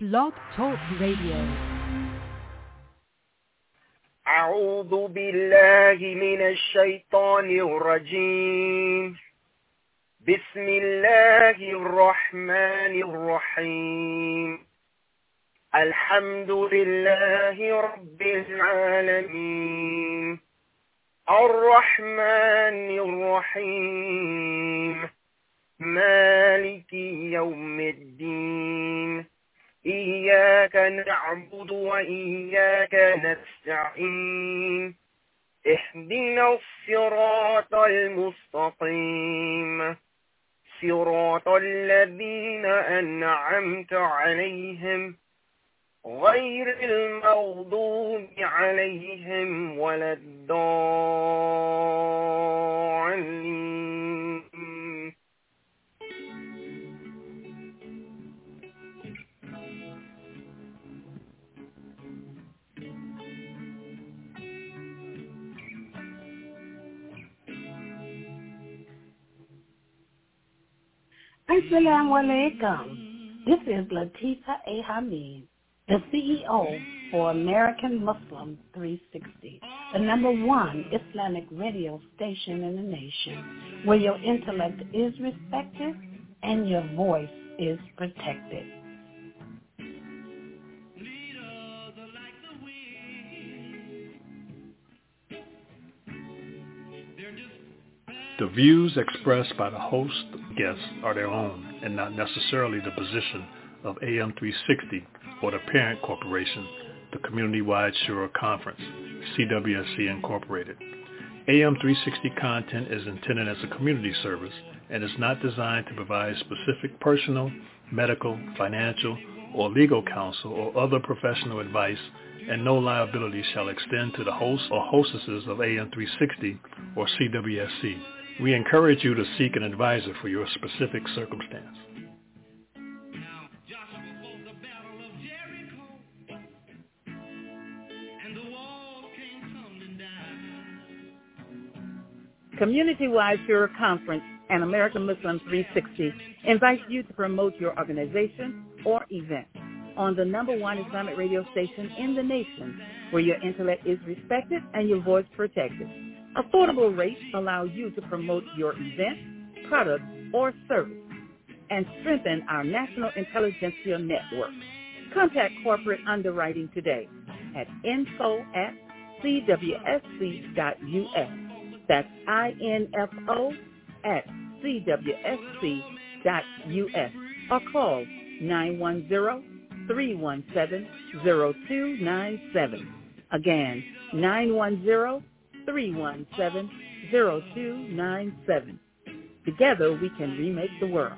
Blog Talk Radio. أعوذ بالله من الشيطان الرجيم. بسم الله الرحمن الرحيم. الحمد لله رب العالمين الرحمن الرحيم مالك يوم الدين إياك نعبد وإياك نستعين اهدنا الصراط المستقيم صراط الذين أنعمت عليهم غير المغضوب عليهم ولا الضالين. Assalamu alaikum. This is Latifa A. Hamid, the CEO for American Muslim 360, the #1 Islamic radio station in the nation, where your intellect is respected and your voice is protected. The views expressed by the host and guests are their own and not necessarily the position of AM 360 or the parent corporation, the Community-Wide Shura Conference, CWSC Incorporated. AM 360 content is intended as a community service and is not designed to provide specific personal, medical, financial, or legal counsel or other professional advice, and no liability shall extend to the hosts or hostesses of AM 360 or CWSC. We encourage you to seek an advisor for your specific circumstance. Community-Wide Shura Conference and American Muslim 360 invites you to promote your organization or event on the #1 Islamic radio station in the nation, where your intellect is respected and your voice protected. Affordable rates allow you to promote your event, product, or service and strengthen our national intelligentsia network. Contact corporate underwriting today at info@cwsc.us. That's info@cwsc.us, or call 910-317-0297. Again, 910-317-0297. Together we can remake the world.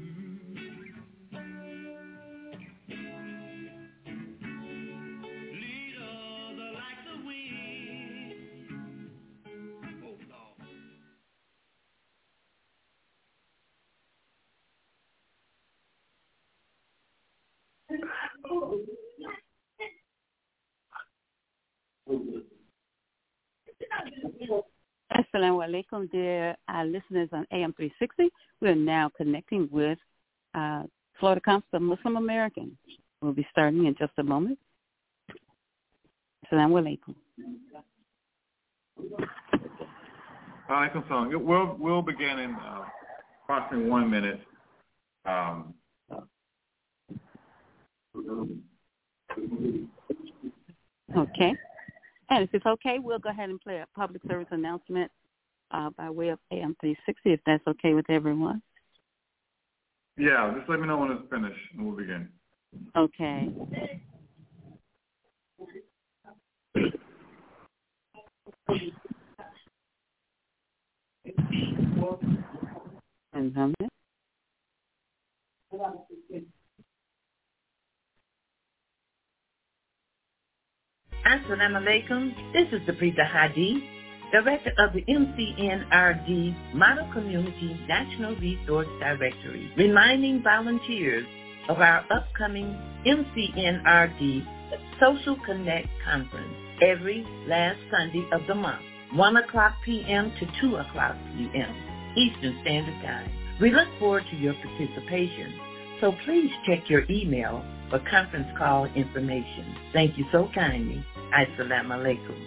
Assalamu alaikum, dear listeners on AM 360. We are now connecting with Florida Council of Muslim Americans. We'll be starting in just a moment. Assalamu alaikum. Alaikum salam. We'll begin in approximately 1 minute. Okay. And if it's okay, we'll go ahead and play a public service announcement by way of AM 360, if that's okay with everyone. Yeah, just let me know when it's finished, and we'll begin. Okay. Assalamu alaikum. This is Sabrina Hadi, Director of the MCNRD Model Community National Resource Directory, reminding volunteers of our upcoming MCNRD Social Connect Conference every last Sunday of the month, 1 o'clock p.m. to 2 o'clock p.m. Eastern Standard Time. We look forward to your participation, so please check your email for conference call information. Thank you so kindly. Assalamu alaikum.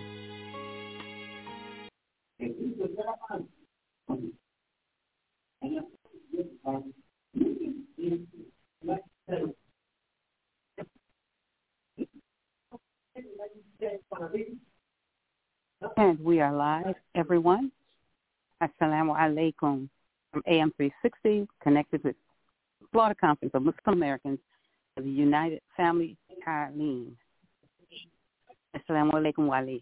And we are live, everyone. Assalamu alaikum from AM 360, connected with Florida Conference of Muslim Americans of the United Family Ta'aleem. Assalamu alaikum, Wali.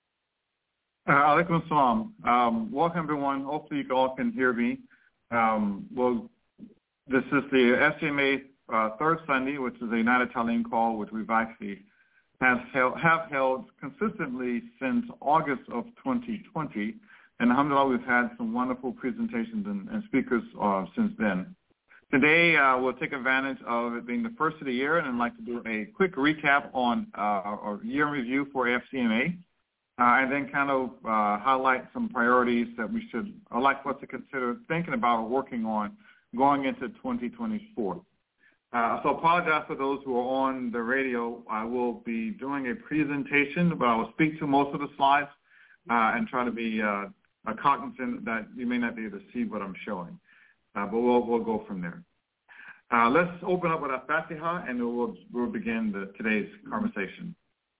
Alaikum assalam. Welcome, everyone. Hopefully you all can hear me. Well, this is the FCMA third Sunday, which is a United Ta'aleem call, which we've actually have held consistently since August of 2020. And alhamdulillah, we've had some wonderful presentations and speakers since then. Today, we'll take advantage of it being the first of the year, and I'd like to do a quick recap on our year in review for FCMA, and then kind of highlight some priorities that I'd like for us to consider thinking about or working on going into 2024. So apologize for those who are on the radio. I will be doing a presentation, but I will speak to most of the slides and try to be cognizant that you may not be able to see what I'm showing. But we'll go from there. Let's open up with our Fatiha, and we'll begin today's conversation.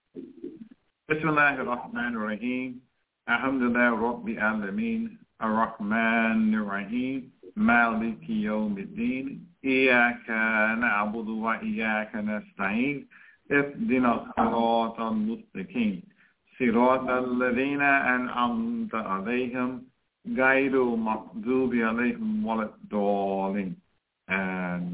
Bismillahir Rahmanir Rahim. Alhamdulillah Rabbil Alameen. Ar-Rahmanir Rahim. Maliki Yawmiddin. Iyyaka na'budu wa iyyaka nasta'in. Ihdina as-siratal mustaqim. Siratal ladzina an'amta 'alayhim. Gairu maghdubi alayhim waladdallin. And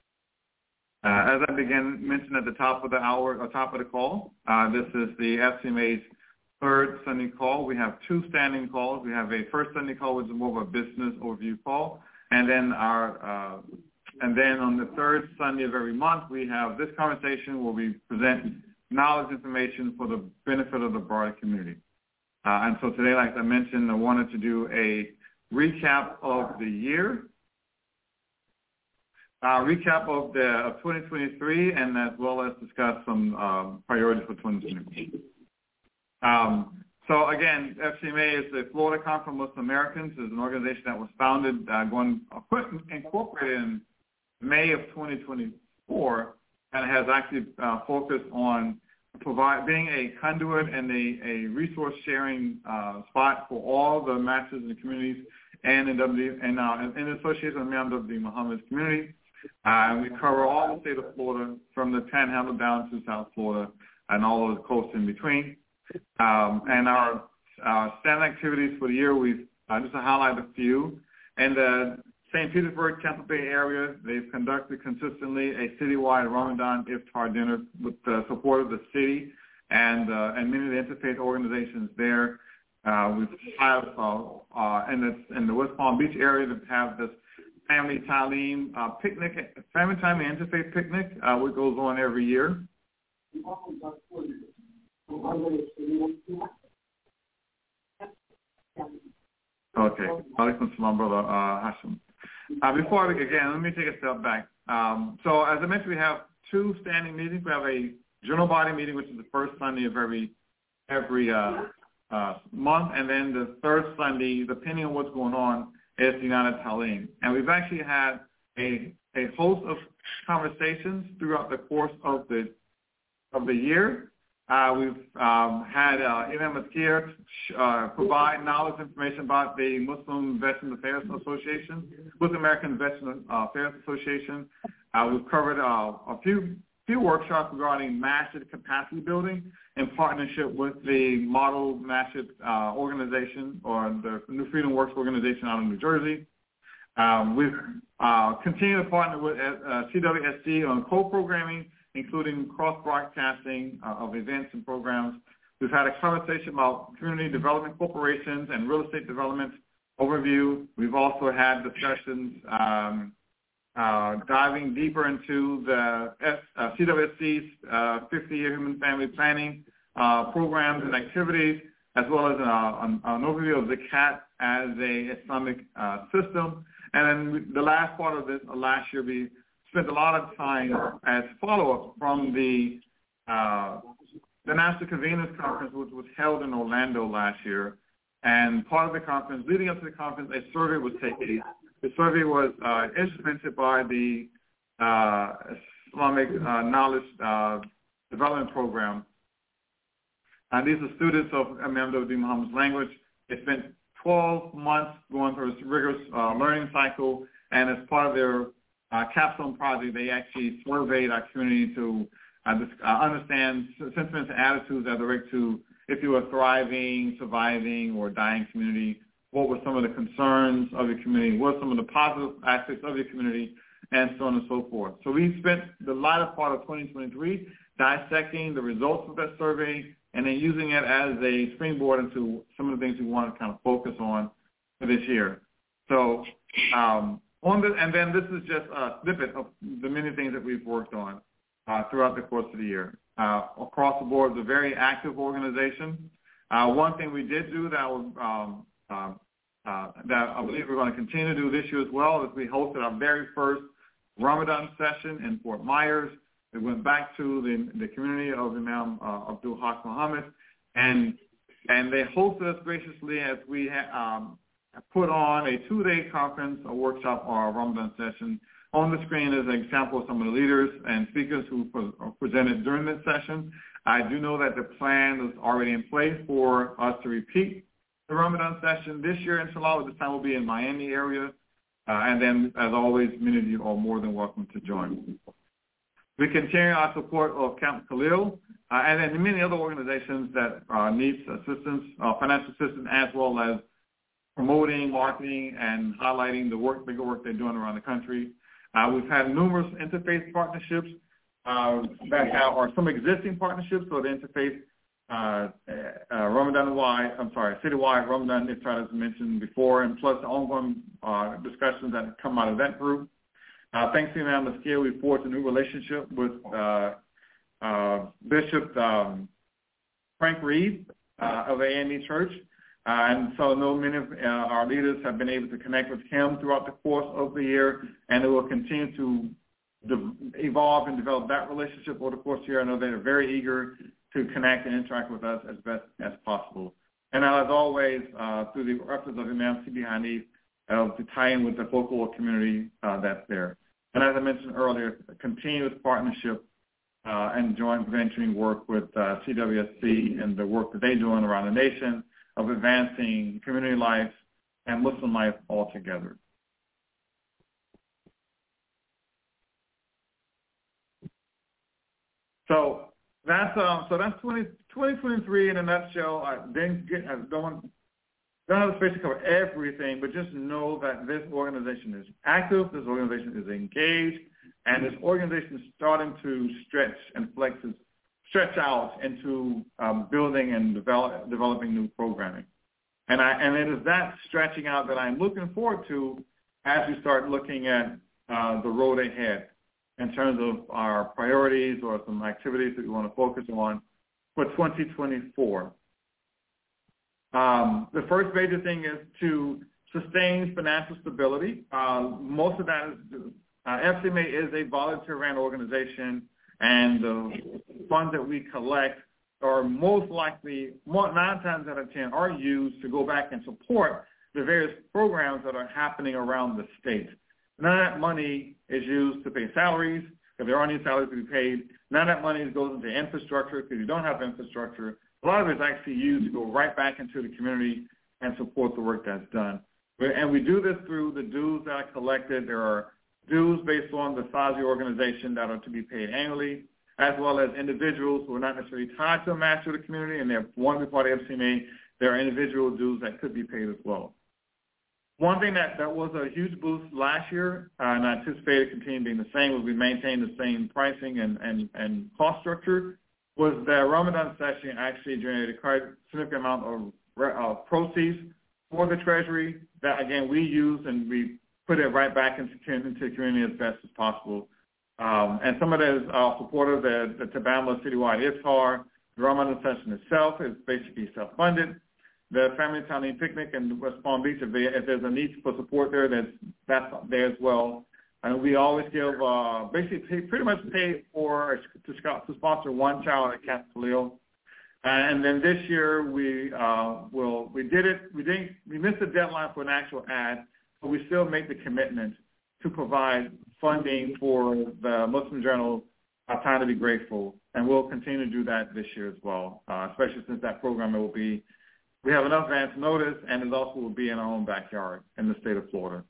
as I mentioned at the top of the hour, or top of the call, this is the FCMA's third Sunday call. We have two standing calls. We have a first Sunday call, which is more of a business overview call, and then on the third Sunday of every month, we have this conversation where we present knowledge information for the benefit of the broader community. And so today, like I mentioned, I wanted to do a recap of the year, recap of 2023, and as well as discuss some priorities for 2024. So again, FCMA is the Florida Conference of Muslim Americans. It's an organization that was founded, incorporated in May of 2024, and has actually focused on being a conduit and a resource sharing spot for all the masters in the communities and in association with members of the Muhammad community. And we cover all the state of Florida, from the Panhandle down to South Florida and all of the coasts in between. And our standing activities for the year, we've just to highlight a few. In the St. Petersburg, Tampa Bay area, they've conducted consistently a citywide Ramadan Iftar dinner with the support of the city and many of the interfaith organizations there. We have in the West Palm Beach area to have this Family Ta'aleem picnic, Family Ta'aleem Interfaith Picnic, which goes on every year. Okay. Alaikum salam, Brother Hashim. Before we begin, let me take a step back. So as I mentioned, we have two standing meetings. We have a general body meeting, which is the first Sunday of every month, and then the third Sunday, depending on what's going on, is the United Ta'aleem. And we've actually had a host of conversations throughout the course of the year. We've had Imam Maskir provide knowledge information about the Muslim Veterans Affairs Association, Muslim American Veterans Affairs Association. We've covered a few workshops regarding masjid capacity building in partnership with the Model Masjid organization, or the New Freedom Works organization out in New Jersey. We've continued to partner with CWSC on co-programming, including cross-broadcasting of events and programs. We've had a conversation about community development corporations and real estate development overview. We've also had discussions diving deeper into the CWSC's 50-year human family planning programs and activities, as well as an overview of Zakat as a Islamic system. And then the last part of this last year, we spent a lot of time as follow-up from the National Conveners Conference, which was held in Orlando last year. And part of the conference, leading up to the conference, a survey was taken. The survey was implemented by the Islamic Knowledge Development Program. These are students of Imam Dawud Muhammad's language. They spent 12 months going through a rigorous learning cycle, and as part of their capstone project, they actually surveyed our community to understand sentiments and attitudes that relate to if you were a thriving, surviving, or dying community. What were some of the concerns of your community? What are some of the positive aspects of your community? And so on and so forth. So we spent the latter part of 2023 dissecting the results of that survey and then using it as a springboard into some of the things we want to kind of focus on for this year. So and then this is just a snippet of the many things that we've worked on throughout the course of the year. Across the board, it's a very active organization. One thing we did do that I believe we're going to continue to do this year as well is we hosted our very first Ramadan session in Fort Myers. We went back to the community of Imam Abdul Haq Muhammad, and they hosted us graciously as we put on a 2-day conference, a workshop, or a Ramadan session. On the screen is an example of some of the leaders and speakers who presented during this session. I do know that the plan is already in place for us to repeat the Ramadan session this year, inshallah. This time will be in Miami area. And then, as always, many of you are more than welcome to join. We continue our support of Camp Khalil and then many other organizations that need assistance, financial assistance, as well as promoting, marketing, and highlighting the bigger work they're doing around the country. We've had numerous interfaith partnerships that are some existing partnerships. So the interfaith citywide Ramadan Iftar, as mentioned before, and plus the ongoing discussions that come out of that group. Thanks to Imam Maskil, we forged a new relationship with Bishop Frank Reed of AME Church. And so I know many of our leaders have been able to connect with him throughout the course of the year, and it will continue to evolve and develop that relationship over the course of the year. I know they're very eager to connect and interact with us as best as possible. And as always, through the efforts of Imam Sidi Hanif, to tie in with the local community that's there. And as I mentioned earlier, a continuous partnership and joint venturing work with CWSC and the work that they're doing around the nation of advancing community life and Muslim life altogether. So that's 2023 in a nutshell. I don't have the space to cover everything, but just know that this organization is active, this organization is engaged, and this organization is starting to stretch out into building and developing new programming. And it is that stretching out that I'm looking forward to as we start looking at the road ahead in terms of our priorities or some activities that we want to focus on for 2024. The first major thing is to sustain financial stability. Most of that is FCMA is a volunteer-run organization, and the funds that we collect are most likely, 9 times out of 10, are used to go back and support the various programs that are happening around the state. None of that money is used to pay salaries, if there are any salaries to be paid. None of that money goes into infrastructure because you don't have infrastructure. A lot of it is actually used to go right back into the community and support the work that's done. And we do this through the dues that are collected. There are dues based on the size of the organization that are to be paid annually, as well as individuals who are not necessarily tied to a master of the community and they want to be part of FCMA. There are individual dues that could be paid as well. One thing that was a huge boost last year, and I anticipate it continuing being the same, was we maintain the same pricing and cost structure, was the Ramadan session actually generated quite a significant amount of proceeds for the Treasury that, again, we use and we put it right back into the community as best as possible. And some of that is supportive. The Tabamla Citywide Iftar, the Ramadan session itself is basically self-funded. The Family Talim Picnic in West Palm Beach, if there's a need for support there, that's there as well. And we always give, pretty much pay to sponsor one child at Camp Khalil. And then this year we missed the deadline for an actual ad, but we still make the commitment to provide funding for the Muslim Journal, Time to Be Grateful, and we'll continue to do that this year as well, especially since that program we have enough advance notice, and it also will be in our own backyard in the state of Florida.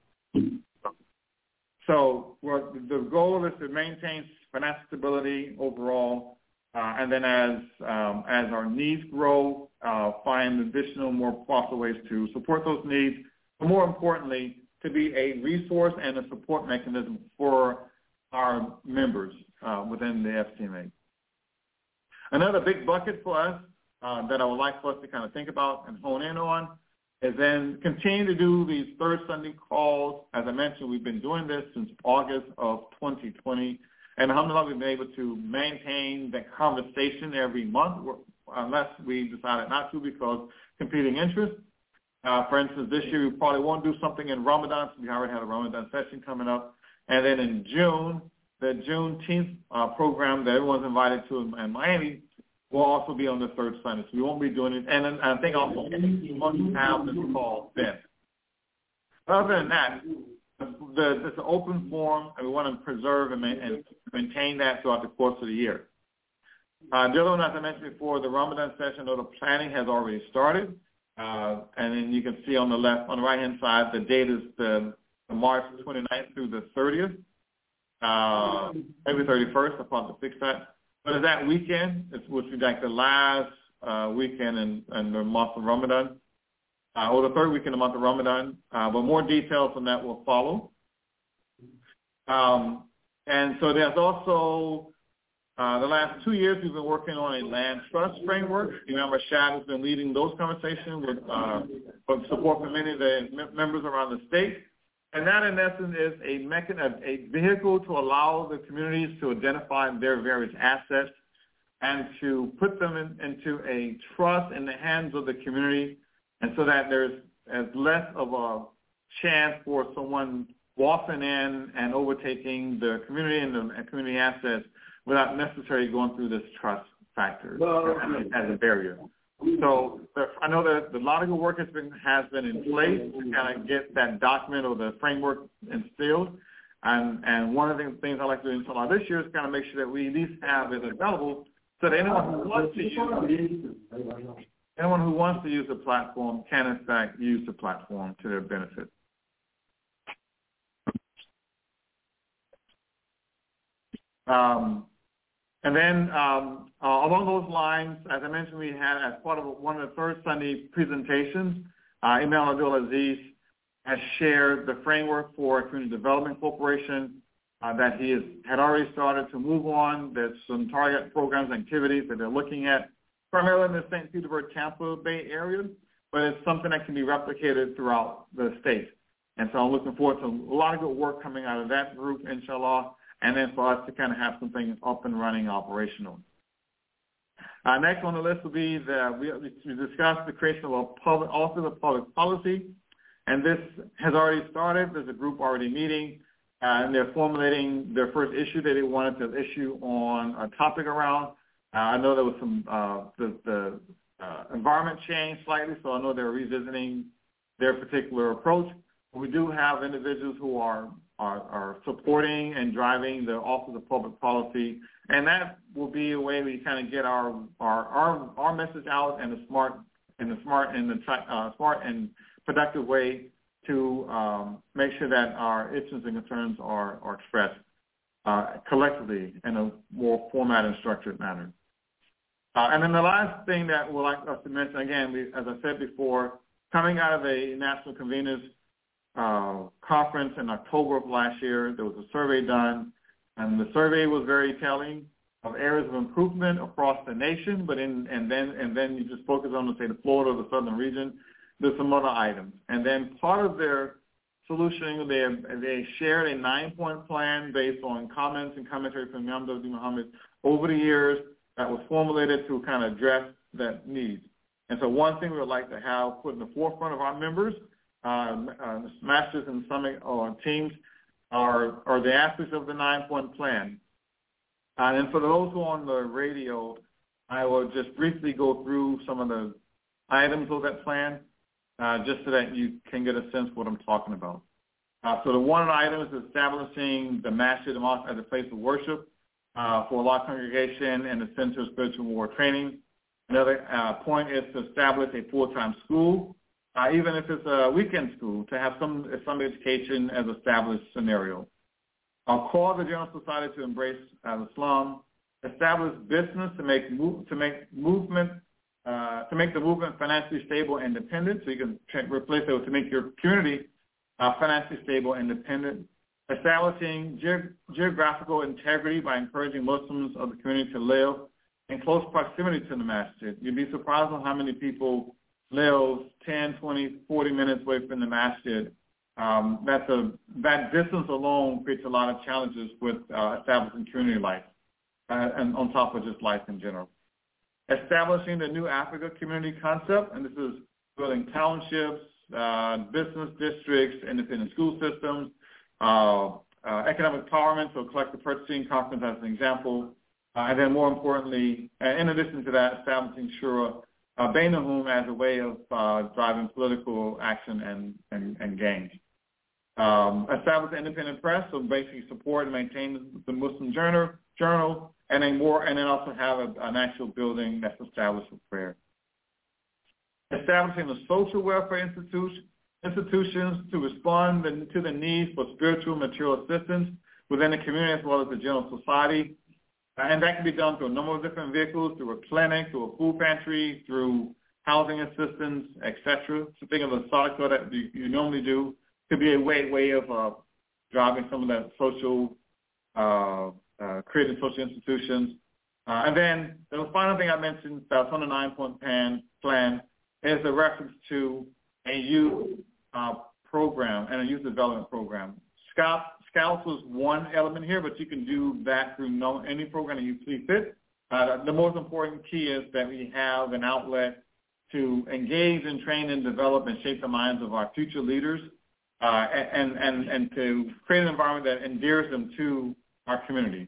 So the goal is to maintain financial stability overall, and then as our needs grow, find additional, more profitable ways to support those needs, but more importantly, to be a resource and a support mechanism for our members within the FCMA. Another big bucket for us that I would like for us to kind of think about and hone in on is then continue to do these third Sunday calls. As I mentioned, we've been doing this since August of 2020, and alhamdulillah, we've been able to maintain that conversation every month, unless we decided not to because competing interests. For instance, this year we probably won't do something in Ramadan, so we already had a Ramadan session coming up. And then in June, the Juneteenth program that everyone's invited to in Miami will also be on the third Sunday. So we won't be doing it. And then I think also we won't have this call then. Other than that, it's an open forum, and we want to preserve and maintain that throughout the course of the year. The other one, as I mentioned before, the Ramadan session, the planning has already started. And then you can see on the right-hand side, the date is the March 29th through the 30th, maybe 31st, I'll probably fix that. But that weekend, which is like the last weekend in the month of Ramadan, or the third weekend of the month of Ramadan, but more details on that will follow. And so there's also the last 2 years we've been working on a land trust framework. You remember Shad has been leading those conversations with support from many of the members around the state. And that, in essence, is a vehicle to allow the communities to identify their various assets and to put them into a trust in the hands of the community, and so that there's less of a chance for someone walking in and overtaking the community and the community assets without necessarily going through this trust factor as a barrier. So I know that a lot of good work has been in place to kind of get that document or the framework instilled. And one of the things I like to do inshallah this year is kind of make sure that we at least have it available so that anyone who wants to use the platform can in fact use the platform to their benefit. And then along those lines, as I mentioned, we had as part of one of the third Sunday presentations, Imam Abdul Aziz has shared the framework for Community Development Corporation that he had already started to move on. There's some target programs and activities that they're looking at, primarily in the St. Petersburg, Tampa Bay area, but it's something that can be replicated throughout the state. And so I'm looking forward to a lot of good work coming out of that group, inshallah, and then for us to kind of have something up and running operational. Next on the list will be we discussed the creation of a Office of Public Policy, and this has already started. There's a group already meeting, and they're formulating their first issue that they wanted to issue on a topic around. I know there was some the environment changed slightly, so I know they're revisiting their particular approach. We do have individuals who are supporting and driving the Office of Public Policy, and that will be a way we kind of get our message out in a smart and productive way to make sure that our issues and concerns are expressed collectively in a more formatted and structured manner. And then the last thing that we'd like us to mention, again, as I said before, coming out of a National Conveners conference in October of last year, there was a survey done, and the survey was very telling of areas of improvement across the nation, but and then you just focus on, say, the Florida or the southern region. There's some other items. And then part of their solution, they shared a 9-point plan based on comments and commentary from Imam Dawud Muhammad over the years that was formulated to kind of address that need. And so one thing we would like to have put in the forefront of our members, masters and summit teams, are the aspects of the 9-point plan. And for those who are on the radio, I will just briefly go through some of the items of that plan, just so that you can get a sense of what I'm talking about. So the one item is establishing the Masjid Mosque as a place of worship for Allah congregation and the Center of Spiritual War Training. Another point is to establish a full-time school, even if it's a weekend school, to have some education as established scenario. I'll call the General Society to embrace Islam, establish business to make the movement financially stable and independent, so you can replace it with to make your community financially stable and independent, establishing geographical integrity by encouraging Muslims of the community to live in close proximity to the masjid. You'd be surprised on how many people live 10, 20, 40 minutes away from the masjid. That distance alone creates a lot of challenges with establishing community life, and on top of just life in general. Establishing the New Africa community concept, and this is building townships, business districts, independent school systems, economic empowerment, so collective purchasing conference as an example, and then more importantly, in addition to that, establishing Shura Bainahum as a way of driving political action and gain. Establish an independent press, so basically support and maintain the Muslim journal, and then also have an actual building that's established for prayer. Establishing the social welfare institutions to respond to the needs for spiritual and material assistance within the community as well as the general society. And that can be done through a number of different vehicles, through a clinic, through a food pantry, through housing assistance, etc. So think of a cycle that you normally do. Could be a way of driving some of that social, creating social institutions. And then the final thing I mentioned that's on the 9-point plan is a reference to a youth program and a youth development program. Scouts was one element here, but you can do that through any program that you see fit. The most important key is that we have an outlet to engage and train and develop and shape the minds of our future leaders, and to create an environment that endears them to our community.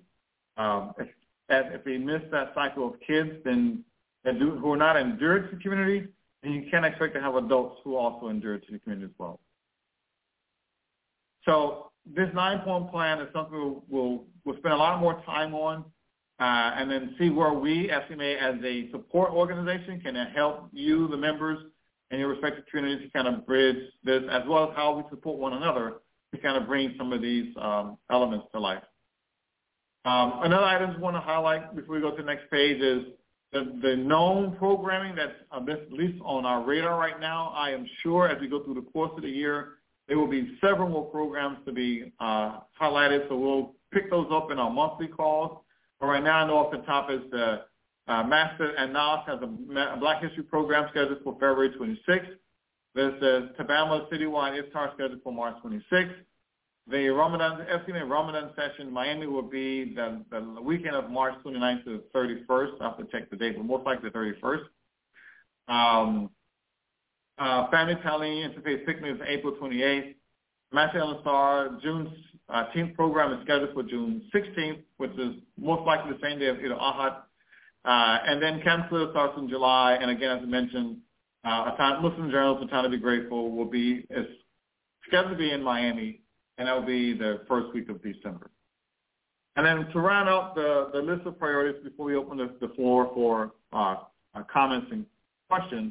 If we miss that cycle of kids who are not endeared to the community, then you can't expect to have adults who also endure to the community as well. So this 9-point plan is something we'll spend a lot more time on, and then see where we, SMA, as a support organization, can help you, the members, and your respective communities to kind of bridge this, as well as how we support one another to kind of bring some of these elements to life. Another item I want to highlight before we go to the next page is the known programming that's at least on our radar right now. I am sure as we go through the course of the year, there will be several more programs to be highlighted, so we'll pick those up in our monthly calls. But right now, I know off the top is the Master and Nas has a Black History program scheduled for February 26th. There's the Tabama Citywide Iftar scheduled for March 26th. The SMA Ramadan session in Miami will be the weekend of March 29th to 31st. I have to check the date, but most likely the 31st. Family Talim Interfaith Picnic is April 28th. Masjid al-Ansar, June 10th program is scheduled for June 16th, which is most likely the same day of Eid al-Ahad. And then Camp Clear starts in July. And again, as I mentioned, Muslim Journals, A Time to Be Grateful, is scheduled to be in Miami, and that will be the first week of December. And then to round out the list of priorities before we open the floor for comments and questions,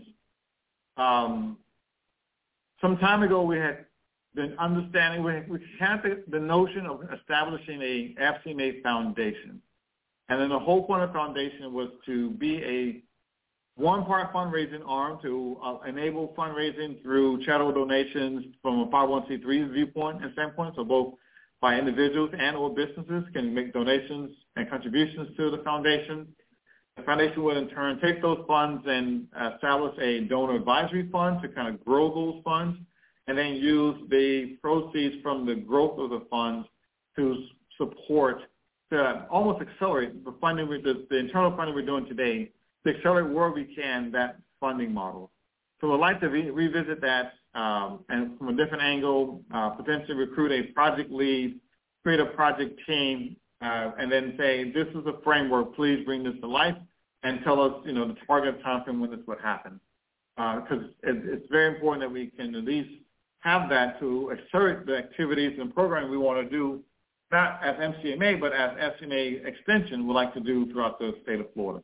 some time ago we had been understanding, we had the notion of establishing a FCMA foundation. And then the whole point of the foundation was to be a one-part fundraising arm to enable fundraising through charitable donations from a 501c3 viewpoint and standpoint, so both by individuals and or businesses can make donations and contributions to the foundation. The foundation would in turn take those funds and establish a donor advisory fund to kind of grow those funds, and then use the proceeds from the growth of the funds to support, to almost accelerate the funding, the internal funding we're doing today, to accelerate where we can that funding model. So we'd like to revisit that and from a different angle, potentially recruit a project lead create a project team and then say, this is a framework, please bring this to life and tell us, the target time frame when this would happen. Because it's very important that we can at least have that to assert the activities and programming we want to do, not as MCMA, but as SMA Extension would like to do throughout the state of Florida.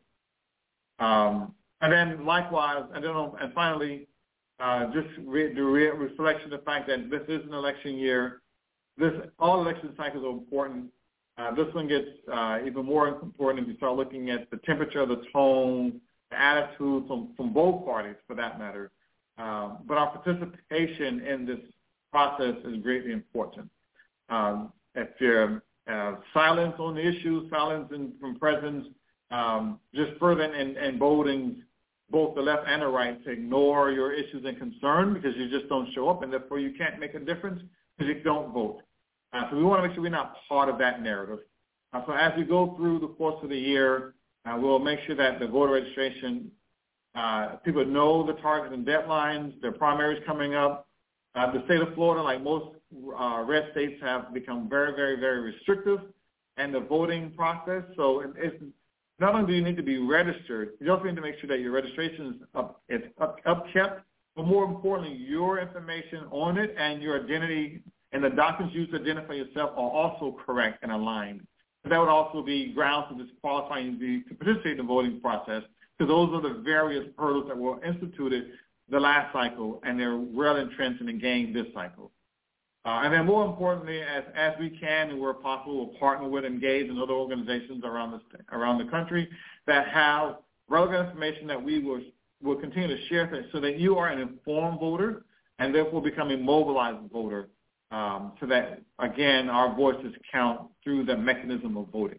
And then likewise, and finally, just the reflection of the fact that this is an election year. All election cycles are important. This one gets even more important if you start looking at the temperature, the tone, the attitude from both parties, for that matter. But our participation in this process is greatly important. If you're silence on the issue, silence from presence, just further emboldening both the left and the right to ignore your issues and concern because you just don't show up, and therefore you can't make a difference because you don't vote. So we want to make sure we're not part of that narrative. So as we go through the course of the year, we'll make sure that the voter registration, people know the targets and deadlines, their primaries coming up. The state of Florida, like most red states, have become very, very, very restrictive in the voting process. So it's not only do you need to be registered, you also need to make sure that your registration is upkept, but more importantly, your information on it and your identity and the documents used to identify yourself are also correct and aligned. So that would also be grounds for disqualifying you to participate in the voting process, because those are the various hurdles that were instituted the last cycle, and they're well entrenched in the game this cycle. And then more importantly, as we can and where possible, we'll partner with, engage in other organizations around the country that have relevant information that we will continue to share so that you are an informed voter and therefore become a mobilized voter, so that, again, our voices count through the mechanism of voting.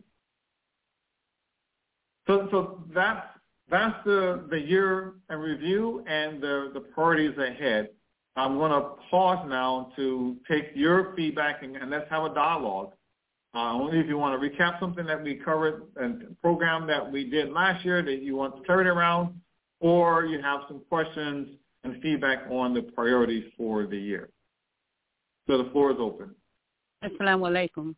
So that's the year in review and the priorities ahead. I'm going to pause now to take your feedback and let's have a dialogue. Only if you want to recap something that we covered and a program that we did last year that you want to carry it around, or you have some questions and feedback on the priorities for the year. So the floor is open. Assalamu alaikum.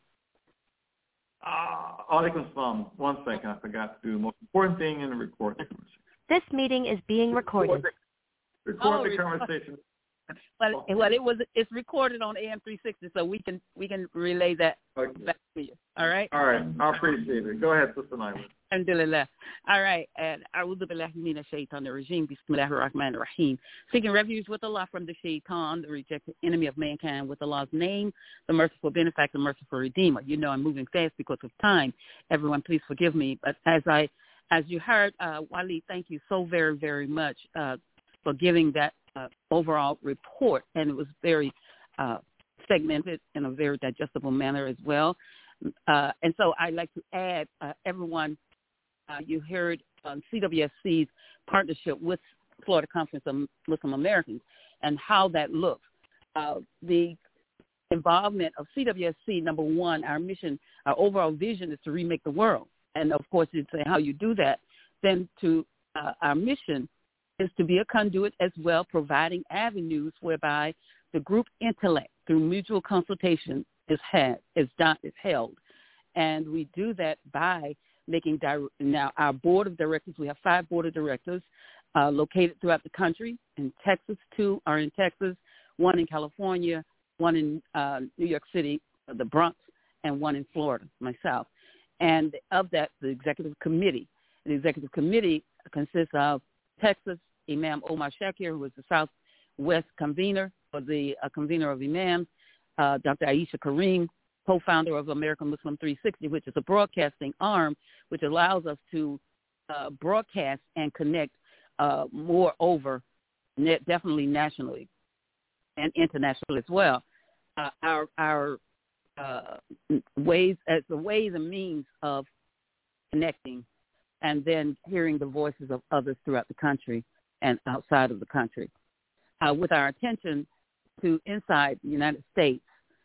Alaikum salam. 1 second. I forgot to do the most important thing in the recording. This meeting is being recorded. Record the conversation. It's recorded on AM 360, so we can relay that back to you. All right. All right. I appreciate it. Go ahead, Sister Nyla. Alhamdulillah. All right. And A'udhu billahi minash shaitanir rajim. Bismillahir rahmanir rahim. Seeking refuge with Allah from the shaitan, the rejected enemy of mankind, with Allah's name, the merciful benefactor, the merciful redeemer. I'm moving fast because of time. Everyone, please forgive me. But as you heard, Waleed, thank you so very, very much for giving that overall report, and it was very segmented in a very digestible manner as well. And so I'd like to add, everyone, you heard CWSC's partnership with Florida Conference of Muslim Americans and how that looks. The involvement of CWSC, number one, our mission, our overall vision is to remake the world. And, of course, you'd say how you do that. Then our mission is to be a conduit as well, providing avenues whereby the group intellect through mutual consultation is held. And we do that by making now our board of directors. We have 5 board of directors located throughout the country. In Texas, 2 are in Texas, 1 in California, 1 in New York City, the Bronx, and 1 in Florida, myself. And of that, the executive committee. The executive committee consists of Texas, Imam Omar Shakir, who is the Southwest convener, or the convener of Imams, Dr. Aisha Kareem, co-founder of American Muslim 360, which is a broadcasting arm which allows us to broadcast and connect moreover, definitely nationally and internationally as well. Our ways and means of connecting and then hearing the voices of others throughout the country and outside of the country. With our attention to inside the United States,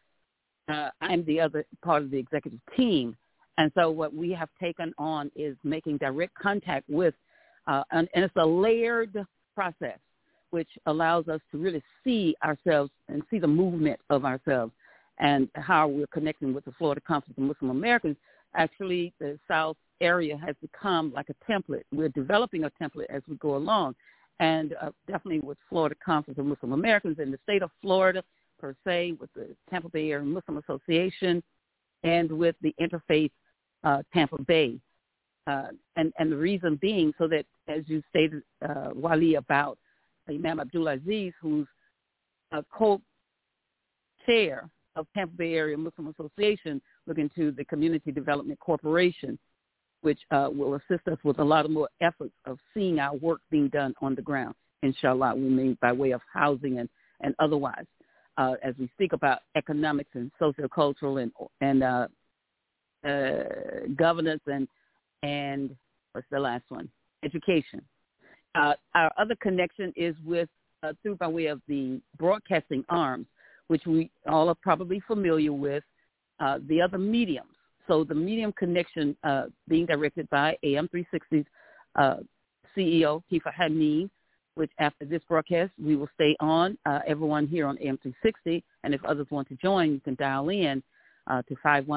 I'm the other part of the executive team. And so what we have taken on is making direct contact with, and it's a layered process, which allows us to really see ourselves and see the movement of ourselves and how we're connecting with the Florida Conference of Muslim Americans. Actually, the South area has become like a template. We're developing a template as we go along, and definitely with Florida Conference of Muslim Americans in the state of Florida, per se, with the Tampa Bay Area Muslim Association, and with the Interfaith Tampa Bay. And the reason being so that, as you stated, Wali, about Imam Abdul Aziz, who's a co-chair of Tampa Bay Area Muslim Association, looking to the Community Development Corporation, which will assist us with a lot of more efforts of seeing our work being done on the ground, inshallah, we mean by way of housing and otherwise. As we speak about economics and sociocultural and governance and what's the last one? Education. Our other connection is with through by way of the broadcasting arms, which we all are probably familiar with, the other mediums. So the medium connection being directed by AM360's CEO, Kifa Hameen, which after this broadcast, we will stay on, everyone here on AM360. And if others want to join, you can dial in to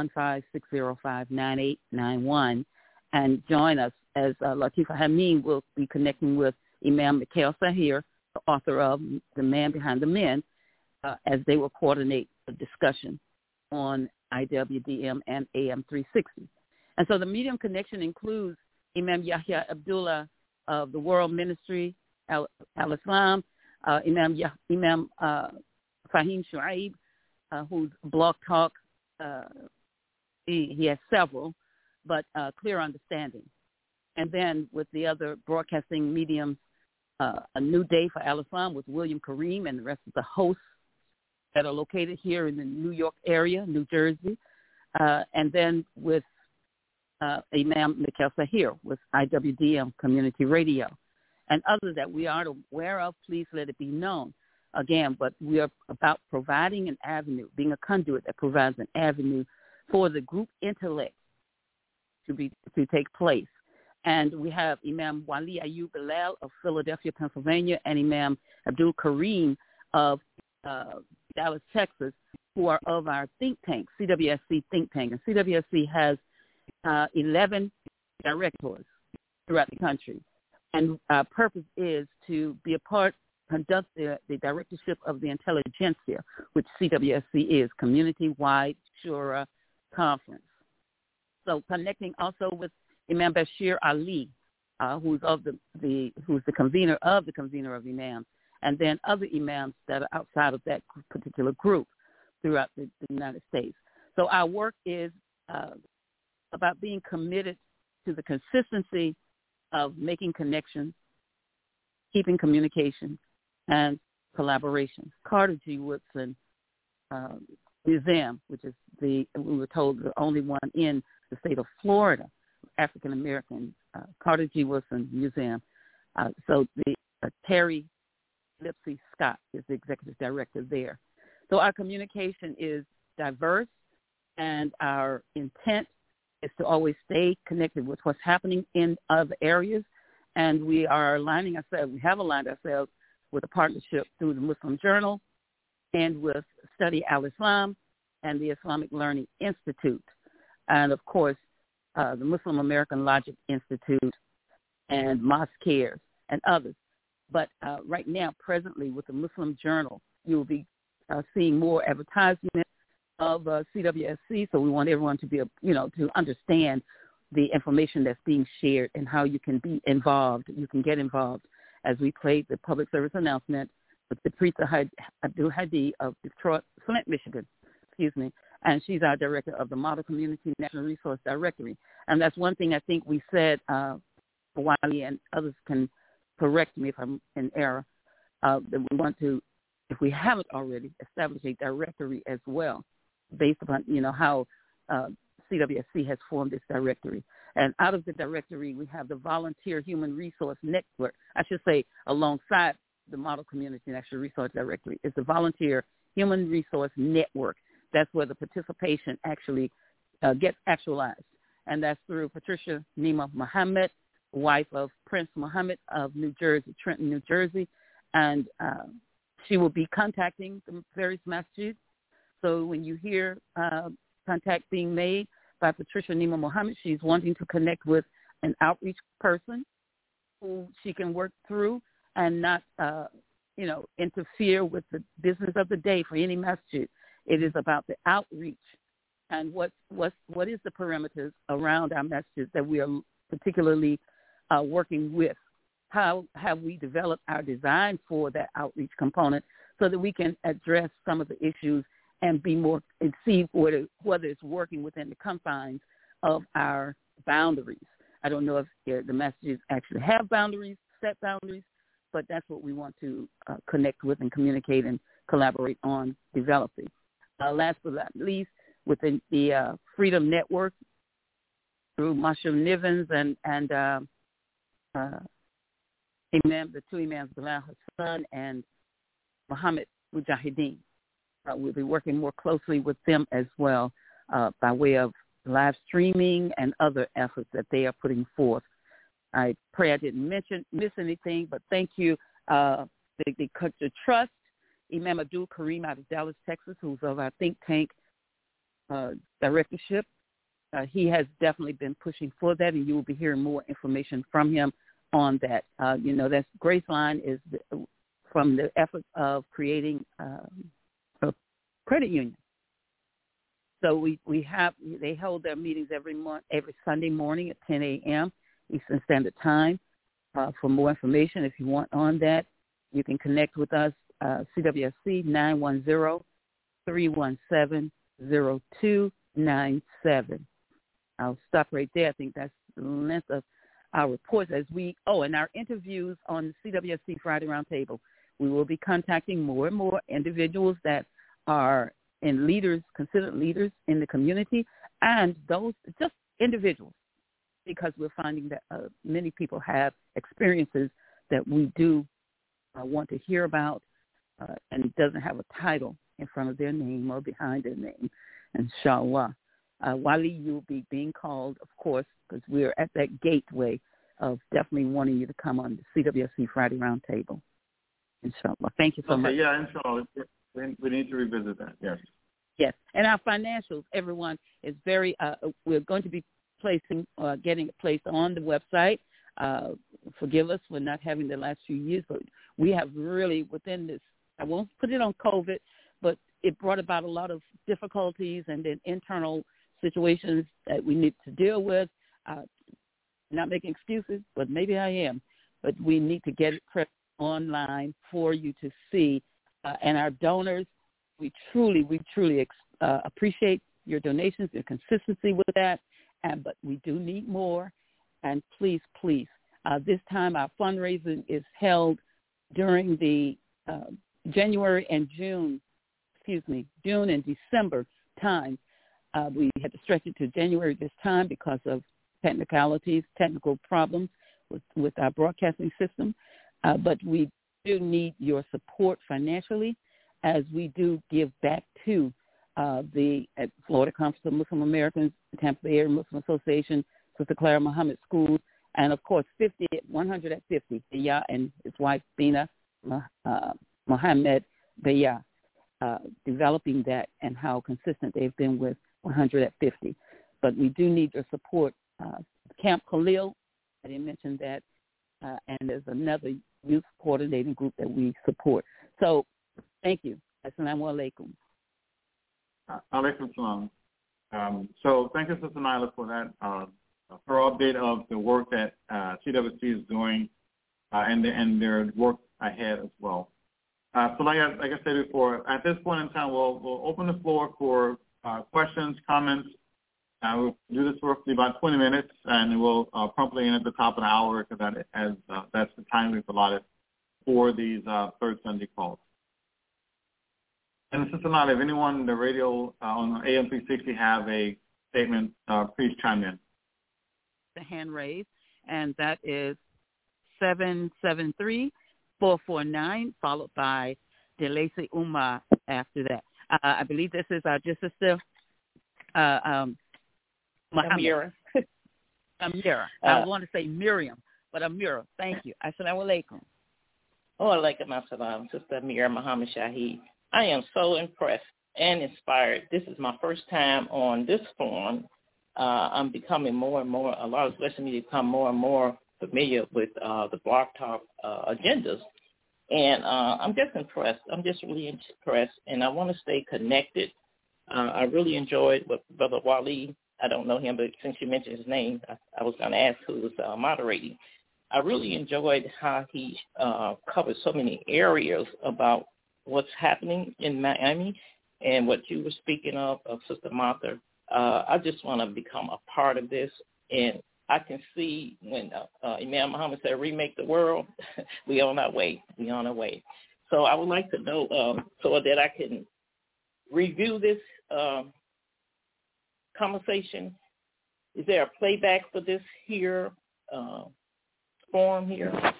515-605-9891 and join us as Latifa Hameen will be connecting with Imam Mikhail Sahir, the author of The Man Behind the Men, as they will coordinate a discussion on IWDM and AM360. And so the medium connection includes Imam Yahya Abdullah of the World Ministry, Al-Islam, Imam Fahim Shuaib, who's Blog Talk. He has several, but Clear Understanding. And then with the other broadcasting mediums, A New Day for Al-Islam with William Kareem and the rest of the hosts that are located here in the New York area, New Jersey. And then with Imam Mikhail Sahir with IWDM Community Radio. And others that we aren't aware of, please let it be known. Again, but we are about providing an avenue, being a conduit that provides an avenue for the group intellect to take place. And we have Imam Wali Ayub Bilal of Philadelphia, Pennsylvania, and Imam Abdul Kareem of Dallas, Texas, who are of our think tank, CWSC think tank. And CWSC has 11 directors throughout the country. And our purpose is to be a part, conduct the directorship of the intelligentsia, which CWSC is, Community-Wide Shura Conference. So connecting also with Imam Bashir Ali, who's the convener of imams, and then other imams that are outside of that particular group throughout the United States. So our work is about being committed to the consistency of making connections, keeping communication, and collaboration. Carter G. Woodson Museum, which is we were told, the only one in the state of Florida, African American, Carter G. Woodson Museum. So the Terry Lipsy Scott is the executive director there. So our communication is diverse, and our intent is to always stay connected with what's happening in other areas. And we have aligned ourselves with a partnership through the Muslim Journal and with Study Al-Islam and the Islamic Learning Institute. And, of course, the Muslim American Logic Institute and Mosque Cares and others. But right now, presently, with the Muslim Journal, you will be seeing more advertisement of CWSC. So we want everyone to be, to understand the information that's being shared and how you can be involved. You can get involved as we play the public service announcement with the Preeta Abdul Hadi of Detroit, Flint, Michigan, and she's our director of the Model Community National Resource Directory. And that's one thing I think we said, Wally and others can correct me if I'm in error, that we want to, if we haven't already, establish a directory as well, based upon, how CWSC has formed this directory. And out of the directory, we have the Volunteer Human Resource Network. I should say alongside the Model Community National Resource Directory is the Volunteer Human Resource Network. That's where the participation actually gets actualized. And that's through Patricia Nima Muhammad, wife of Prince Muhammad of New Jersey, Trenton, New Jersey. And she will be contacting the various masjids So when you hear contact being made by Patricia Nima Muhammad, she's wanting to connect with an outreach person who she can work through and not, interfere with the business of the day for any message. It is about the outreach and what is the perimeters around our messages that we are particularly working with. How have we developed our design for that outreach component so that we can address some of the issues and be more and see whether it's working within the confines of our boundaries. I don't know if the messages actually have boundaries, set boundaries, but that's what we want to connect with and communicate and collaborate on developing. Last but not least, within the Freedom Network through Marshall Nivens and the two imams, Bilal Hassan and Muhammad Mujahideen. We'll be working more closely with them as well by way of live streaming and other efforts that they are putting forth. I pray I didn't miss anything, but thank you. The Trust, Imam Abdul Kareem out of Dallas, Texas, who's of our think tank directorship. He has definitely been pushing for that, and you will be hearing more information from him on that. That's Graceline is from the efforts of creating a credit union. So they hold their meetings every Sunday morning at 10 a.m. Eastern Standard Time. For more information, if you want on that, you can connect with us, CWSC 910-317-0297. I'll stop right there. I think that's the length of our reports and our interviews on the CWSC Friday Roundtable. We will be contacting more and more individuals that are considered leaders in the community, and those just individuals, because we're finding that many people have experiences that we do want to hear about, and it doesn't have a title in front of their name or behind their name, inshallah. Wali, you'll be being called, of course, because we're at that gateway of definitely wanting you to come on the CWSC Friday Roundtable, inshallah. Thank you so much. Yeah, inshallah. We need to revisit that, yes. Yes, and our financials, everyone, is very, we're going to be getting it placed on the website. Forgive us for not having the last few years, but we have really within this, I won't put it on COVID, but it brought about a lot of difficulties and then internal situations that we need to deal with. Not making excuses, but maybe I am. But we need to get it prepped online for you to see. And our donors, we truly appreciate your donations, your consistency with that. But we do need more. And please, this time our fundraising is held during the June and December time. We had to stretch it to January this time because of technical problems with our broadcasting system. But we do need your support financially as we do give back to the Florida Conference of Muslim Americans, Tampa Bay Area Muslim Association, Sister Clara Muhammad Schools, and, of course, 100 at 50, Beya and his wife, Bina Mohammed Beya, developing that and how consistent they've been with 100 at 50. But we do need your support. Camp Khalil, I didn't mention that, and there's another youth coordinating group that we support. So thank you. Assalamu alaikum. Alaikum salam. So thank you, Sister Nyla, for that thorough update of the work that CWC is doing and their work ahead as well. So like I said before, at this point in time, we'll open the floor for questions, comments. We'll do this for roughly about 20 minutes, and we'll promptly end at the top of the hour because that's the time we've allotted for these third Sunday calls. And Sister Nyla, if anyone on the radio on AM 360 have a statement, please chime in. The hand raised, and that is 773-449, followed by Delacey Umar after that. I believe this is our just sister, Amira. Amira. I want to say Miriam, but Amira. Thank you. Assalamu alaikum. Wa alaikum assalam, Sister Amira Muhammad Shahid. I am so impressed and inspired. This is my first time on this forum. I'm becoming more and more, a lot of social media become more and more familiar with the Blog Talk agendas. And I'm just impressed. I'm just really impressed, and I want to stay connected. I really enjoyed what Brother Wali, I don't know him, but since you mentioned his name, I was going to ask who was moderating. I really enjoyed how he covered so many areas about what's happening in Miami and what you were speaking of Sister Martha. I just want to become a part of this, and I can see when Imam Muhammad said, remake the world, we on our way. We on our way. So I would like to know so that I can review this conversation. Is there a playback for this here forum here?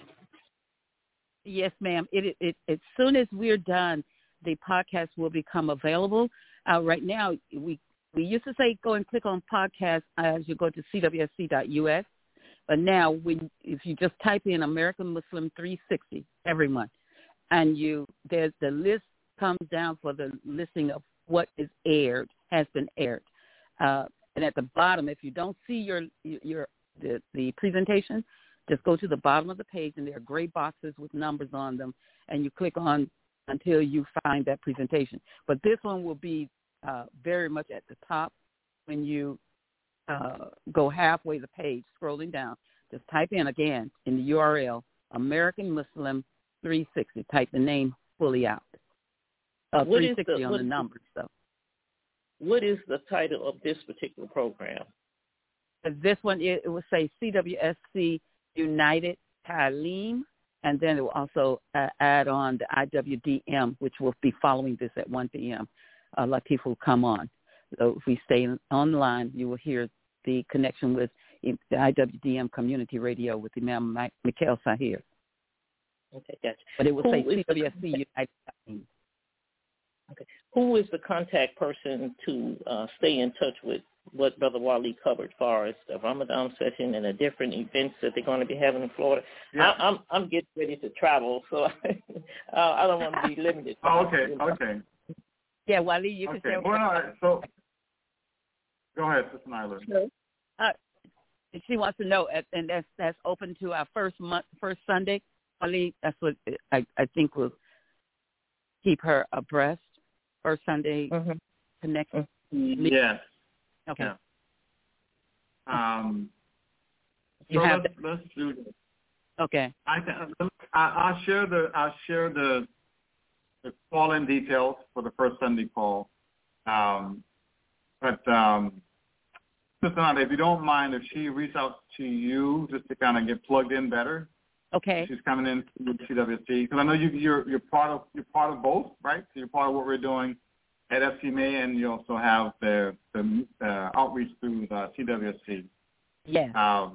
Yes, ma'am. It as soon as we're done, the podcast will become available. Right now, we used to say go and click on podcast as you go to cwsc.us, but now if you just type in American Muslim 360 every month, and there's the list comes down for the listing of what is aired, has been aired, and at the bottom, if you don't see the presentation, just go to the bottom of the page, and there are gray boxes with numbers on them, and you click on until you find that presentation. But this one will be very much at the top when you go halfway the page, scrolling down. Just type in again in the URL, American Muslim 360. Type the name fully out. 360 on the numbers, though. What is the title of this particular program? This one, it will say CWSC United Talim, and then it will also add on the IWDM, which will be following this at 1 p.m. Latif will come on. So if we stay online, you will hear the connection with the IWDM Community Radio with Imam Mikhail Sahir. Okay, gotcha. But it will say CWSC United Talim. Okay. Who is the contact person to stay in touch with what Brother Wali covered as far as the Ramadan session and the different events that they're going to be having in Florida? Yeah. I'm getting ready to travel, so I don't want to be limited. Okay. Yeah, Wali, you can say. Well, no, so go ahead, Sister Nyla. Sure. She wants to know, and that's open to our first Sunday. Wali, that's what I think will keep her abreast. First Sunday connection. Yes. Okay. Yeah. Let's do this. Okay. I'll share the call-in details for the first Sunday call. But Sister Nanda, if you don't mind, if she reaches out to you just to kind of get plugged in better. Okay. She's coming in to CWSC because I know you're part of both, right? So you're part of what we're doing at FCMA, and you also have the outreach through the CWSC. Yeah.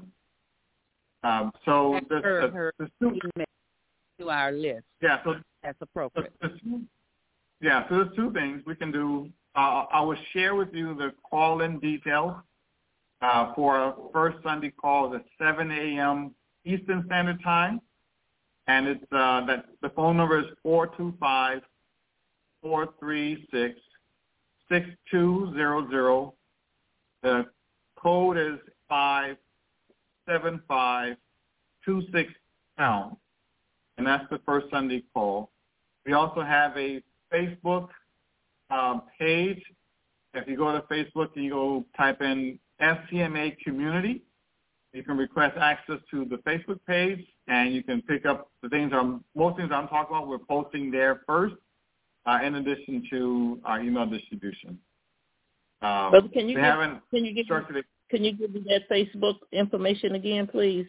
So her email to our list. Yeah. So that's appropriate. So there's two things we can do. I will share with you the call-in details for our first Sunday call at 7 a.m. Eastern Standard Time, and it's that the phone number is 425-436-6200. The code is 57526#, and that's the first Sunday call. We also have a Facebook page. If you go to Facebook and you go type in FCMA Community, you can request access to the Facebook page, and you can pick up most things I'm talking about. We're posting there first, in addition to our email distribution. But can you give me that Facebook information again, please?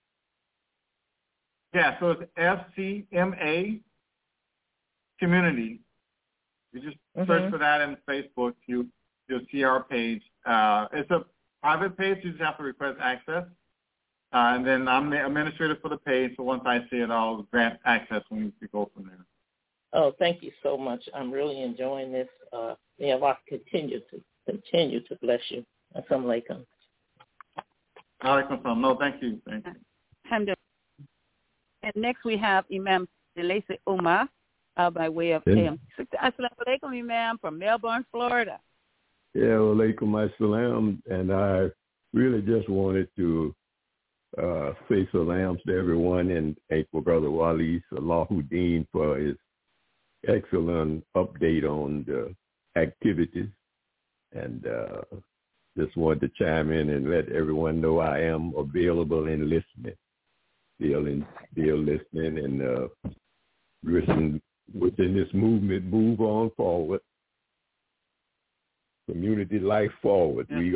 Yeah, so it's FCMA Community. You just search for that in Facebook. You'll see our page. It's a private page. You just have to request access. And then I'm the administrator for the page, so once I see it, I'll grant access when we go from there. Oh, thank you so much. I'm really enjoying this. May Allah continue to bless you. Assalamu alaikum. No, thank you. And next we have Imam Delese Umar, by way of AM. Assalamu alaikum, ma'am, from Melbourne, Florida. Yeah, wa alaikum assalam. And I really just wanted to say salams to everyone and thank my brother Wali Salahuddin for his excellent update on the activities. And just wanted to chime in and let everyone know I am available and listening. Still listening and listen within this movement, move on forward. Community life forward. We're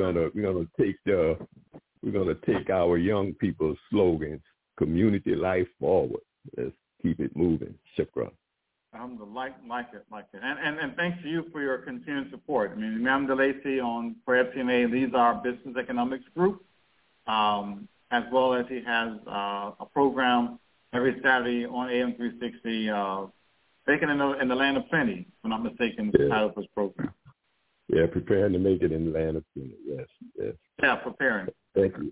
gonna take our young people's slogans, community life forward. Let's keep it moving. Shukran. Like it. And thanks to you for your continued support. I mean, Imam DeLacy for FCMA leads our business economics group, as well as he has a program every Saturday on AM 360, Baking in the Land of Plenty, if I'm not mistaken, the title of his program. Yeah, preparing to make it in the land of plenty. Yes. Yeah, preparing. Thank you.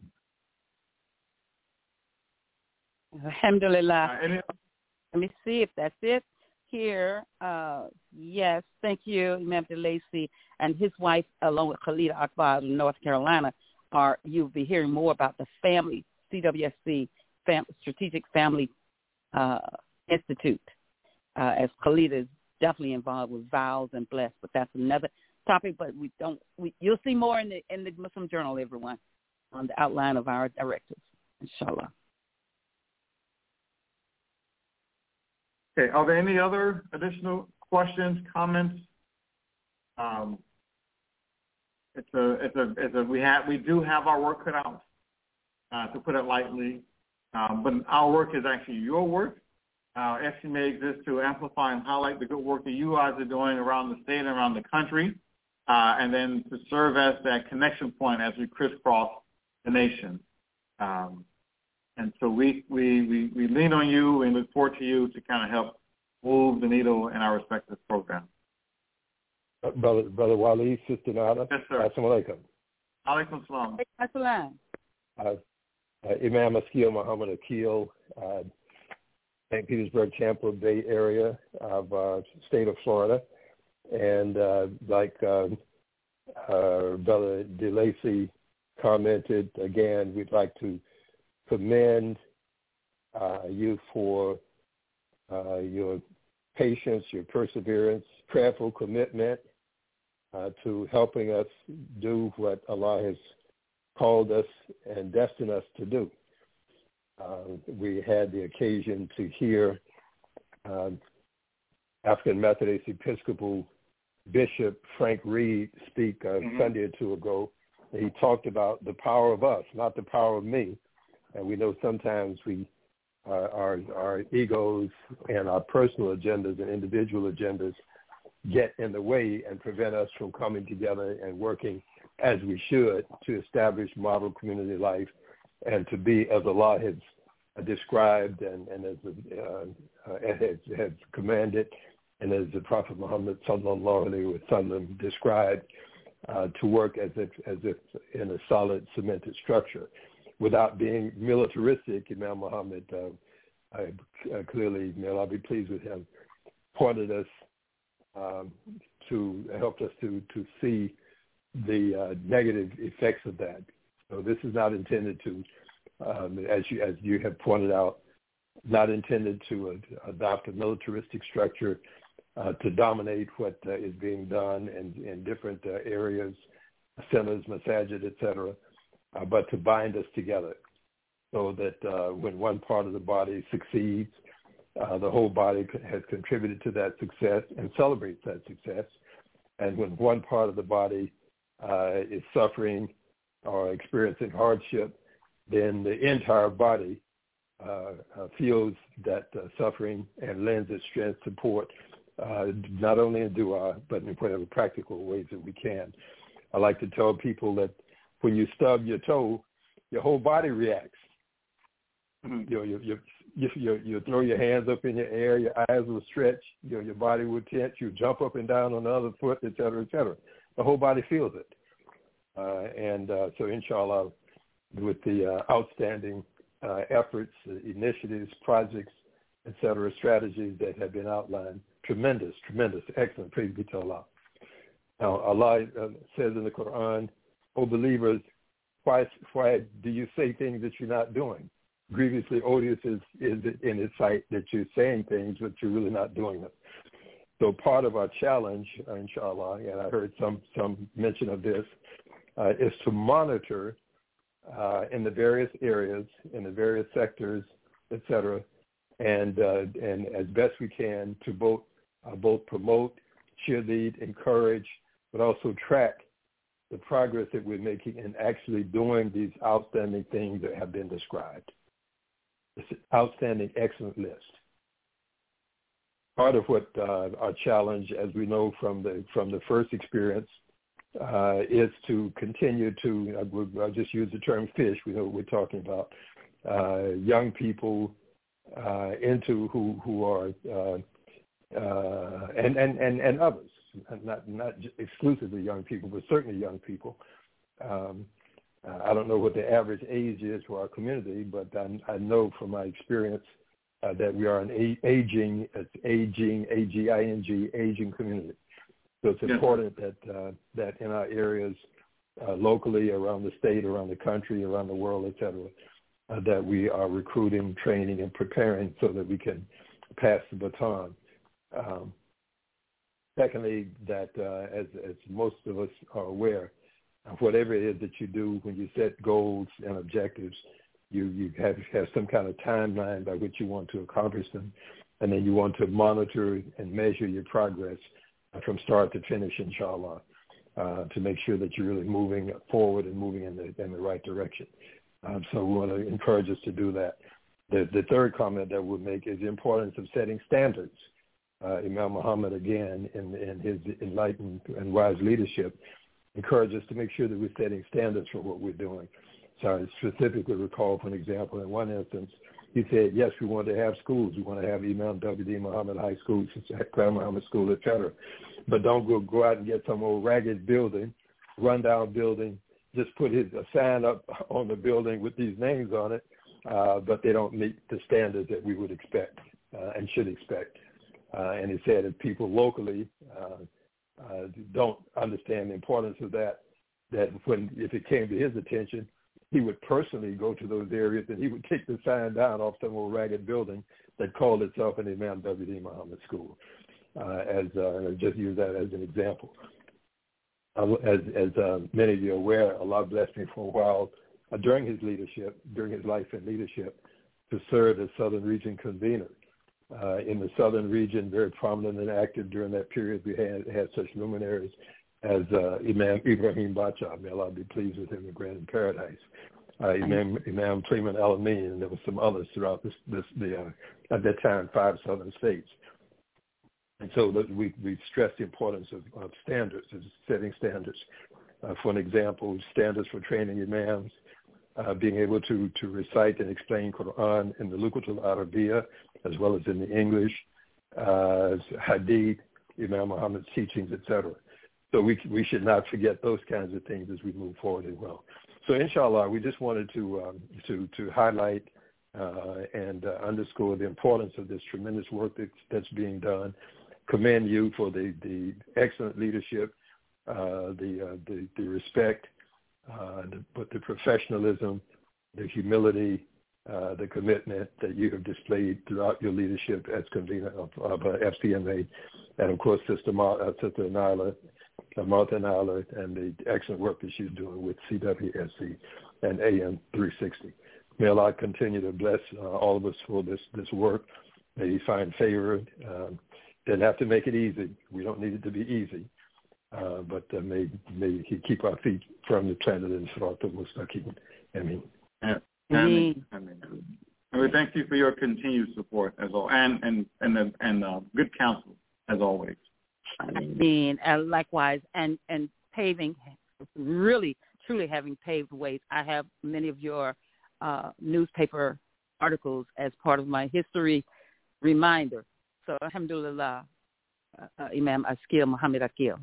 Alhamdulillah. Let me see if that's it. Here, yes, thank you, Imam DeLacy and his wife, along with Khalida Akbar in North Carolina, you'll be hearing more about the family, CWSC, Strategic Family Institute, as Khalida is definitely involved with vows and bless, but that's another topic, but you'll see more in the Muslim Journal, everyone, on the outline of our directives, inshallah. Okay, are there any other additional questions, comments? We do have our work cut out, to put it lightly, but our work is actually your work. FCMA exists to amplify and highlight the good work that you guys are doing around the state and around the country, and then to serve as that connection point as we crisscross the nation. And so we lean on you and look forward to you to kind of help move the needle in our respective programs. Brother Wali, Sister Nada. Yes, sir. Assalamu alaikum. Alaikum salam. Assalam. Imam Akil Muhammad Akil, St. Petersburg, Tampa Bay area of state of Florida. And like Brother DeLacy commented, again, we'd like to commend you for your patience, your perseverance, prayerful commitment to helping us do what Allah has called us and destined us to do. We had the occasion to hear African Methodist Episcopal Bishop Frank Reed speak a Sunday or two ago. He talked about the power of us, not the power of me. And we know sometimes our egos and our personal agendas and individual agendas get in the way and prevent us from coming together and working as we should to establish model community life and to be, as Allah has described and has commanded, and as the Prophet Muhammad sallallahu alaihi wasallam described, to work as if in a solid cemented structure, without being militaristic. Imam Muhammad clearly, may Allah be pleased with him, pointed us helped us to see the negative effects of that. So this is not intended to, as you have pointed out, not intended to adopt a militaristic structure to dominate what is being done in different areas, centers, masajid, etc., but to bind us together so that when one part of the body succeeds, the whole body has contributed to that success and celebrates that success. And when one part of the body is suffering or experiencing hardship, then the entire body feels that suffering and lends its strength, support, not only in dua, but in whatever practical ways that we can. I like to tell people that when you stub your toe, your whole body reacts. You throw your hands up in the air, your eyes will stretch, your body will tense, you jump up and down on the other foot, et cetera, et cetera. The whole body feels it. So inshallah, with the outstanding efforts, initiatives, projects etc., strategies that have been outlined. Tremendous, excellent. Praise be to Allah. Now, Allah says in the Quran, "O believers, why do you say things that you're not doing? Grievously odious is in His sight that you're saying things, but you're really not doing them." So part of our challenge, inshallah, and I heard some mention of this, is to monitor in the various areas, in the various sectors, etc., and as best we can to both promote, cheerlead, encourage, but also track the progress that we're making in actually doing these outstanding things that have been described. It's an outstanding, excellent list. Part of what our challenge, as we know from the first experience, is to continue to, I'll just use the term fish, we know what we're talking about, young people into who are, and others, not exclusively young people, but certainly young people. I don't know what the average age is for our community, but I know from my experience that we are an aging, aging community. So it's important that in our areas, locally, around the state, around the country, around the world, et cetera, that we are recruiting, training, and preparing so that we can pass the baton. Secondly, that as most of us are aware, whatever it is that you do when you set goals and objectives, you have some kind of timeline by which you want to accomplish them, and then you want to monitor and measure your progress from start to finish, inshallah, to make sure that you're really moving forward and moving in the right direction. So we want to encourage us to do that. The third comment that we'll make is the importance of setting standards. Imam Muhammad, again, in his enlightened and wise leadership, encourage us to make sure that we're setting standards for what we're doing. So I specifically recall, for example, in one instance, he said, yes, we want to have schools. We want to have Imam W.D. Muhammad High School, Clare Muhammad School, et cetera. But don't go out and get some old ragged building, rundown building, just put a sign up on the building with these names on it, but they don't meet the standards that we would expect and should expect. And he said if people locally don't understand the importance of that if it came to his attention, he would personally go to those areas and he would take the sign down off some old ragged building that called itself an Imam W.D. Muhammad School. And I just use that as an example. As many of you are aware, Allah blessed me for a while during his life and leadership, to serve as Southern Region convener. In the Southern Region, very prominent and active during that period, we had such luminaries as Imam Ibrahim Bacha, may Allah be pleased with him and grant him paradise. Imam Clement Al-Amin, and there were some others throughout at that time, 5 southern states. And so we stress the importance of standards, of setting standards. For an example, standards for training imams, being able to recite and explain Quran in the Luqatul Arabiya as well as in the English, Hadith, Imam Muhammad's teachings, etc. So we should not forget those kinds of things as we move forward as well. So inshallah, we just wanted to highlight and underscore the importance of this tremendous work that's being done. Commend you for the excellent leadership, the respect, the professionalism, the humility, the commitment that you have displayed throughout your leadership as convener of FCMA, and of course Sister Martha Nyla, and the excellent work that she's doing with CWSC and AM 360. May Allah continue to bless all of us for this work. May He find favor. Doesn't have to make it easy. We don't need it to be easy. But may He keep our feet firmly planted in Sirat al-Mustaqim. Ameen. Amen. And we thank you for your continued support as well, and good counsel as always. Amen. Likewise, and paving, really, truly having paved ways. I have many of your newspaper articles as part of my history reminder. So, alhamdulillah, Imam Askil Muhammad Akil.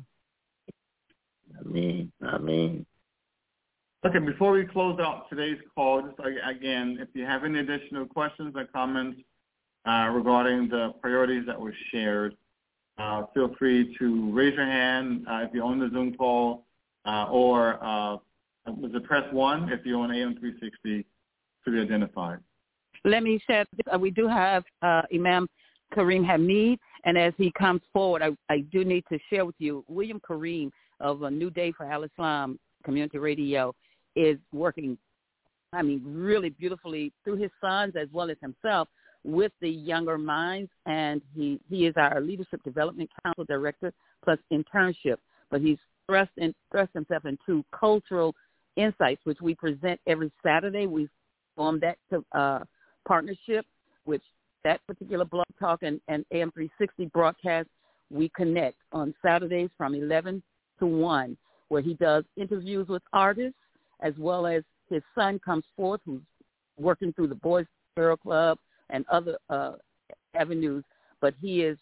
Amen. Amen. Okay, before we close out today's call, just again, if you have any additional questions or comments, regarding the priorities that were shared. Feel free to raise your hand if you're on the Zoom call, or press 1 if you're on AM360 to be identified. Let me share. We do have Imam Kareem Hamid, and as he comes forward, I do need to share with you, William Kareem of A New Day for Al-Islam Community Radio is working, really beautifully through his sons as well as himself with the younger minds, and he is our Leadership Development Council Director plus internship, but he's thrust himself into cultural insights, which we present every Saturday. We formed that partnership, which that particular Blog Talk and AM360 broadcast, we connect on Saturdays from 11 to 1, where he does interviews with artists, as well as his son comes forth, who's working through the Boys Girl Club and other avenues. But he is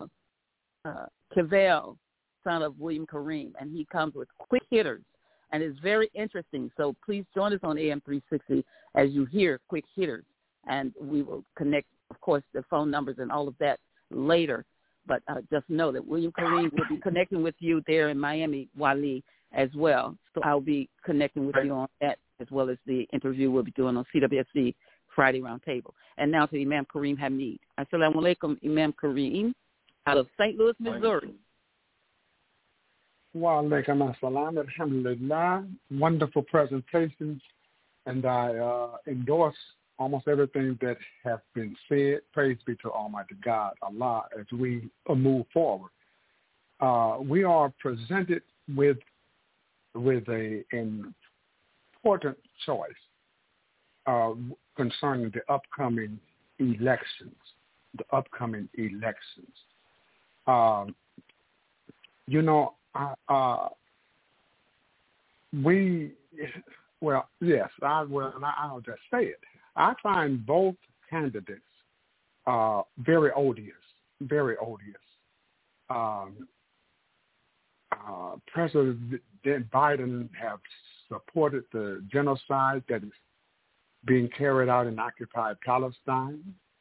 Cavell, son of William Kareem, and he comes with quick hitters, and it's very interesting. So please join us on AM360 as you hear quick hitters, and we will connect, of course, the phone numbers and all of that later. But just know that William Kareem will be connecting with you there in Miami, Wally, as well. So I'll be connecting with you on that, as well as the interview we'll be doing on CWSC Friday Roundtable. And now to Imam Kareem Hamid. Assalamu alaikum, Imam Kareem, out of St. Louis, Missouri. Wa alaikum assalam, alhamdulillah. Wonderful presentation, and I endorse almost everything that has been said. Praise be to Almighty God, Allah, as we move forward. We are presented with an important choice concerning the upcoming elections. I'll just say it. I find both candidates very odious. President Biden have supported the genocide that is being carried out in occupied Palestine,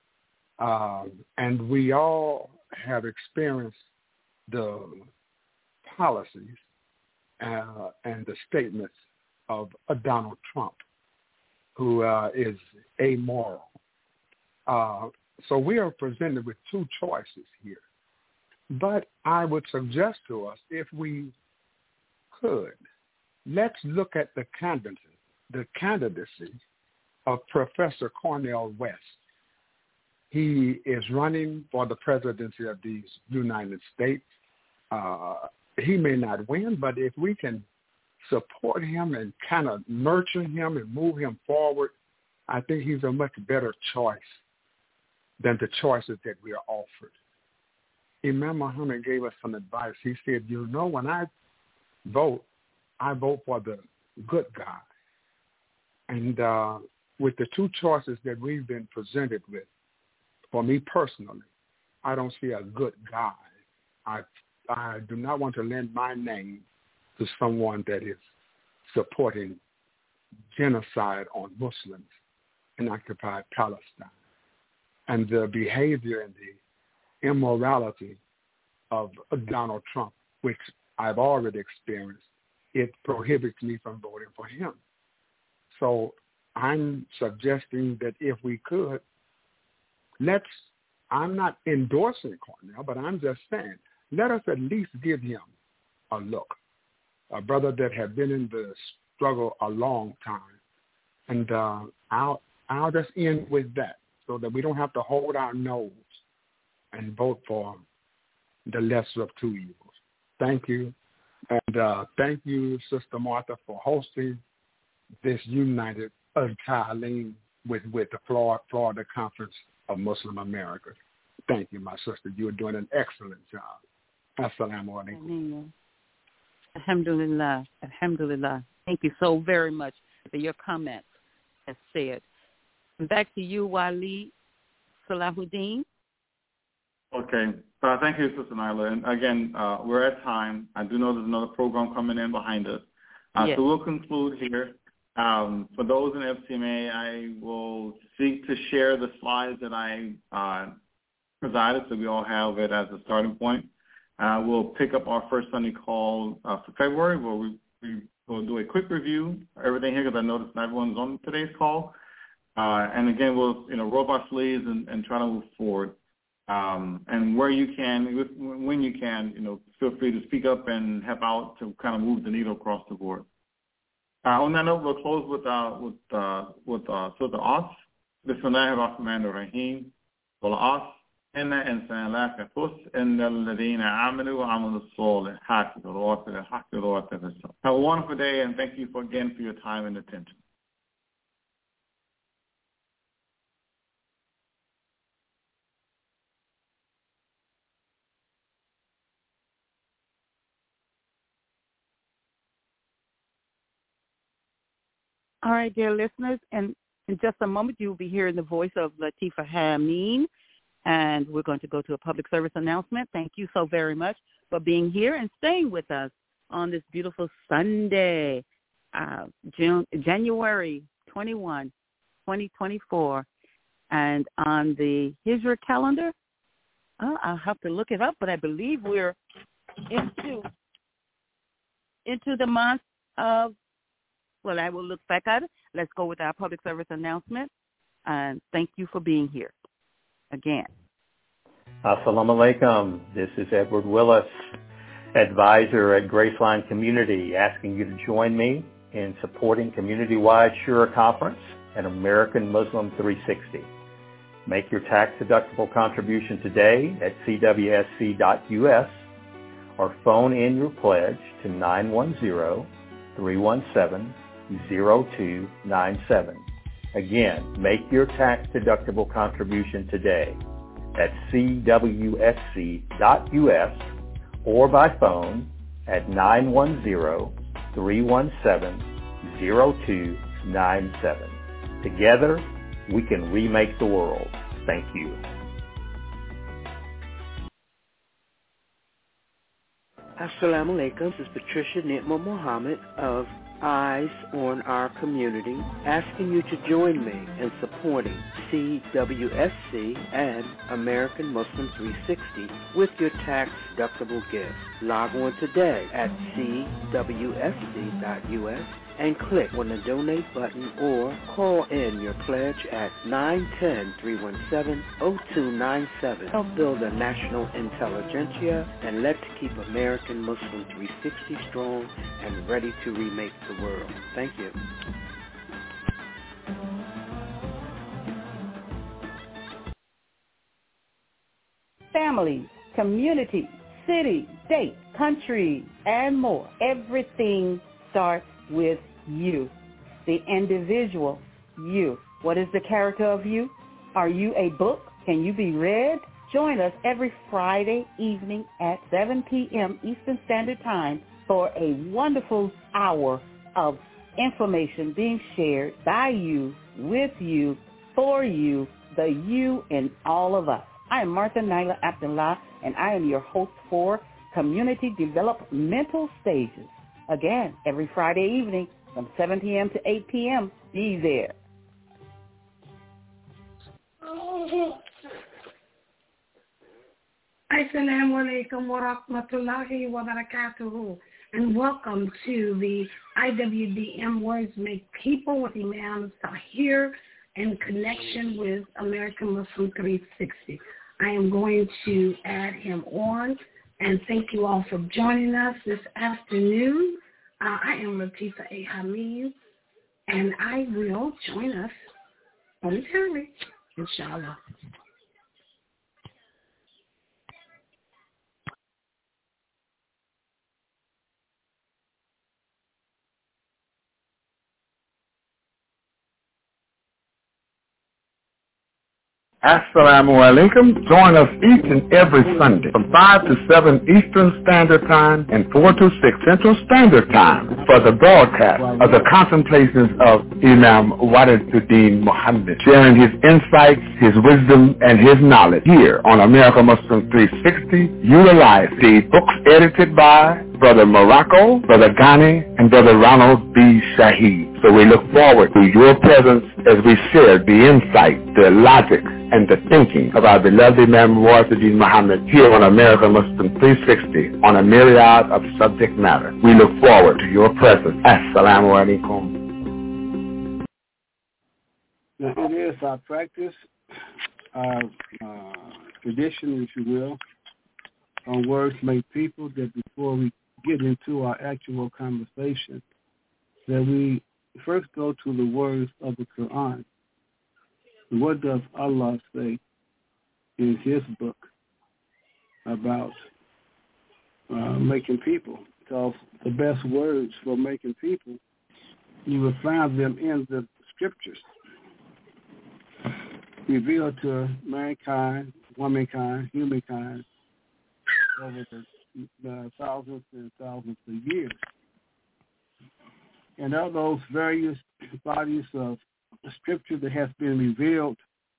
and we all have experienced the policies and the statements of Donald Trump, who is amoral. So we are presented with two choices here. But I would suggest to us, if we could, let's look at the candidacy of Professor Cornel West. He is running for the presidency of the United States. He may not win, but if we can support him and kind of nurture him and move him forward, I think he's a much better choice than the choices that we are offered. Imam Muhammad gave us some advice. He said, when I vote for the good guy. And with the two choices that we've been presented with, for me personally, I don't see a good guy. I do not want to lend my name to someone that is supporting genocide on Muslims in occupied Palestine. And the behavior and the immorality of Donald Trump, which I've already experienced, it prohibits me from voting for him. So I'm suggesting that if we could, I'm not endorsing Cornel, but I'm just saying, let us at least give him a look. A brother that has been in the struggle a long time. And I'll just end with that so that we don't have to hold our nose and vote for the lesser of two evils. Thank you. And thank you, Sister Martha, for hosting this United Ta'aleem with the Florida Conference of Muslim America. Thank you, my sister. You are doing an excellent job. Assalamu alaikum. Alhamdulillah. Alhamdulillah. Thank you so very much for your comments, as said. Back to you, Wali Salahuddin. Okay. Thank you, Sister Nyla. And again, we're at time. I do know there's another program coming in behind us. Yes. So we'll conclude here. For those in FCMA, I will seek to share the slides that I provided, so we all have it as a starting point. We'll pick up our first Sunday call for February, where we will do a quick review of everything here, because I noticed not everyone's on today's call. And again, we'll roll up our sleeves and try to move forward. And where you can, when you can, feel free to speak up and help out to kind of move the needle across the board. On that note, we'll close with Surah Al-Asr. Bismillahirrahmanirrahim. Wal-Asr. Inna insana la yafus illa alladhina amanu wa amilu s-salihati. Have a wonderful day, and thank you again for your time and attention. All right, dear listeners, and in just a moment you will be hearing the voice of Latifah Hameen, and we're going to go to a public service announcement. Thank you so very much for being here and staying with us on this beautiful Sunday, January 21, 2024, and on the Hijra calendar, I'll have to look it up, but I believe we're into the month of, well, I will look back at it. Let's go with our public service announcement. And thank you for being here again. Assalamu alaikum. This is Edward Willis, advisor at Graceline Community, asking you to join me in supporting community-wide Shura Conference and American Muslim 360. Make your tax-deductible contribution today at cwsc.us or phone in your pledge to 910-317-0297. Again, make your tax-deductible contribution today at cwsc.us or by phone at 910-317-0297. Together, we can remake the world. Thank you. Assalamu alaikum. This is Patricia Nitma Muhammad of Eyes on Our Community, asking you to join me in supporting CWSC and American Muslim 360 with your tax-deductible gift. Log on today at cwsc.us and click on the donate button or call in your pledge at 910-317-0297. Help build a national intelligentsia and let's keep American Muslim 360 strong and ready to remake the world. Thank you. Family, community, city, state, country, and more. Everything starts with you, the individual you. What is the character of you? Are you a book? Can you be read? Join us every Friday evening at 7 p.m. Eastern Standard Time for a wonderful hour of information being shared by you, with you, for you, the you in all of us. I am Martha Naila Abdullah, and I am your host for Community Developmental Stages. Again, every Friday evening from 7 p.m. to 8 p.m. Be there. Assalamu alaikum wa rahmatullahi wa barakatuhu. And welcome to the IWDM Words Make People with Imam Tahir in connection with American Muslim 360. I am going to add him on. And thank you all for joining us this afternoon. I am Latifah A. Hameen, and I will join us momentarily, inshallah. Assalamu alaikum. Join us each and every Sunday from 5 to 7 Eastern Standard Time and 4 to 6 Central Standard Time for the broadcast of the contemplations of Imam Wahiduddin Muhammad, sharing his insights, his wisdom, and his knowledge here on American Muslim 360. Utilize the books edited by Brother Morocco, Brother Ghani, and Brother Ronald B. Shaheed. So we look forward to your presence as we share the insight, the logic, and the thinking of our beloved Imam Muwahhideen Muhammad here on American Muslim 360 on a myriad of subject matter. We look forward to your presence. Assalamu alaikum. Now, it is our practice, our tradition, if you will, on Words Make People, that before we get into our actual conversation, that we first go to the words of the Quran. What does Allah say in His book about making people? Because the best words for making people, you will find them in the scriptures, revealed to mankind, womankind, humankind, over the thousands and thousands of years. And of those various bodies of scripture that has been revealed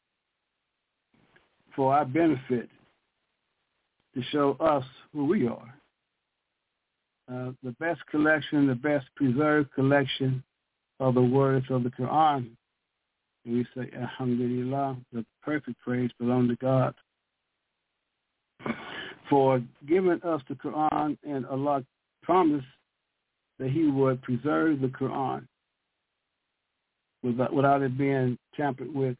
for our benefit to show us who we are. The best collection, the best preserved collection of the words of the Quran. And we say, Alhamdulillah, the perfect praise belongs to God for giving us the Quran, and Allah promised that He would preserve the Quran without it being tampered with.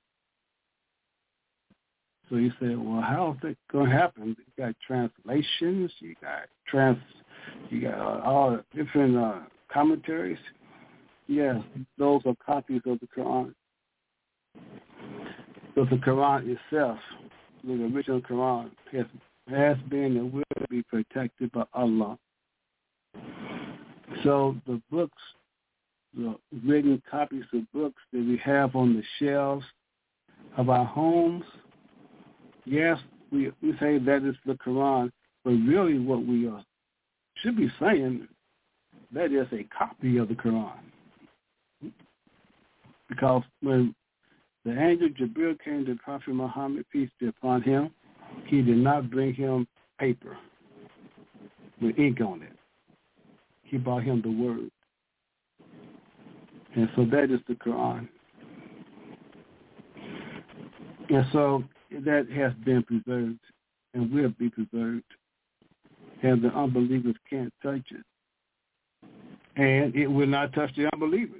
So you say, well, how is that going to happen? You got translations, you got all the different commentaries. Yes, those are copies of the Quran. But the Quran itself, the original Quran, has been and will be protected by Allah. So the books, the written copies of books that we have on the shelves of our homes, yes, we say that is the Quran, but really what we should be saying, that is a copy of the Quran. Because when the angel Jibril came to Prophet Muhammad, peace be upon him, he did not bring him paper with ink on it. He brought him the word. And so that is the Quran. And so that has been preserved and will be preserved. And the unbelievers can't touch it. And it will not touch the unbelievers.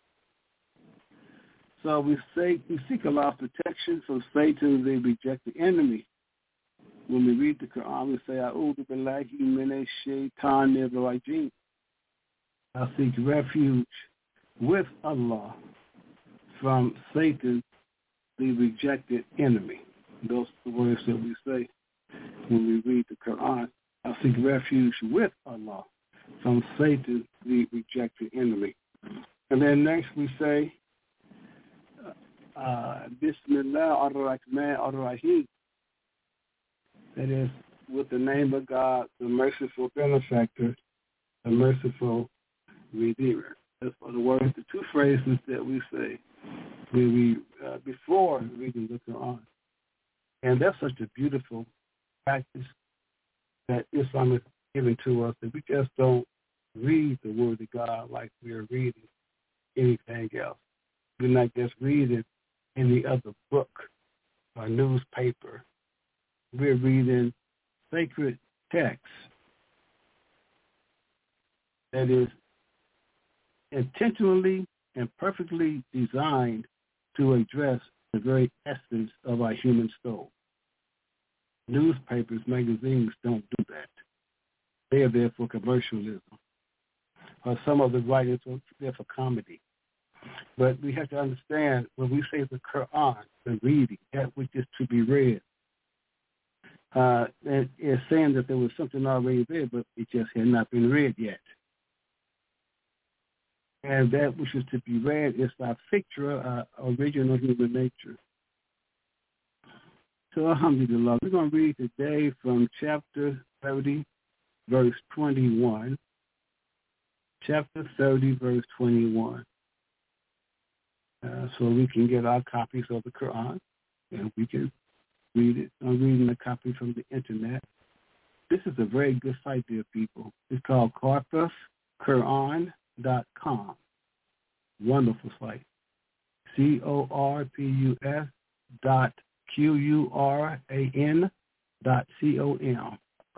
So we seek Allah's protection from Satan, the rejected enemy. When we read the Quran, we say, A'udhu billahi minash shaitanir rajim. I seek refuge with Allah from Satan, the rejected enemy. Those are the words that we say when we read the Quran. I seek refuge with Allah from Satan, the rejected enemy. And then next we say, Bismillah ar-Rahman ar-Rahim. That is, with the name of God, the merciful benefactor, the merciful Redeemer. That's one of the words, the two phrases that we say when we before reading the Quran. And that's such a beautiful practice that Islam is giving to us, that we just don't read the Word of God like we're reading anything else. We're not just reading any other book or newspaper. We're reading sacred texts that is intentionally and perfectly designed to address the very essence of our human soul. Newspapers, magazines don't do that. They are there for commercialism. Or some of the writers are there for comedy. But we have to understand when we say the Quran, the reading, that which is to be read, it is saying that there was something already there, but it just had not been read yet. And that which is to be read is our fitra, original human nature. So, alhamdulillah, we're going to read today from chapter 30, verse 21. Chapter 30, verse 21. So we can get our copies of the Quran, and we can read it. I'm reading a copy from the internet. This is a very good site, dear people. It's called CorpusQuran.com. Wonderful site. CorpusQuran.com.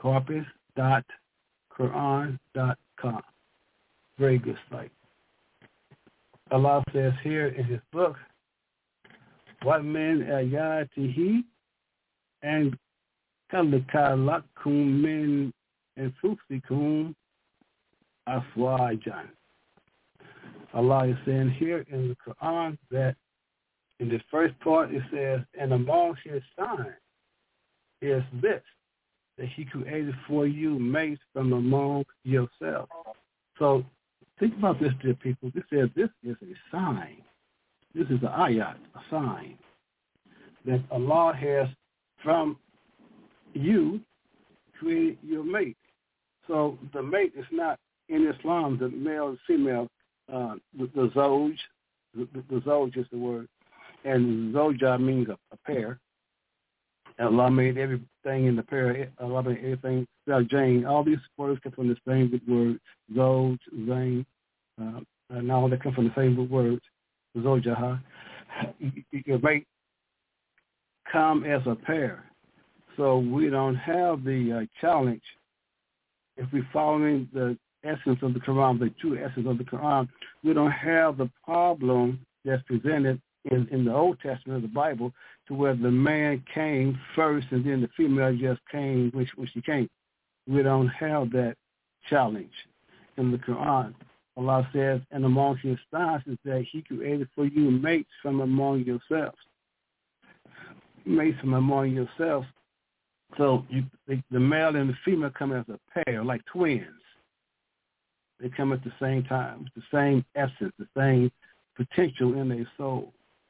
Corpus.Quran.com. Very good site. Allah says here in his book, وَمِنْ آيَاتِهِ and خَلَقَ لَكُم مِّنْ أَنفُسِكُمْ أَزْوَاجًا. Allah is saying here in the Quran that in the first part it says, and among his signs is this, that he created for you mates from among yourselves. So think about this, dear people. This says this is a sign. This is an ayat, a sign that Allah has from you created your mate. So the mate is not in Islam, the male and female, the zoj. The zoj is the word. And zoja means a pair. Allah made everything in the pair. Allah made everything. Jane, all these words come from the same root word. Zoj, Zain, and all that come from the same root words. Zojaha. Your mate come as a pair. So we don't have the challenge. If we're following the essence of the Quran, the true essence of the Quran, we don't have the problem that's presented in the Old Testament of the Bible, to where the man came first and then the female just came when she came. We don't have that challenge in the Quran. Allah says, and among his signs is that he created for you mates from among yourselves. Mates from among yourselves. So the male and the female come as a pair, like twins. They come at the same time, with the same essence, the same potential in their soul.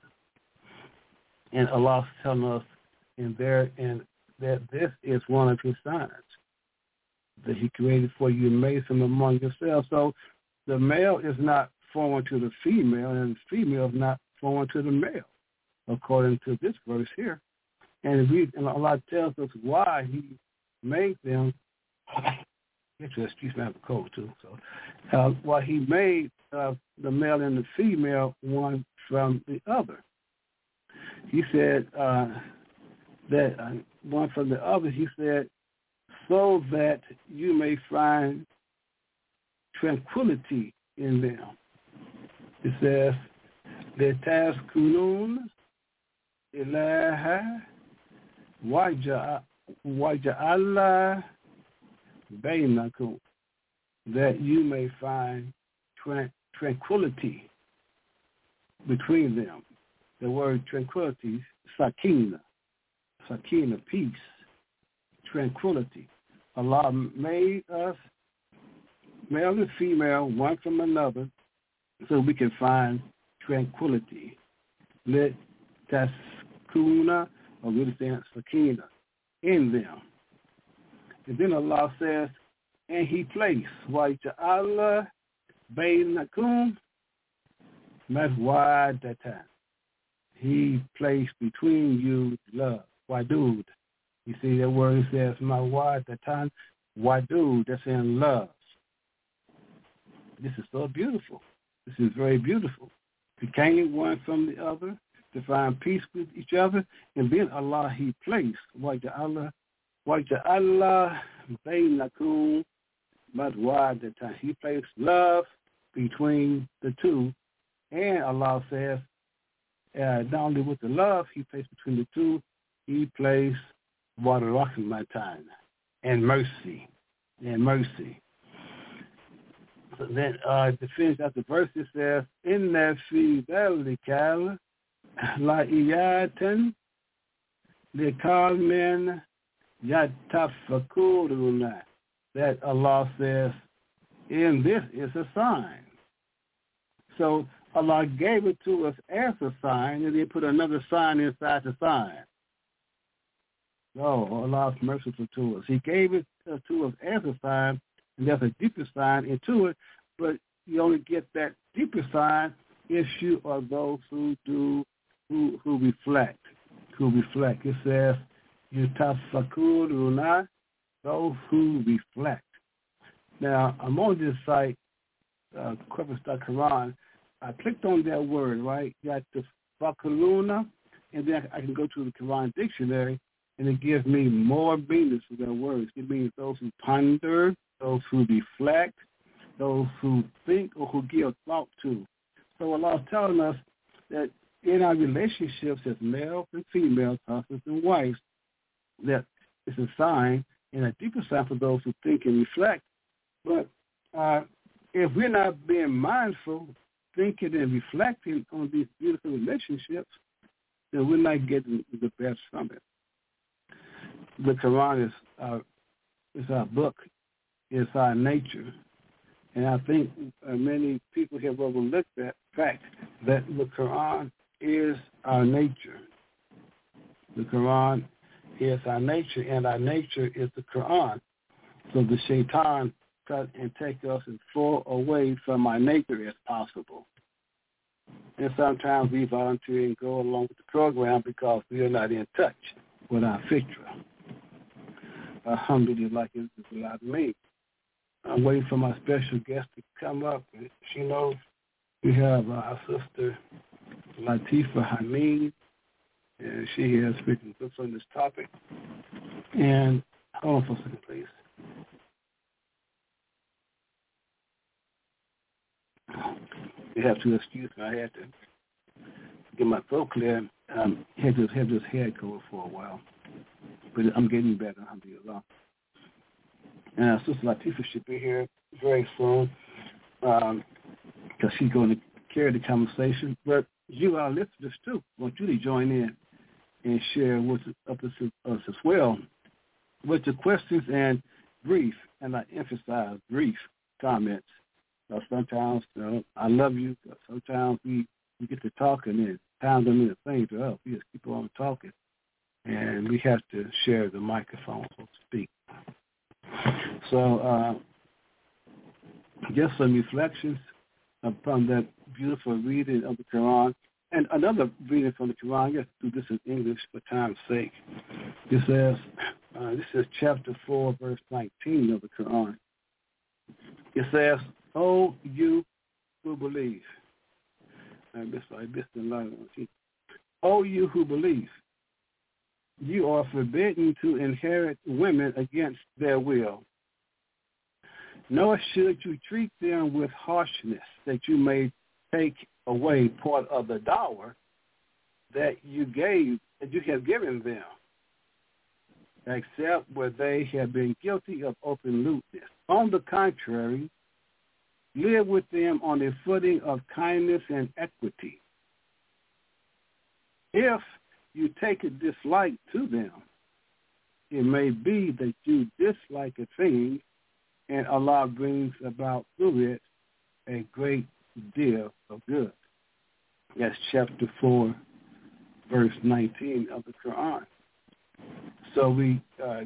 And Allah's telling us that this is one of his signs, that he created for you mates from among yourselves. So the male is not foreign to the female, and the female is not foreign to the male, according to this verse here. And Allah tells us why he made them. Excuse me, I have a cold too. So why he made the male and the female one from the other. He said that one from the other, he said, so that you may find tranquility in them. It says, لِتَسْكُنُونَ إِلَيْهَا وَجَعَلَ بَيْنَكُمْ, that you may find tranquility between them. The word tranquility, sakina, peace, tranquility. Allah made us, male and female, one from another, so we can find tranquility. Let taskuna, or really saying sakina, in them. And then Allah says, and he placed, وَجَعَلَ بَيْنَكُمْ مَوَدَّةً. He placed between you love, wadud. You see that word says mawaddatan, wadud, that's in love. This is so beautiful. This is very beautiful. To came one from the other, to find peace with each other, and then Allah, he placed, waja'allah bainakum mawaddatan. He placed love between the two, and Allah says, not only with the love he placed between the two, he placed warahmatan, and mercy. So then to finish out the verse, it says, Inna fi dhalika la'iyatan liqawmin yatafakkuruna. That Allah says, in this is a sign. So Allah gave it to us as a sign, and then put another sign inside the sign. Oh, Allah's merciful to us. He gave it to us as a sign, and there's a deeper sign into it, but you only get that deeper sign if you are those who reflect. It says, Yutafakuruna, those who reflect. Now, I'm on this site, Corpus.Quran. I clicked on that word, right? Got the Fakaluna, and then I can go to the Quran dictionary, and it gives me more meanings for that word. It means those who ponder, those who reflect, those who think or who give thought to. So Allah is telling us that in our relationships as males and females, husbands and wives, that it's a sign and a deeper sign for those who think and reflect. But if we're not being mindful, thinking and reflecting on these beautiful relationships, then we're not getting the best from it. The Quran is our book, it's our nature. And I think many people have overlooked that fact that the Quran is our nature. The Quran is our nature, and our nature is the Quran. So the shaitan cut and take us as far away from our nature as possible. And sometimes we volunteer and go along with the program because we are not in touch with our fitra. Alhamdulillah, it's a lot of me. I'm waiting for my special guest to come up. She knows we have our sister Latifa Hamid, and she has written books on this topic. And hold on for a second, please. You have to excuse me. I had to get my throat clear. Had this head cold for a while, but I'm getting better, alhamdulillah. And our sister Latifa should be here very soon because she's going to carry the conversation. But you, our listeners, too, want you to join in and share what's up to us as well with your questions and brief, and I emphasize brief comments. Sometimes, I love you. Sometimes we get to talking and pound them in the thing to us. We just keep on talking. And we have to share the microphone, so to speak. So just some reflections upon that beautiful reading of the Quran. And another reading from the Quran, I guess do this in English for time's sake. This is chapter 4, verse 19 of the Quran. It says, "O you who believe." "O you who believe, you are forbidden to inherit women against their will, nor should you treat them with harshness, that you may take away part of the dower that you have given them, except where they have been guilty of open lewdness. On the contrary, live with them on a footing of kindness and equity. If you take a dislike to them, it may be that you dislike a thing, and Allah brings about through it a great deal of good." That's chapter 4, verse 19 of the Quran. So we,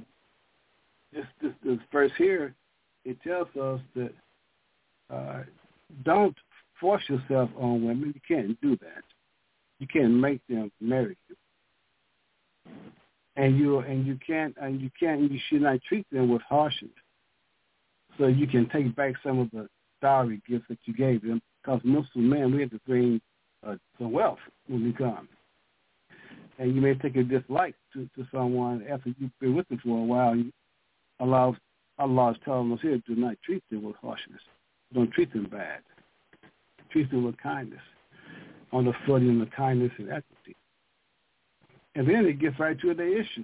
this verse here, it tells us that don't force yourself on women. You can't do that. You can't make them marry you. And you should not treat them with harshness. So you can take back some of the dowry gifts that you gave them, because Muslim men, we have to bring some wealth when we come. And you may take a dislike to someone after you've been with them for a while. Allah is telling us here, do not treat them with harshness. Don't treat them bad. Treat them with kindness, on the footing of kindness and equity. And then it gets right to the issue.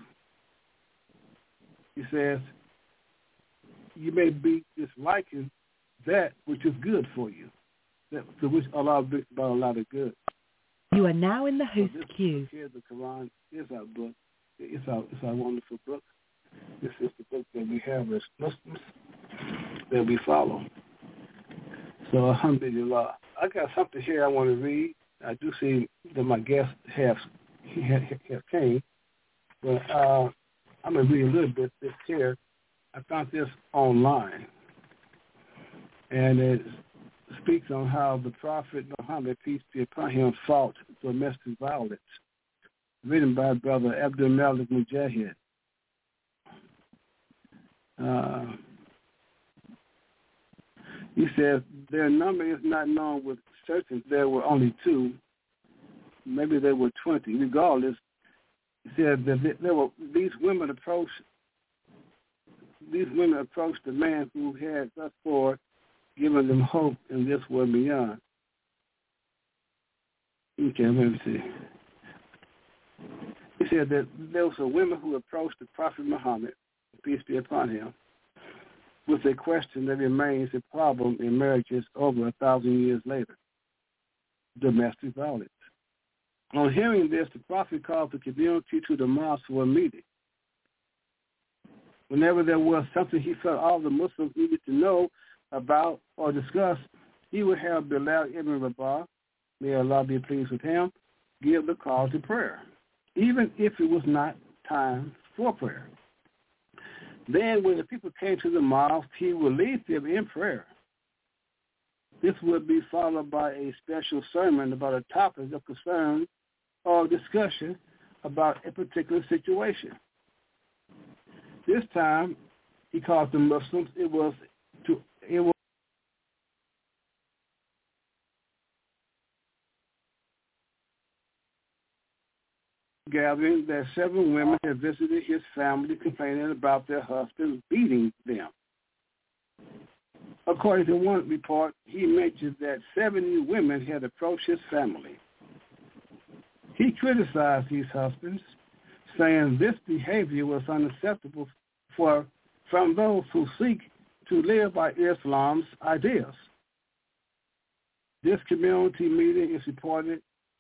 He says, you may be disliking that which is good for you, that to which Allah brings about a lot of good. You are now in the host queue. Here, the Quran is our book. It's our wonderful book. This is the book that we have as Muslims that we follow. So, alhamdulillah. I got something here I want to read. I do see that my guest have came, but I'm going to read a little bit this here. I found this online, and it speaks on how the Prophet Muhammad, peace be upon him, fought domestic violence, written by Brother Abdul Malik Mujahid. He says their number is not known with certainty. There were only 2. Maybe there were 20. Regardless, he said that there were these women approached the man who had thus far given them hope in this world beyond. Okay, let me see. He said that there was a woman who approached the Prophet Muhammad, peace be upon him, with a question that remains a problem in marriages over 1,000 years later: domestic violence. On hearing this, the Prophet called the community to the mosque for a meeting. Whenever there was something he felt all the Muslims needed to know about or discuss, he would have Bilal ibn Rabah, may Allah be pleased with him, give the call to prayer, even if it was not time for prayer. Then when the people came to the mosque, he would lead them in prayer. This would be followed by a special sermon about a topic of concern or discussion about a particular situation. This time, he called the Muslims. It was gathering that 7 women had visited his family complaining about their husbands beating them. According to one report, he mentioned that 70 women had approached his family. He criticized these husbands, saying this behavior was unacceptable from those who seek to live by Islam's ideas. This community meeting is reported.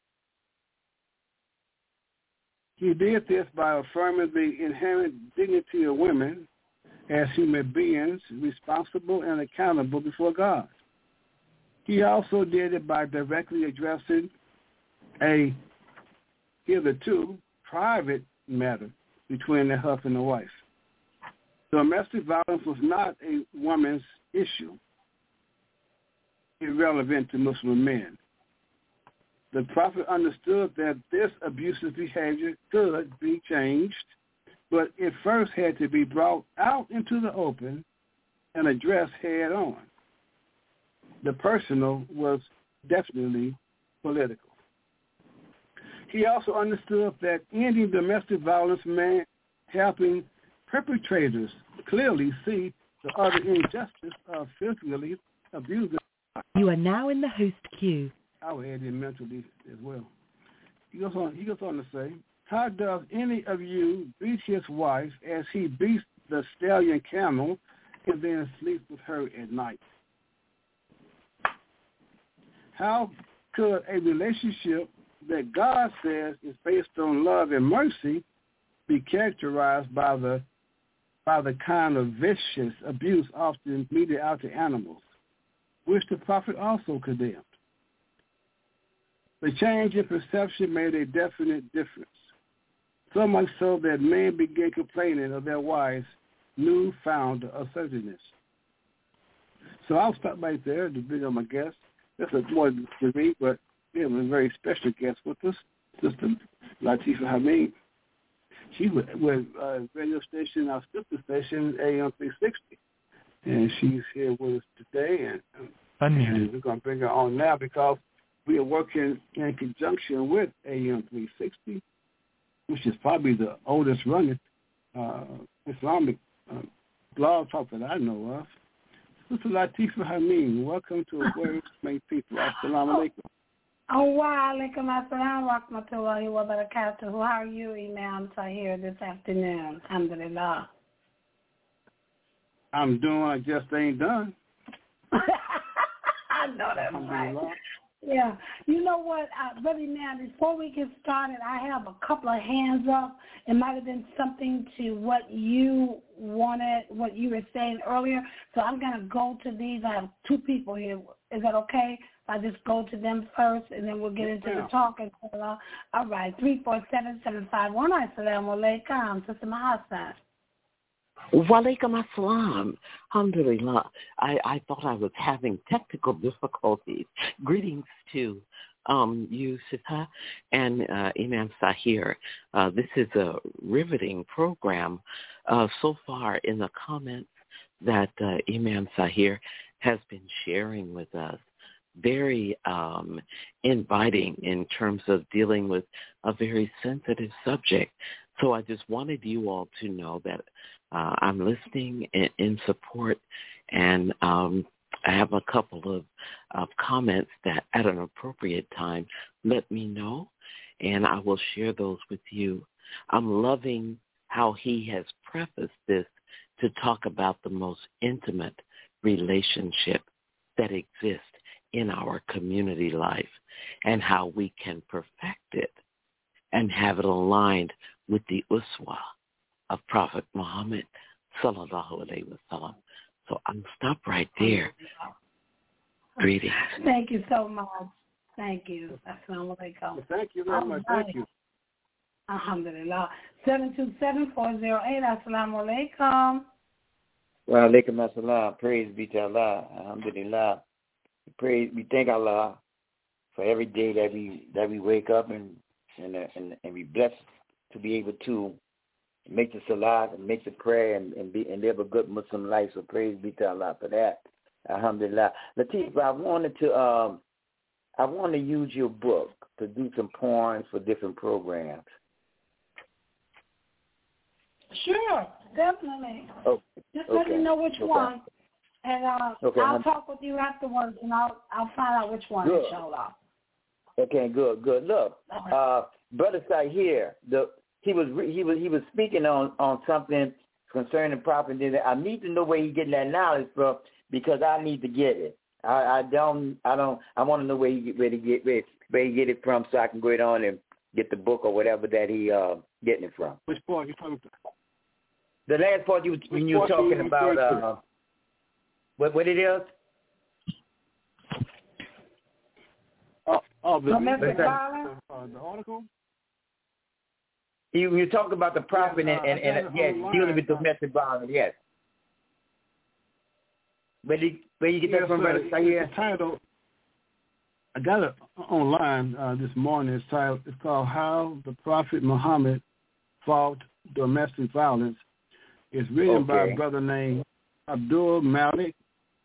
He did this by affirming the inherent dignity of women as human beings responsible and accountable before God. He also did it by directly addressing a hitherto private matter between the husband and wife. Domestic violence was not a woman's issue, irrelevant to Muslim men. The Prophet understood that this abusive behavior could be changed, but it first had to be brought out into the open and addressed head on. The personal was definitely political. He also understood that ending domestic violence meant helping perpetrators clearly see the utter injustice of physically abusing. You are now in the host queue. I would add in mentally as well. He goes on to say, how does any of you beat his wife as he beats the stallion camel and then sleeps with her at night? How could a relationship that God says is based on love and mercy be characterized by the kind of vicious abuse often meted out to animals, which the Prophet also condemned? The change in perception made a definite difference, so much so that men began complaining of their wives' newfound assertiveness. So I'll stop right there to bring on my guest. This is more to me, but we have a very special guest with us, Sister Latifa Hamid. She was with radio station, our sister station, AM 360, and she's here with us today. And we're going to bring her on now because we are working in conjunction with AM 360, which is probably the oldest running Islamic blog talk that I know of. Sister Latifa Hamid, welcome to Words Make People. Assalamu alaikum. Wa alaikum assalam wa rahmatullahi wa barakatuh. How are you, Imam Tahir, this afternoon? Alhamdulillah. I'm doing, I just ain't done. I know that's right. Yeah. You know what, Brother Man, before we get started, I have a couple of hands up. It might have been something to what you wanted, what you were saying earlier. So I'm going to go to these. I have 2 people here. Is that okay? I just go to them first, and then we'll get into the talk. All right, 347-751. Assalamu alaikum, Sister Mahassan. Walaikum assalam. Alhamdulillah. I thought I was having technical difficulties. Greetings to Yusuf and Imam Sahir. This is a riveting program so far in the comments that Imam Sahir has been sharing with us. Very inviting in terms of dealing with a very sensitive subject. So I just wanted you all to know that I'm listening in support, and I have a couple of comments that at an appropriate time let me know, and I will share those with you. I'm loving how he has prefaced this to talk about the most intimate relationship that exists in our community life and how we can perfect it and have it aligned with the uswa of Prophet Muhammad sallallahu alaihi wasallam. So I'm stop right there. Greetings. Thank you so much. Thank you. Assalamu alaikum. Thank you very much. Thank you. Alhamdulillah. 727-408. Assalamu alaikum. Wa alaikum assalam. Praise be to Allah. Alhamdulillah. We thank Allah for every day that we wake up and we blessed to be able to make the salat and make the prayer and live a good Muslim life. So praise be to Allah for that. Alhamdulillah. Latif, I want to use your book to do some poems for different programs. Sure, definitely. Oh, just let me know which one, and I'll talk with you afterwards, and I'll find out which one, inshallah. Okay, good. Look, Brother Sahir, he was speaking on something concerning Prophet. I need to know where he getting that knowledge from because I need to get it. I want to know where he get it from so I can go on and get the book or whatever that he getting it from. Which part you talking about? The last part when you were talking about what it is. The domestic violence. The article. You talk about the prophet and dealing with domestic violence. Yes. Where you get that from, Brother Sahir? The title. I got it online this morning. It's called "How the Prophet Muhammad Fought Domestic Violence." It's written by a brother named Abdul Malik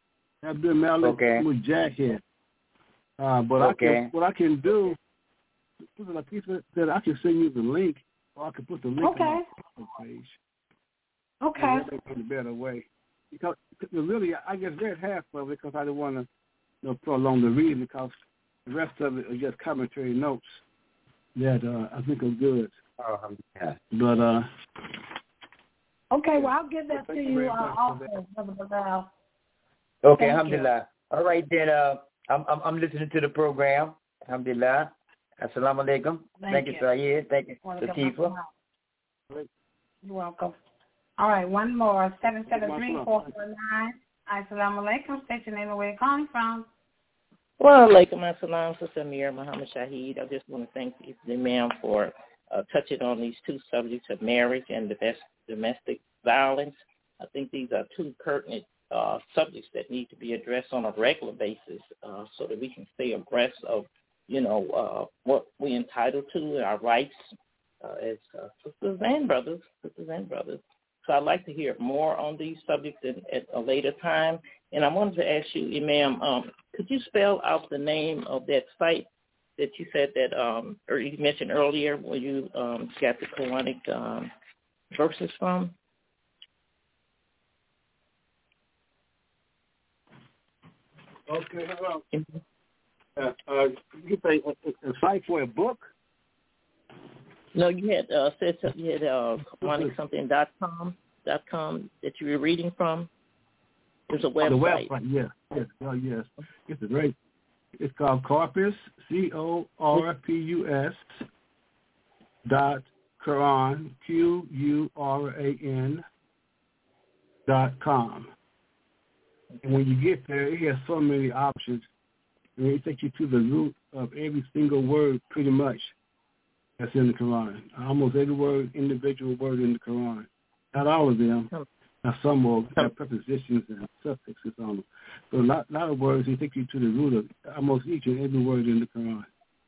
Mujahid. But what I can do, like he said, I can send you the link, or I can put the link on the page. Okay. That's a better way. Because really, I just read half of it because I didn't want to prolong the reading because the rest of it are just commentary notes that I think are good. But okay, well, I'll give that to you also, Brother Bilal. Okay, alhamdulillah. All right, then I'm listening to the program. Alhamdulillah. Assalamu alaikum. Thank you, Sahir. Thank you, Latifa. You're welcome. All right, one more. 773-449. Assalamu alaikum. State your name and where you're calling from. Well, alaikum assalam, Sister Amir Muhammad Shahid. I just want to thank the ma'am for touching on these two subjects of marriage and domestic violence. I think these are two pertinent subjects that need to be addressed on a regular basis so that we can stay abreast of, what we're entitled to, our rights as sisters and brothers. So I'd like to hear more on these subjects at a later time. And I wanted to ask you, Imam, could you spell out the name of that site that you said that, or you mentioned earlier where you got the Quranic verses from? Okay. You say a site for a book? No, you had said something. You had QuranicSomething.com that you were reading from. There's a website. The website, yes. Oh, yes. It's great. It's called Corpus, CORPUS .Quran, QURAN.com. And when you get there, it has so many options. And it takes you to the root of every single word, pretty much, that's in the Quran. Almost every individual word in the Quran. Not all of them. Now some will have prepositions and suffixes on them. So a lot of words, they take you to the root of almost each and every word in the Quran.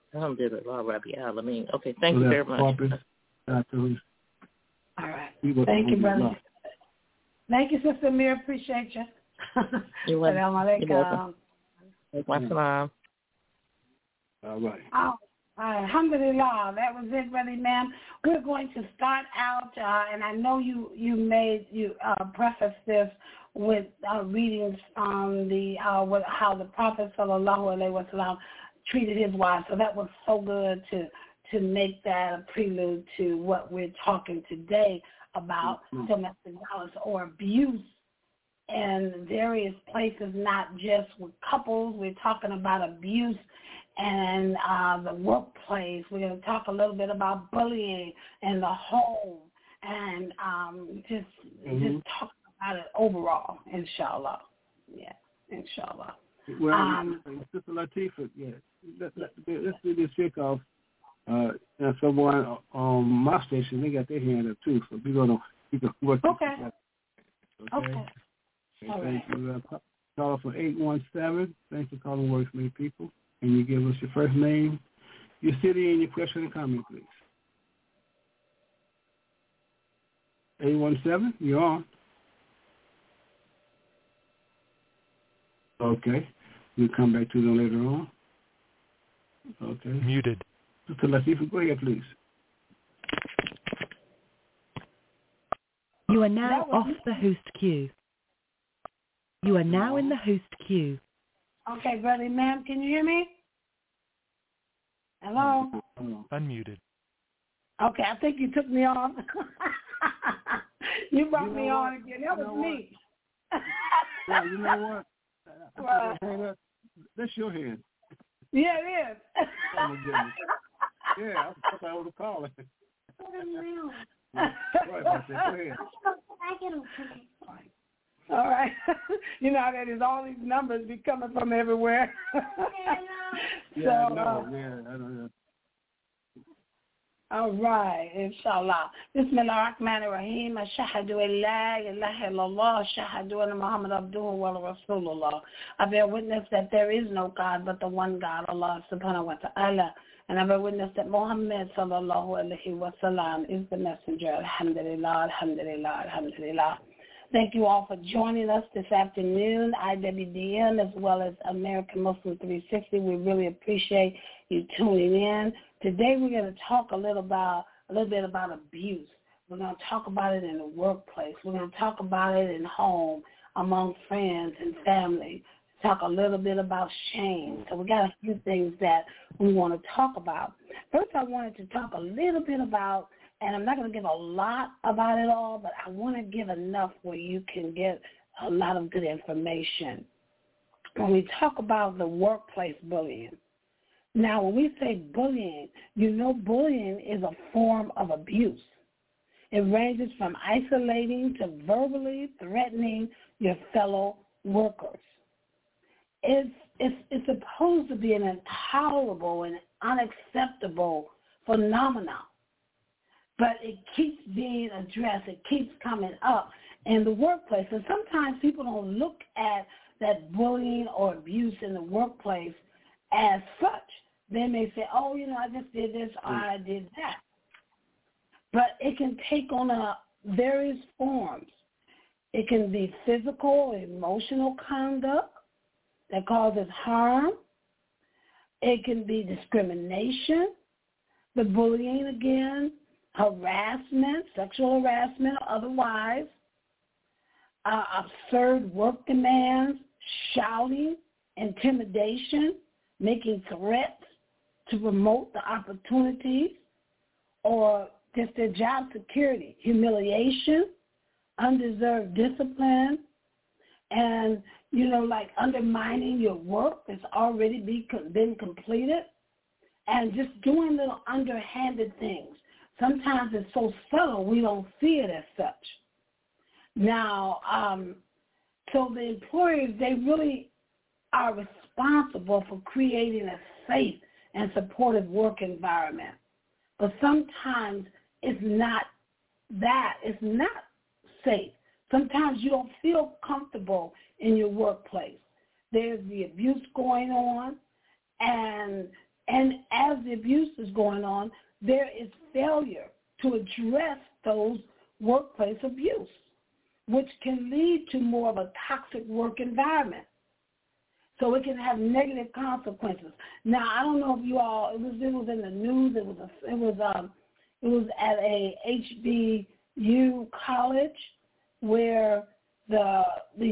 Alhamdulillah, Rabbi Alamin. Okay, thank you very much. All right. Thank you, brother. Thank you, Sister Amir. Appreciate you. You're welcome. All right. Alhamdulillah. That was it, brother ma'am. We're going to start out, and I know you preface this with readings from how the Prophet sallallahu alaihi wasallam treated his wife. So that was so good to make that a prelude to what we're talking today about domestic violence or abuse in various places, not just with couples. We're talking about abuse and the workplace. We're going to talk a little bit about bullying in the home and just talk about it overall, inshallah. Yeah, inshallah. Well, Sister Latifah, yeah. Let's do this kickoff. Someone on my station, they got their hand up too, so we're going to work this together. Okay. Thank you. Call from 817. Thanks for calling Works Many People. And you give us your first name, your city, and your question and comment, please. 817, you're on. Okay. We'll come back to them later on. Okay. Muted. Sister Latifah, go ahead, please. You are now off the host queue. You are now in the host queue. Okay, brother, ma'am, can you hear me? Hello? Unmuted. Okay, I think you took me off. You brought me on again. That was me. Yeah, you know what? That's your hand. Yeah, it is. Oh, my goodness. Yeah, I thought I was calling. Right about that. Go ahead. All right. You know how that is, all these numbers be coming from everywhere. Yeah, I know. I know. All right, inshallah. Bismillah ar-Rahman ar-Rahim. Ashhadu an la ilaha illallah. Ashhadu anna Muhammad abduhu wa rasulullah. I bear witness that there is no God but the one God, Allah subhanahu wa ta'ala. And I bear witness that Muhammad sallallahu alayhi wa sallam is the messenger. Alhamdulillah, alhamdulillah, alhamdulillah. Thank you all for joining us this afternoon, IWDM as well as American Muslim 360. We really appreciate you tuning in. Today we're going to talk a little bit about abuse. We're going to talk about it in the workplace. We're going to talk about it in home, among friends and family. Talk a little bit about shame. So we got a few things that we want to talk about. First, I wanted to talk a little bit about, and I'm not going to give a lot about it all, but I want to give enough where you can get a lot of good information. When we talk about the workplace bullying, now when we say bullying, you know bullying is a form of abuse. It ranges from isolating to verbally threatening your fellow workers. It's supposed to be an intolerable and unacceptable phenomenon. But it keeps being addressed. It keeps coming up in the workplace. And sometimes people don't look at that bullying or abuse in the workplace as such. They may say, oh, I just did this or I did that. But it can take on various forms. It can be physical or emotional conduct that causes harm. It can be discrimination, the bullying again, harassment, sexual harassment or otherwise, absurd work demands, shouting, intimidation, making threats to promote the opportunities, or just their job security, humiliation, undeserved discipline, and, like undermining your work that's already been completed, and just doing little underhanded things. Sometimes it's so subtle we don't see it as such. Now, so the employers, they really are responsible for creating a safe and supportive work environment. But sometimes it's not that. It's not safe. Sometimes you don't feel comfortable in your workplace. There's the abuse going on, and And as the abuse is going on, there is failure to address those workplace abuse, which can lead to more of a toxic work environment. So it can have negative consequences. Now, I don't know if you all, it was in the news. It was at a HBU college where the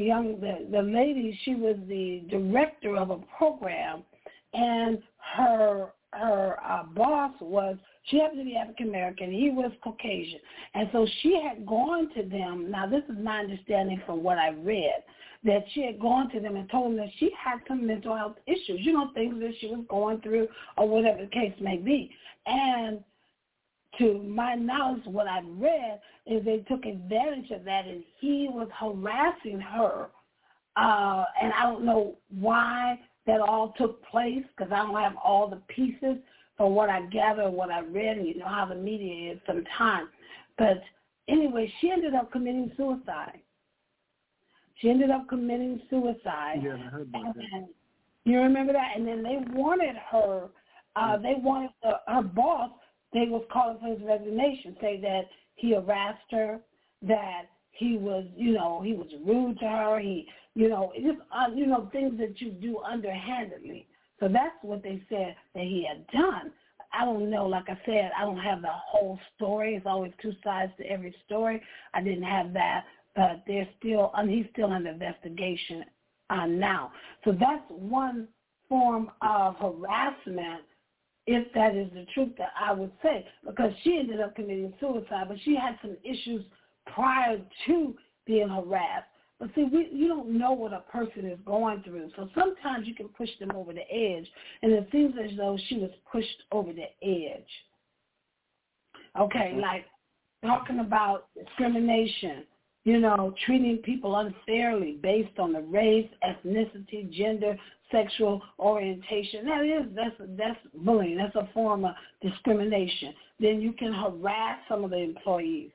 lady, she was the director of a program, and her boss was, she happened to be African American, he was Caucasian, and so she had gone to them. Now, this is my understanding from what I read, that she had gone to them and told them that she had some mental health issues, things that she was going through or whatever the case may be. And to my knowledge, what I've read is they took advantage of that, and he was harassing her. And I don't know why that all took place, because I don't have all the pieces from what I gather and what I read, and you know how the media is sometimes. But anyway, she ended up committing suicide. Yeah, I heard about that. You remember that? And then they wanted her, her boss, they was calling for his resignation, say that he harassed her, that he was, he was rude to her, things that you do underhandedly. So that's what they said that he had done. I don't know. Like I said, I don't have the whole story. It's always two sides to every story. I didn't have that, but he's still under investigation now. So that's one form of harassment, if that is the truth, that I would say, because she ended up committing suicide, but she had some issues prior to being harassed. But see, you don't know what a person is going through, so sometimes you can push them over the edge, and it seems as though she was pushed over the edge. Okay, like talking about discrimination, treating people unfairly based on the race, ethnicity, gender, sexual orientation. That's bullying. That's a form of discrimination. Then you can harass some of the employees.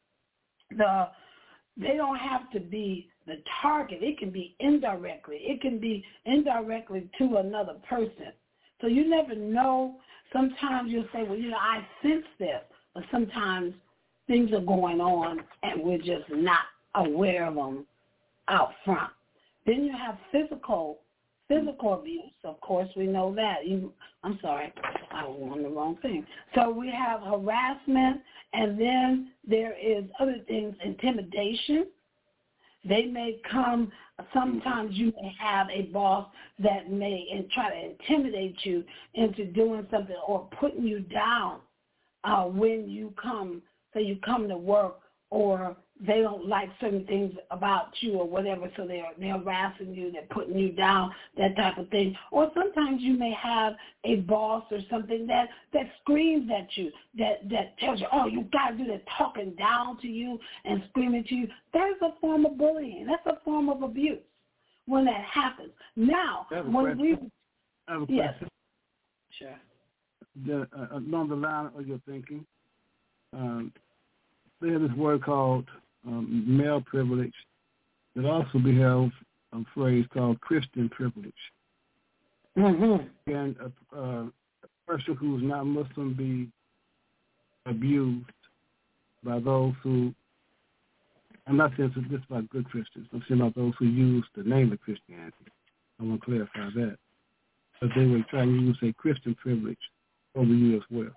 They don't have to be the target. It can be indirectly. It can be indirectly to another person. So you never know. Sometimes you'll say, well, I sense this, but sometimes things are going on and we're just not aware of them out front. Then you have physical abuse. Of course, we know that. I'm sorry, I was on the wrong thing. So we have harassment, and then there is other things, intimidation. They may come, sometimes you may have a boss that may try to intimidate you into doing something or putting you down when you come, say you come to work, or they don't like certain things about you or whatever, so they're harassing you, they're putting you down, that type of thing. Or sometimes you may have a boss or something that screams at you, that tells you, oh, you got to do that, talking down to you and screaming to you. That is a form of bullying. That's a form of abuse when that happens. Now, when we... I have a yes. question. Sure. Along the line of your thinking, they have this word called male privilege that also beheld a phrase called Christian privilege. Mm-hmm. And a person who is not Muslim be abused by those who, I'm not saying this about good Christians, I'm saying about those who use the name of Christianity. I want to clarify that. But they would try to use a Christian privilege over you as well.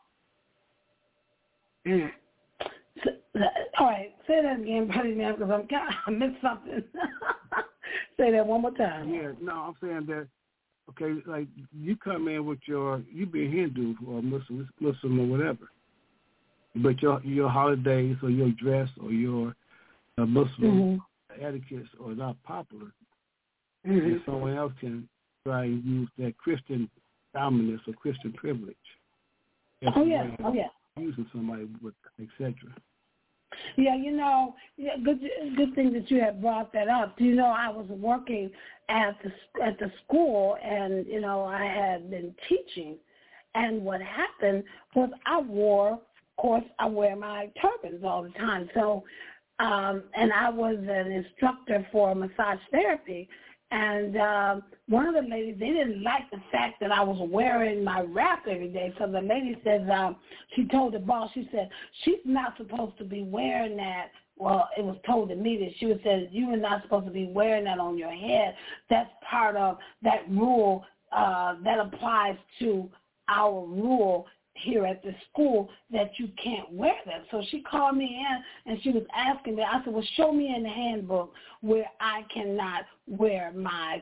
Mm. So, all right, say that again, buddy, man, because I missed something. Say that one more time. Yeah, no, I'm saying that, okay, like you come in with you be Hindu or Muslim or whatever, but your holidays or your dress or your Muslim etiquettes are not popular. Mm-hmm. And someone else can try and use that Christian dominance or Christian privilege. Oh, yeah. Using somebody with, etc. Yeah, good thing that you have brought that up. I was working at the school, and I had been teaching, and what happened was I wear my turbans all the time. So, and I was an instructor for massage therapy, And one of the ladies, they didn't like the fact that I was wearing my wrap every day. So the lady said, she told the boss, she said, she's not supposed to be wearing that. Well, it was told to me that she would say, you are not supposed to be wearing that on your head. That's part of that rule that applies to our rule here at the school that you can't wear that. So she called me in and she was asking me, I said, well, show me in the handbook where I cannot wear my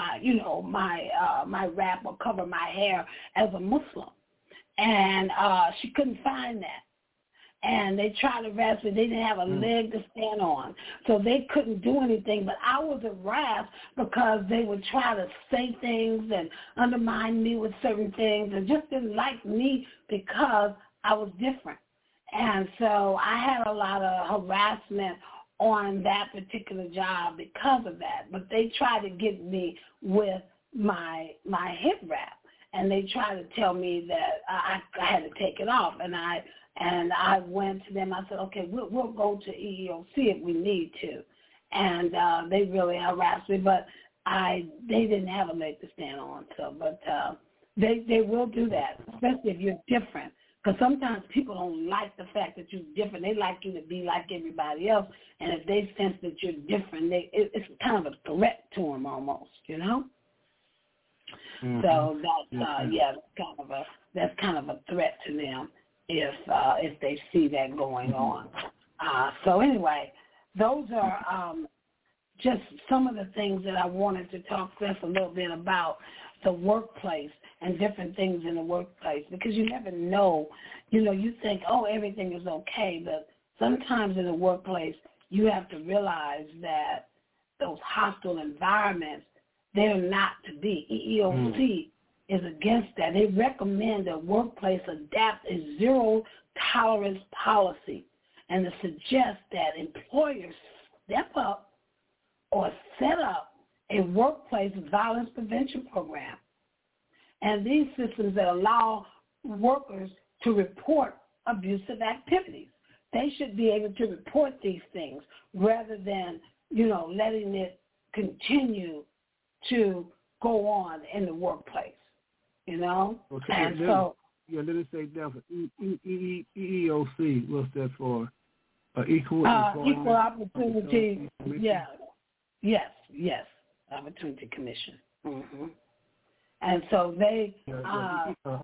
wrap or cover my hair as a Muslim. And she couldn't find that. And they tried to arrest me. They didn't have a leg to stand on. So they couldn't do anything. But I was harassed because they would try to say things and undermine me with certain things and just didn't like me because I was different. And so I had a lot of harassment on that particular job because of that. But they tried to get me with my hip wrap. And they tried to tell me that I had to take it off. And I went to them. I said, okay, we'll go to EEOC if we need to. And they really harassed me, but they didn't have a leg to stand on. So, but they will do that, especially if you're different. Because sometimes people don't like the fact that you're different. They like you to be like everybody else. And if they sense that you're different, it's kind of a threat to them almost, you know? Mm-hmm. So that's kind of a threat to them if they see that going on. So anyway, those are just some of the things that I wanted to talk just a little bit about the workplace and different things in the workplace, because you never know. You think, oh, everything is okay, but sometimes in the workplace you have to realize that those hostile environments, they're not to be. EEOC is against that. They recommend that workplace adopt a zero-tolerance policy and to suggest that employers step up or set up a workplace violence prevention program. And these systems that allow workers to report abusive activities. They should be able to report these things rather than, letting it continue to go on in the workplace, Okay, and so... Yeah, let us say that for EEOC, what's that for? Equal Opportunity, Yes, Opportunity Commission. Mm-hmm. And so they... go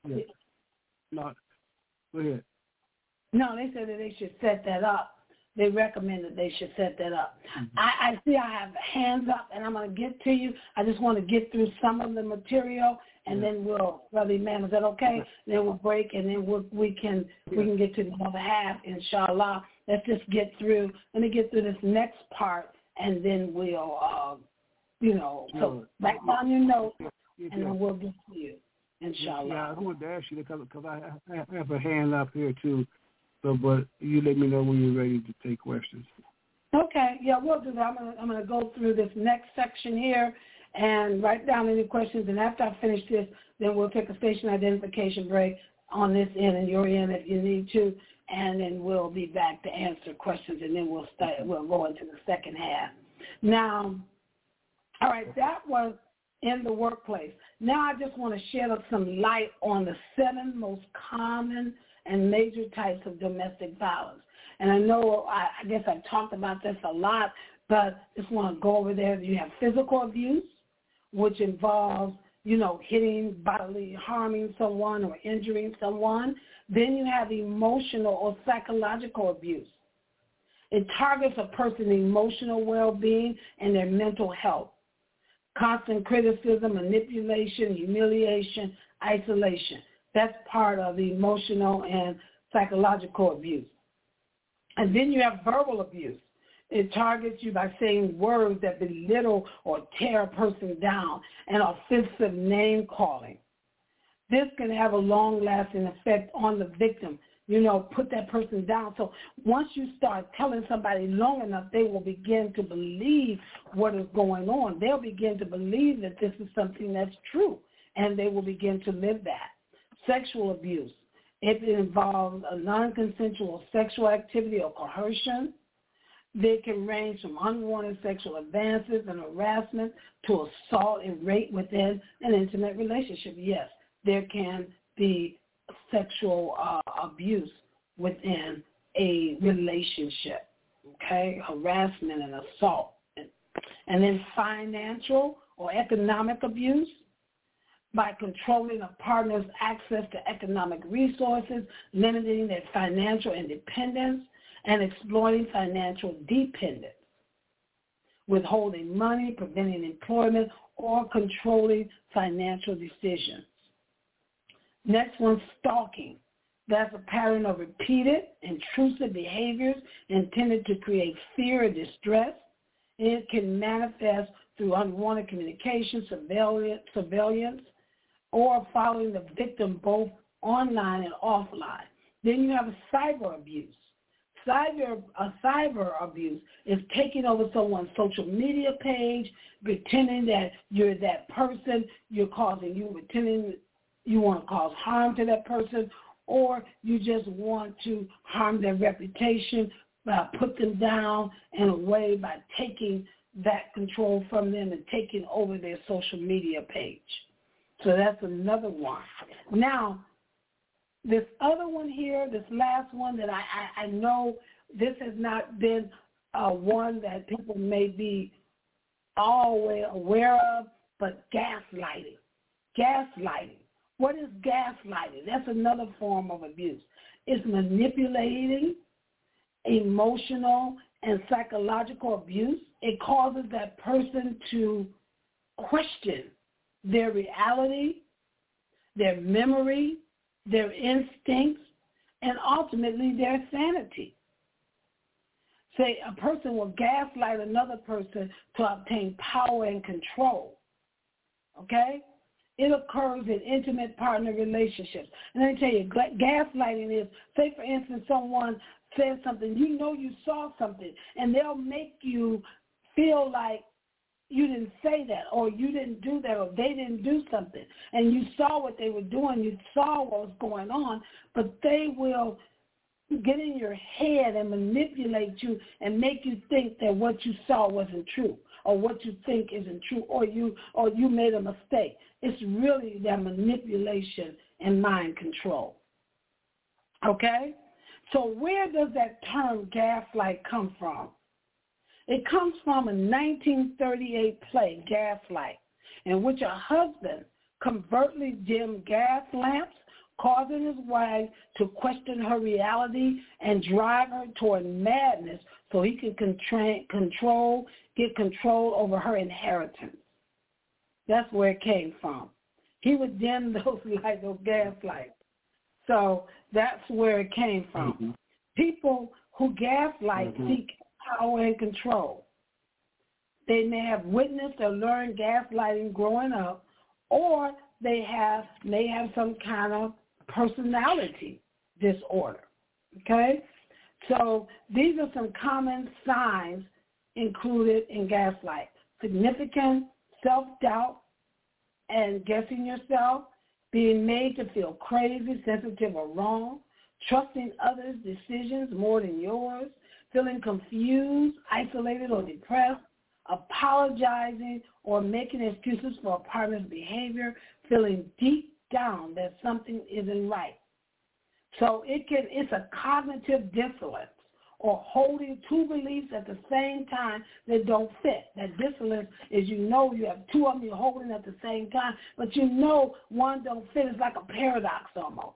ahead. No, they said that they should set that up. They recommend that they should set that up. Mm-hmm. I see I have hands up, and I'm going to get to you. I just want to get through some of the material, and then Brother Imam, is that okay? Then we'll break, and then we can get to the other half, inshallah. Let's just get through. Let me get through this next part, and then we'll, so write down your notes, and then we'll get to you, inshallah. Yeah, I wanted to ask you, because I have a hand up here, too. So, but you let me know when you're ready to take questions. Okay, yeah, we'll do that. I'm going to go through this next section here and write down any questions. And after I finish this, then we'll take a station identification break on this end and your end if you need to, and then we'll be back to answer questions, and then we'll go into the second half. Now, all right, that was in the workplace. Now I just want to shed some light on the 7 most common and major types of domestic violence. And I know, I guess I've talked about this a lot, but just want to go over there. You have physical abuse, which involves, hitting, bodily harming someone or injuring someone. Then you have emotional or psychological abuse. It targets a person's emotional well-being and their mental health. Constant criticism, manipulation, humiliation, isolation. That's part of the emotional and psychological abuse. And then you have verbal abuse. It targets you by saying words that belittle or tear a person down, and offensive name-calling. This can have a long-lasting effect on the victim, put that person down. So once you start telling somebody long enough, they will begin to believe what is going on. They'll begin to believe that this is something that's true, and they will begin to live that. Sexual abuse. It involves a non-consensual sexual activity or coercion. They can range from unwanted sexual advances and harassment to assault and rape within an intimate relationship. Yes, there can be sexual abuse within a relationship, okay, harassment and assault. And then financial or economic abuse by controlling a partner's access to economic resources, limiting their financial independence, and exploiting financial dependence, withholding money, preventing employment, or controlling financial decisions. Next one, stalking. That's a pattern of repeated, intrusive behaviors intended to create fear or distress. It can manifest through unwanted communication, surveillance, or following the victim both online and offline. Then you have cyber abuse. Cyber abuse is taking over someone's social media page, pretending that you're that person, pretending you want to cause harm to that person, or you just want to harm their reputation, put them down in a way by taking that control from them and taking over their social media page. So that's another one. Now, this other one here, this last one that I know this has not been one that people may be always aware of, but gaslighting. Gaslighting. What is gaslighting? That's another form of abuse. It's manipulating emotional and psychological abuse. It causes that person to question their reality, their memory, their instincts, and ultimately their sanity. Say a person will gaslight another person to obtain power and control. Okay? It occurs in intimate partner relationships. And let me tell you, gaslighting is, say for instance, someone says something, you know you saw something, and they'll make you feel like you didn't say that, or you didn't do that, or they didn't do something, and you saw what they were doing, you saw what was going on, but they will get in your head and manipulate you and make you think that what you saw wasn't true, or what you think isn't true, or you made a mistake. It's really that manipulation and mind control. Okay? So where does that term gaslight come from? It comes from a 1938 play, Gaslight, in which a husband covertly dimmed gas lamps, causing his wife to question her reality and drive her toward madness so he can get control over her inheritance. That's where it came from. He would dim those gas lights. So that's where it came from. Mm-hmm. People who gaslight seek power and control. They may have witnessed or learned gaslighting growing up, or they may have some kind of personality disorder. Okay? So these are some common signs included in gaslight. Significant self-doubt and guessing yourself, being made to feel crazy, sensitive, or wrong, trusting others' decisions more than yours, feeling confused, isolated, or depressed, apologizing or making excuses for a partner's behavior, feeling deep down that something isn't right. So it's a cognitive dissonance, or holding two beliefs at the same time that don't fit. That dissonance is, you have two of them you're holding at the same time, but one don't fit. It's like a paradox almost,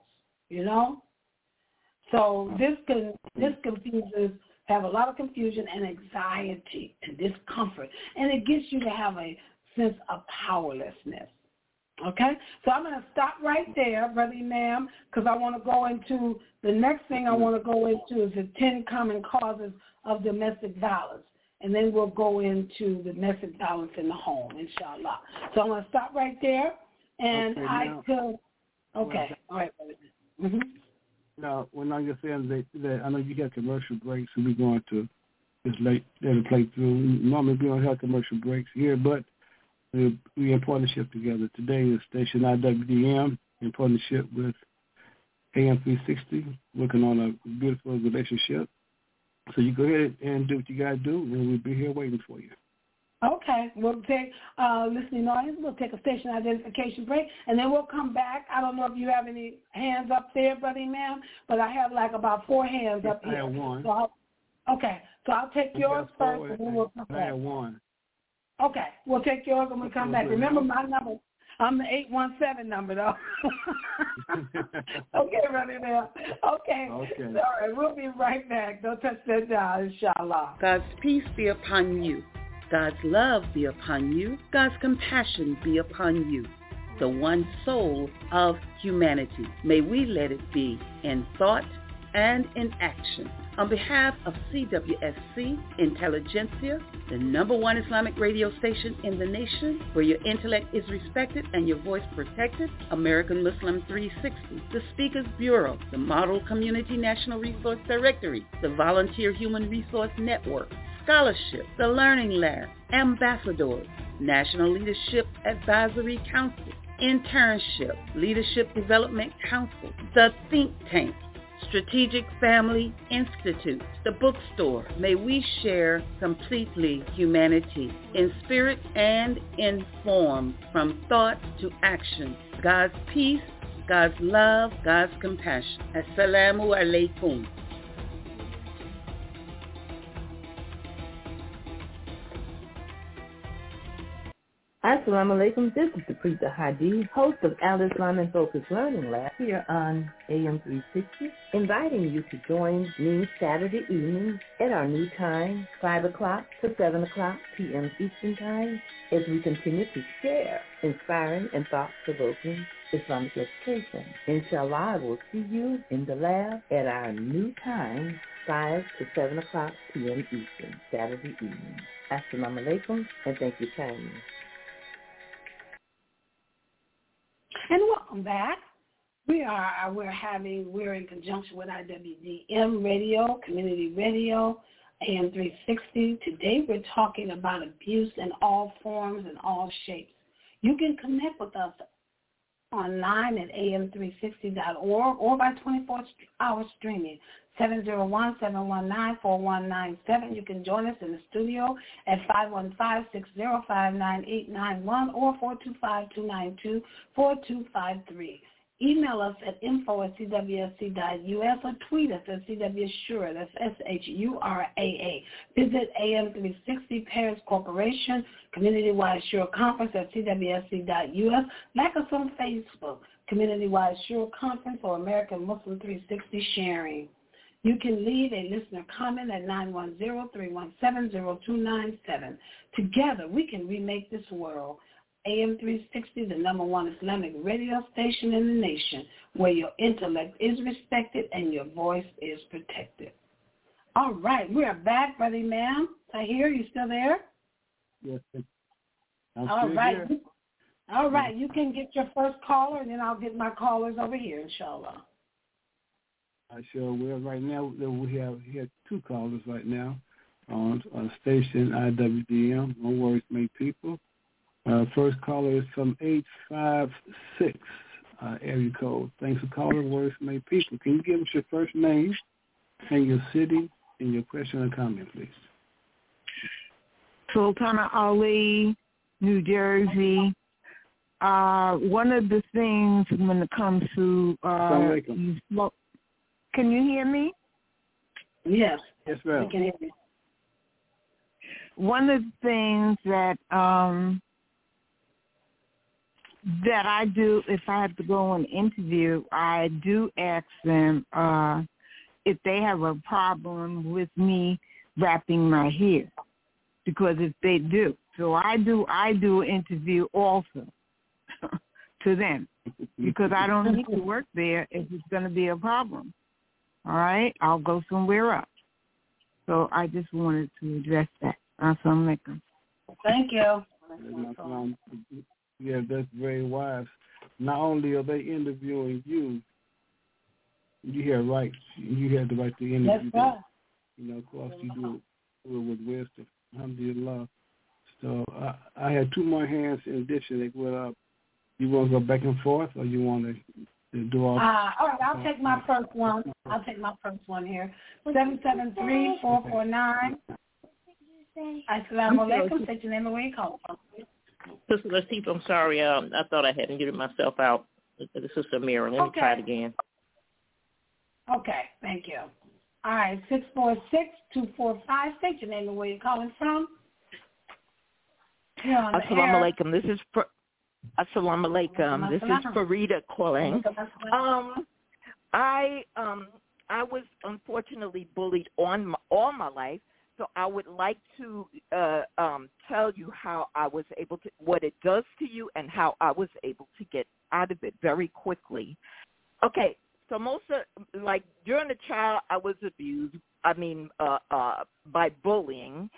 So this confuses, have a lot of confusion and anxiety and discomfort, and it gets you to have a sense of powerlessness. Okay? So I'm going to stop right there, Brother Imam, because I want to go into the next thing I want to go into is the 10 common causes of domestic violence. And then we'll go into the domestic violence in the home, inshallah. So I'm going to stop right there. And okay. All right, brother. Mm-hmm. Now, when I just saying that I know you got commercial breaks, and we're going to just late to play through. Normally we don't have commercial breaks here, but we're in partnership together. Today is Station IWDM in partnership with AM 360, working on a beautiful relationship. So you go ahead and do what you got to do, and we'll be here waiting for you. Okay. We'll take, listening audience, we'll take a station identification break, and then we'll come back. I don't know if you have any hands up there, Brother Imam, but I have like about 4 hands up here. I have one. So I'll take yours first, and then we'll come back. I have one. Okay. We'll take yours when we come back. Remember my number. I'm the 817 number, though. Okay, Brother Imam. Okay. All right. We'll be right back. Don't touch that dial, inshallah. God's peace be upon you. God's love be upon you. God's compassion be upon you. The one soul of humanity. May we let it be in thought and in action. On behalf of CWSC Intelligentsia, the #1 Islamic radio station in the nation, where your intellect is respected and your voice protected, American Muslim 360, the Speakers Bureau, the Model Community National Resource Directory, the Volunteer Human Resource Network, Scholarship, the Learning Lab, Ambassadors, National Leadership Advisory Council, Internship, Leadership Development Council, the Think Tank, Strategic Family Institute, the bookstore. May we share completely humanity in spirit and in form, from thought to action. God's peace, God's love, God's compassion. Assalamu alaikum. Assalamu alaikum. This is the Preeta Hadi, host of Al Islam and Focus Learning Lab here on AM 360, inviting you to join me Saturday evening at our new time, 5 o'clock to 7 o'clock p.m. Eastern Time, as we continue to share inspiring and thought-provoking Islamic education. Inshallah, I will see you in the lab at our new time, 5 to 7 o'clock p.m. Eastern, Saturday evening. Assalamu alaikum, and thank you kindly. And welcome back. We're in conjunction with IWDM Radio, Community Radio, AM 360. Today we're talking about abuse in all forms and all shapes. You can connect with us online at am360.org or by 24-hour streaming, 701-719-4197. You can join us in the studio at 515-605-9891 or 425-292-4253. Email us at info@cwsc.us or tweet us at CWSURA, that's SHURAA. Visit AM360 Paris Corporation, Community-Wide Shura Conference at CWSC.us. Like us on Facebook, Community-Wide Shura Conference or American Muslim 360 Sharing. You can leave a listener comment at 910-317-0297. Together, we can remake this world. AM 360, the #1 Islamic radio station in the nation, where your intellect is respected and your voice is protected. All right, we are back, Brother Imam. Tahir, you still there? Yes. All right. All right, you can get your first caller, and then I'll get my callers over here, inshallah. I sure will. Right now, we have 2 callers right now on station IWDM, No Words Make People. First caller is from 856 area code. Thanks for calling Words Make People. Can you give us your first name and your city and your question or comment, please? Sultana Ali, New Jersey. One of the things when it comes to can you hear me? Yes. Yes, ma'am. We can hear you. One of the things that I do, if I have to go on an interview, I do ask them if they have a problem with me wrapping my hair, because if they do, so I do an interview also to them, because I don't need to work there if it's going to be a problem. All right, I'll go somewhere else. So I just wanted to address that. Assalamu alaikum. Thank you. Yeah, that's very wise. Not only are they interviewing you, you have rights. You have the right to interview them. Right. Of course, you do it with wisdom. Alhamdulillah. So I had 2 more hands in addition. You want to go back and forth, or you want to Do all right, I'll take my first one. Here. 773-449. Assalamu alaikum. Say your name and where you call from. Sister Latifah, I'm sorry. I thought I had muted myself out. This is Samira. Let me try it again. Okay, thank you. All right, 646-245. State your name and where you're calling from. Assalamu alaikum. This is Assalamu alaikum. This is Farida calling. I was unfortunately bullied all my life, so I would like to tell you how I was able to, what it does to you, and how I was able to get out of it very quickly. Okay, so like during the child, I was abused. By bullying.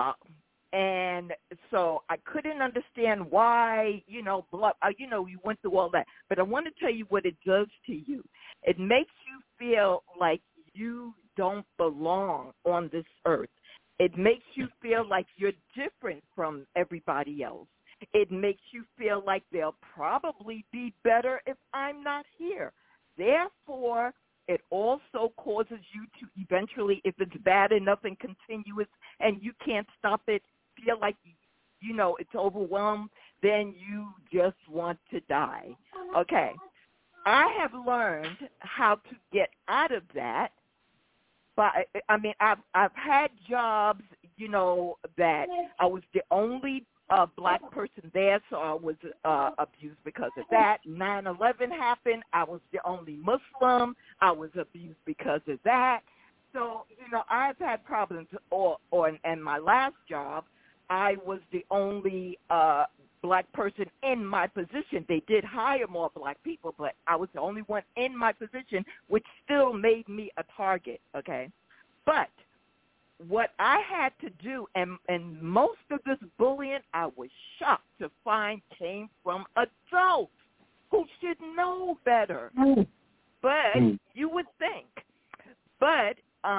And so I couldn't understand why, you went through all that. But I want to tell you what it does to you. It makes you feel like you don't belong on this earth. It makes you feel like you're different from everybody else. It makes you feel like they'll probably be better if I'm not here. Therefore, it also causes you to eventually, if it's bad enough and continuous and you can't stop it, feel like, it's overwhelmed, then you just want to die. Okay. I have learned how to get out of that. But I've had jobs, that I was the only black person there, so I was abused because of that. 9/11 happened. I was the only Muslim. I was abused because of that. So, I've had problems. And my last job, I was the only black person in my position. They did hire more black people, but I was the only one in my position, which still made me a target, okay? But what I had to do, and most of this bullying, I was shocked to find came from adults who should know better. But you would think. But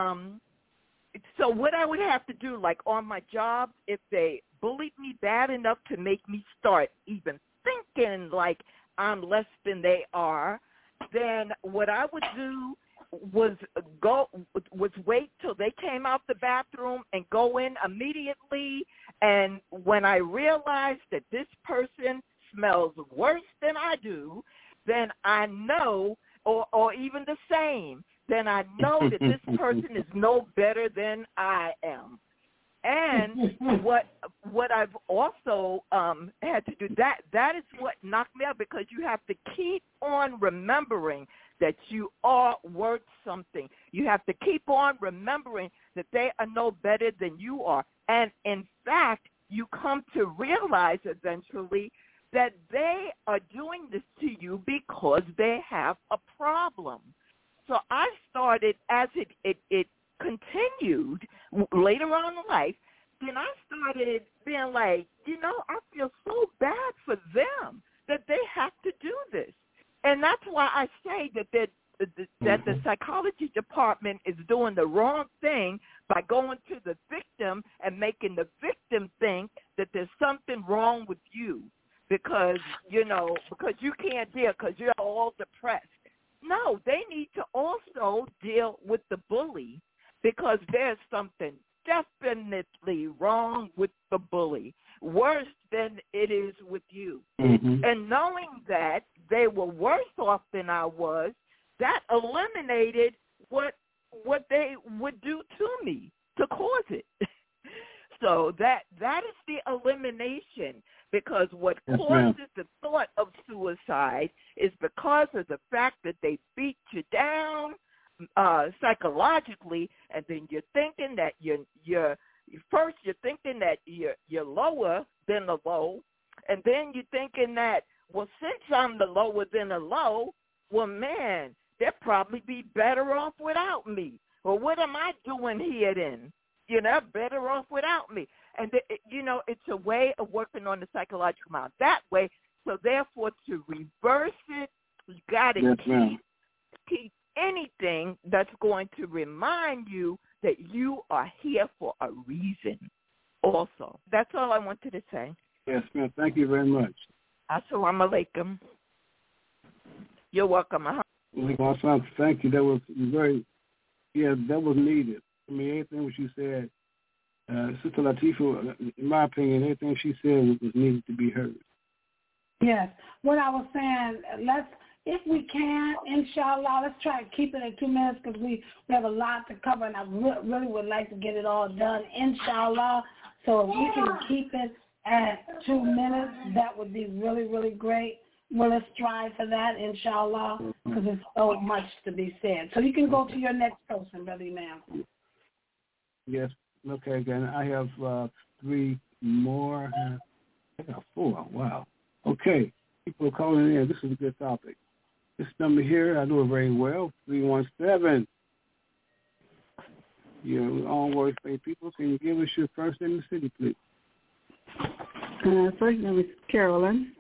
so what I would have to do, like on my job, if they bullied me bad enough to make me start even thinking like I'm less than they are, then what I would do was wait till they came out the bathroom and go in immediately. And when I realized that this person smells worse than I do, then I know, or even the same, then I know that this person is no better than I am. And what I've also had to do, that is what knocked me out, because you have to keep on remembering that you are worth something. You have to keep on remembering that they are no better than you are. And in fact, you come to realize eventually that they are doing this to you because they have a problem. So I started, as it continued later on in life, then I started being like, I feel so bad for them that they have to do this. And that's why I say that the psychology department is doing the wrong thing by going to the victim and making the victim think that there's something wrong with you because you can't deal, because you're all depressed. No, they need to also deal with the bully, because there's something definitely wrong with the bully, worse than it is with you. And knowing that they were worse off than I was, that eliminated what they would do to me to cause it. So that is the elimination, because what causes the thought of suicide is because of the fact that they beat you down psychologically, and then you're thinking that you're thinking that you're lower than the low, and then you're thinking that, well, since I'm the lower than the low, well, man, they'll probably be better off without me. Well, what am I doing here then? Better off without me. And, it's a way of working on the psychological mind that way. So, therefore, to reverse it, you got to keep anything that's going to remind you that you are here for a reason also. That's all I wanted to say. Yes, ma'am. Thank you very much. Assalamu alaikum. You're welcome. Thank you. That was that was needed. I mean, everything what you said, Sister Latifah, in my opinion, everything she said was needed to be heard. Yes. What I was saying, if we can, inshallah, let's try to keep it at 2 minutes because we have a lot to cover, and I really would like to get it all done, inshallah. So if we can keep it at 2 minutes, that would be really, really great. Well, let's strive for that, inshallah, because there's so much to be said. So you can go to your next person, Brother Imam. Yes. Okay, again, I have 3 more. I got 4. Wow. Okay. People are calling in. This is a good topic. This number here, I know it very well, 317. Your own words, people. Can you give us your first name and city, please? First name is Carolyn.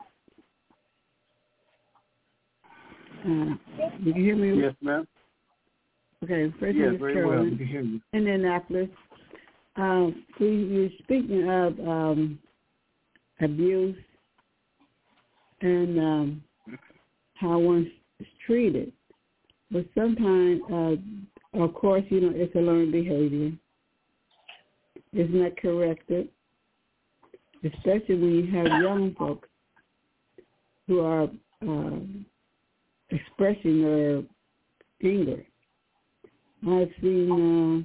Did you hear me? Yes, ma'am. Okay, first name is Carolyn. Well. We can hear you. Indianapolis. You're speaking of abuse and how one's treated. But sometimes, of course, it's a learned behavior. It's not corrected, especially when you have young folks who are expressing their anger. I've seen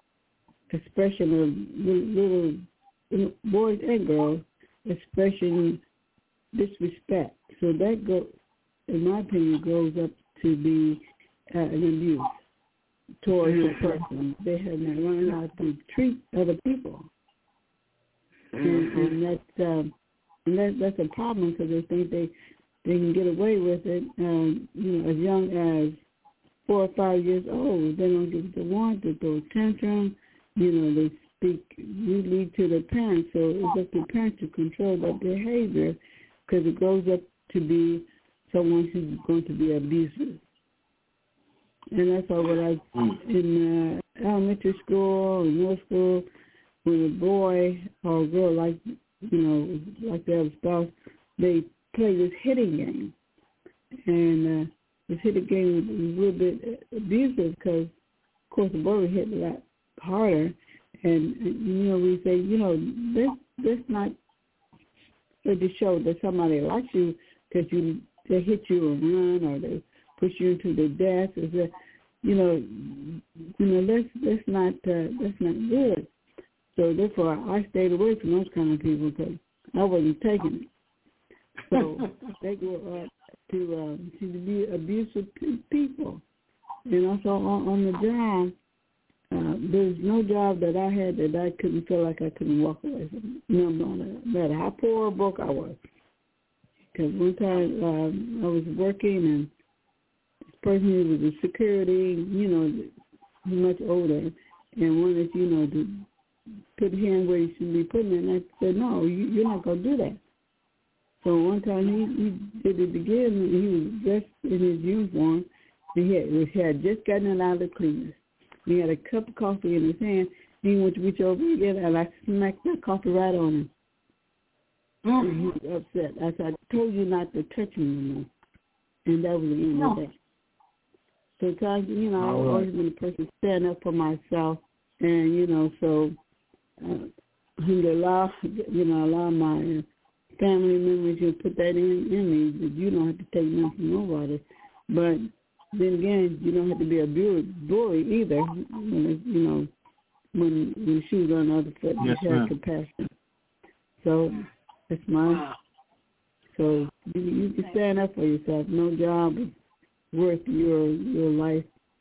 expression of little boys and girls expressing disrespect. So that in my opinion, grows up to be an abuse towards a person. They have not learned how to treat other people, and that's a problem because they think they can get away with it. As young as 4 or 5 years old, they don't get what they want. They throw a tantrum. They speak rudely to their parents. So it's up to parents to control their behavior because it grows up to be someone who's going to be abusive. And that's all what I in elementary school and middle school, when a boy or a girl like their spouse, they play this hitting game. And this hitting game was a little bit abusive because, of course, the boy would hit a lot harder. And we say, that's not to show that somebody likes you because they hit you or run or they push you into the death. Is that, that's not good. So therefore, I stayed away from those kind of people because I wasn't taking it. So they go up to be abusive people, and also on the job. There's no job that I had that I couldn't feel like I couldn't walk away from. No matter how poor or broke I was. Because one time I was working and this person who was in security, much older, and wanted, to put his hand where he should be putting it. And I said, no, you're not going to do that. So one time he did it again, and he was dressed in his uniform, and he had just gotten it out of the cleaners. He had a cup of coffee in his hand, and he went to reach over again, and I smacked that coffee right on him. And he was upset. I said, I told you not to touch me anymore. And that was the end of that. So times, I've always been a person to stand up for myself, and, so alhamdulillah, allow my family members to put that in me, that you don't have to take nothing from nobody. But then again, you don't have to be a bully either. When the shoes on the other foot, you have compassion. So that's mine. So you can stand up for yourself. No job is worth your life.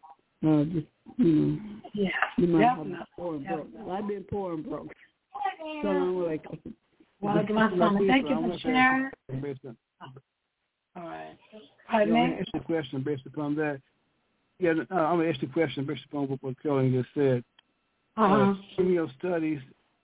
You might have been poor and broke. Well, I've been poor and broke. So I'm like, thank you for sharing. All right. I'm going to ask you a question based upon that. Yeah, I'm going to ask you a question based upon what Kelly just said. In your studies,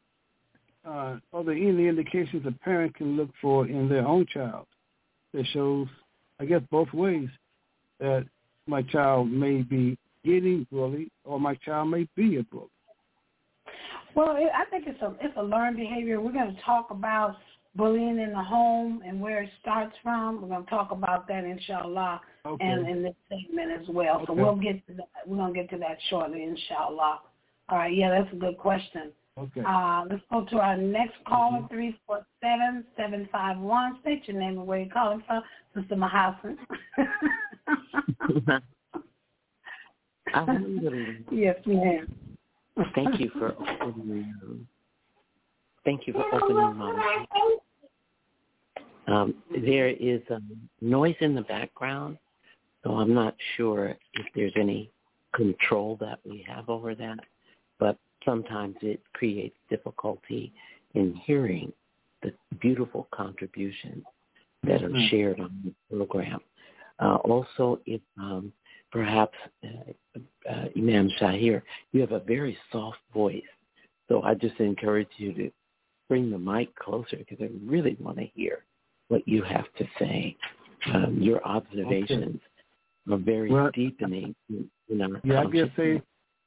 are there any indications a parent can look for in their own child that shows, I guess, both ways, that my child may be getting bullied or my child may be a bully? Well, I think it's a learned behavior. We're going to talk about bullying in the home and where it starts from. We're going to talk about that, inshallah, and in this segment as well. So we'll get to that. We're going to get to that shortly, inshallah. All right, yeah, that's a good question. Okay. Let's go to our next caller, 347-751. State your name and where you're calling from, Sister Mahasan. Yes, ma'am. Thank you for opening. Thank you for opening my mouth. There is noise in the background, so I'm not sure if there's any control that we have over that, but sometimes it creates difficulty in hearing the beautiful contributions that are shared on the program. Also, if perhaps Imam Shahir, you have a very soft voice, so I just encourage you to bring the mic closer because I really want to hear what you have to say. Your observations are very deepening in our consciousness.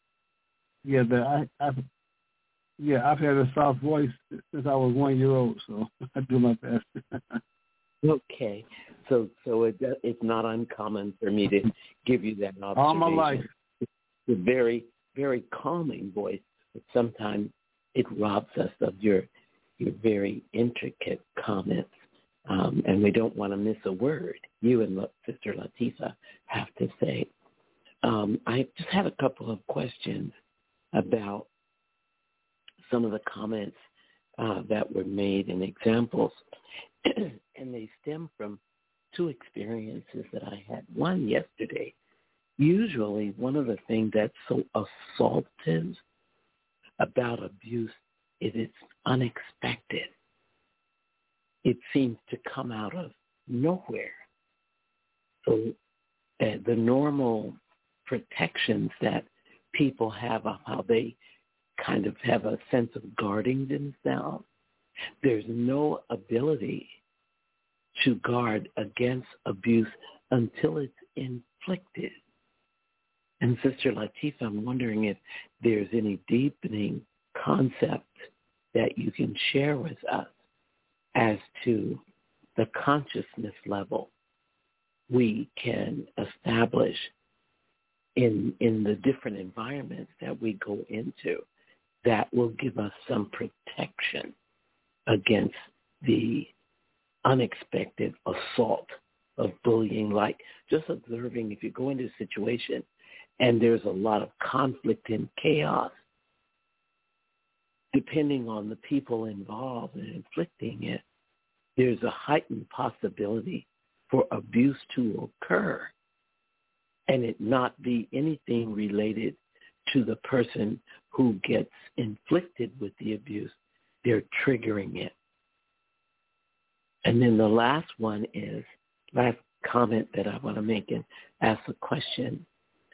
I've had a soft voice since I was 1 year old, so I do my best. Okay, so it's not uncommon for me to give you that observation. All my life. It's a very, very calming voice, but sometimes it robs us of your very intricate comments, and we don't want to miss a word you and Sister Latifa have to say. I just had a couple of questions about some of the comments that were made and examples, and they stem from two experiences that I had. One yesterday. Usually one of the things that's so assaultive about abuse is it's unexpected. It seems to come out of nowhere. So the normal protections that people have of how they kind of have a sense of guarding themselves, there's no ability to guard against abuse until it's inflicted. And Sister Latifa, I'm wondering if there's any deepening concept that you can share with us as to the consciousness level we can establish in the different environments that we go into that will give us some protection against the unexpected assault of bullying. Like just observing if you go into a situation and there's a lot of conflict and chaos, depending on the people involved in inflicting it, there's a heightened possibility for abuse to occur and it not be anything related to the person who gets inflicted with the abuse. They're triggering it. And then the last one is, last comment that I want to make and ask a question.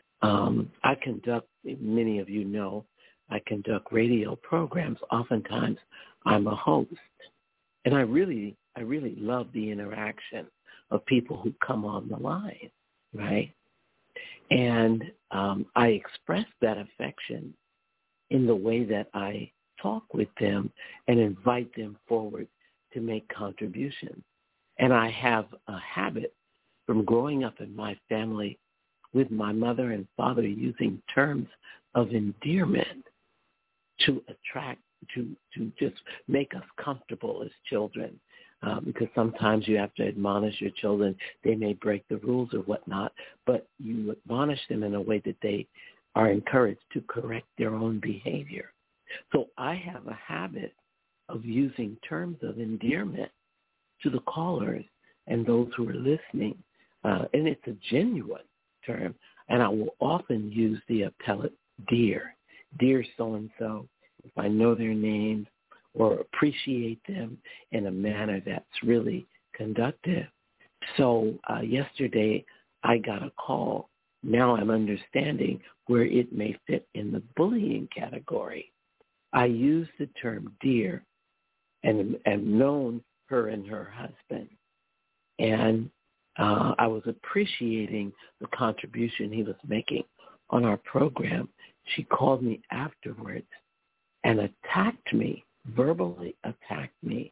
I conduct, many of you know, I conduct radio programs. Oftentimes I'm a host. And I really love the interaction of people who come on the line, right? And I express that affection in the way that I talk with them and invite them forward to make contributions. And I have a habit from growing up in my family with my mother and father using terms of endearment to attract, to just make us comfortable as children. Because sometimes you have to admonish your children. They may break the rules or whatnot, but you admonish them in a way that they are encouraged to correct their own behavior. So I have a habit of using terms of endearment to the callers and those who are listening. And it's a genuine term. And I will often use the appellate dear so-and-so, if I know their names or appreciate them in a manner that's really conductive. So yesterday I got a call. Now I'm understanding where it may fit in the bullying category. I use the term dear and known her and her husband. And I was appreciating the contribution he was making on our program. She called me afterwards and attacked me, verbally attacked me,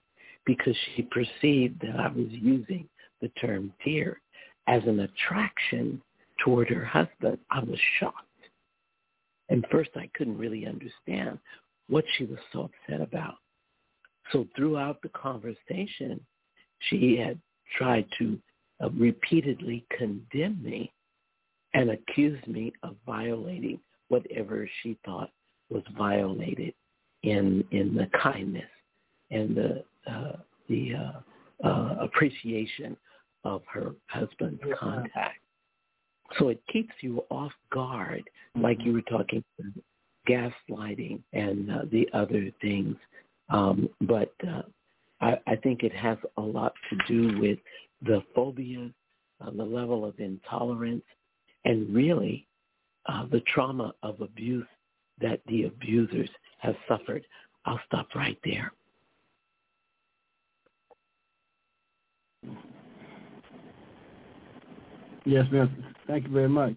because she perceived that I was using the term dear as an attraction toward her husband. I was shocked. And first I couldn't really understand what she was so upset about. So throughout the conversation, she had tried to repeatedly condemn me and accuse me of violating whatever she thought was violated in the kindness and the appreciation of her husband's contact. So it keeps you off guard, like you were talking about gaslighting and the other things. But I think it has a lot to do with the phobias, the level of intolerance, and really the trauma of abuse that the abusers have suffered. I'll stop right there. Yes, ma'am. Thank you very much.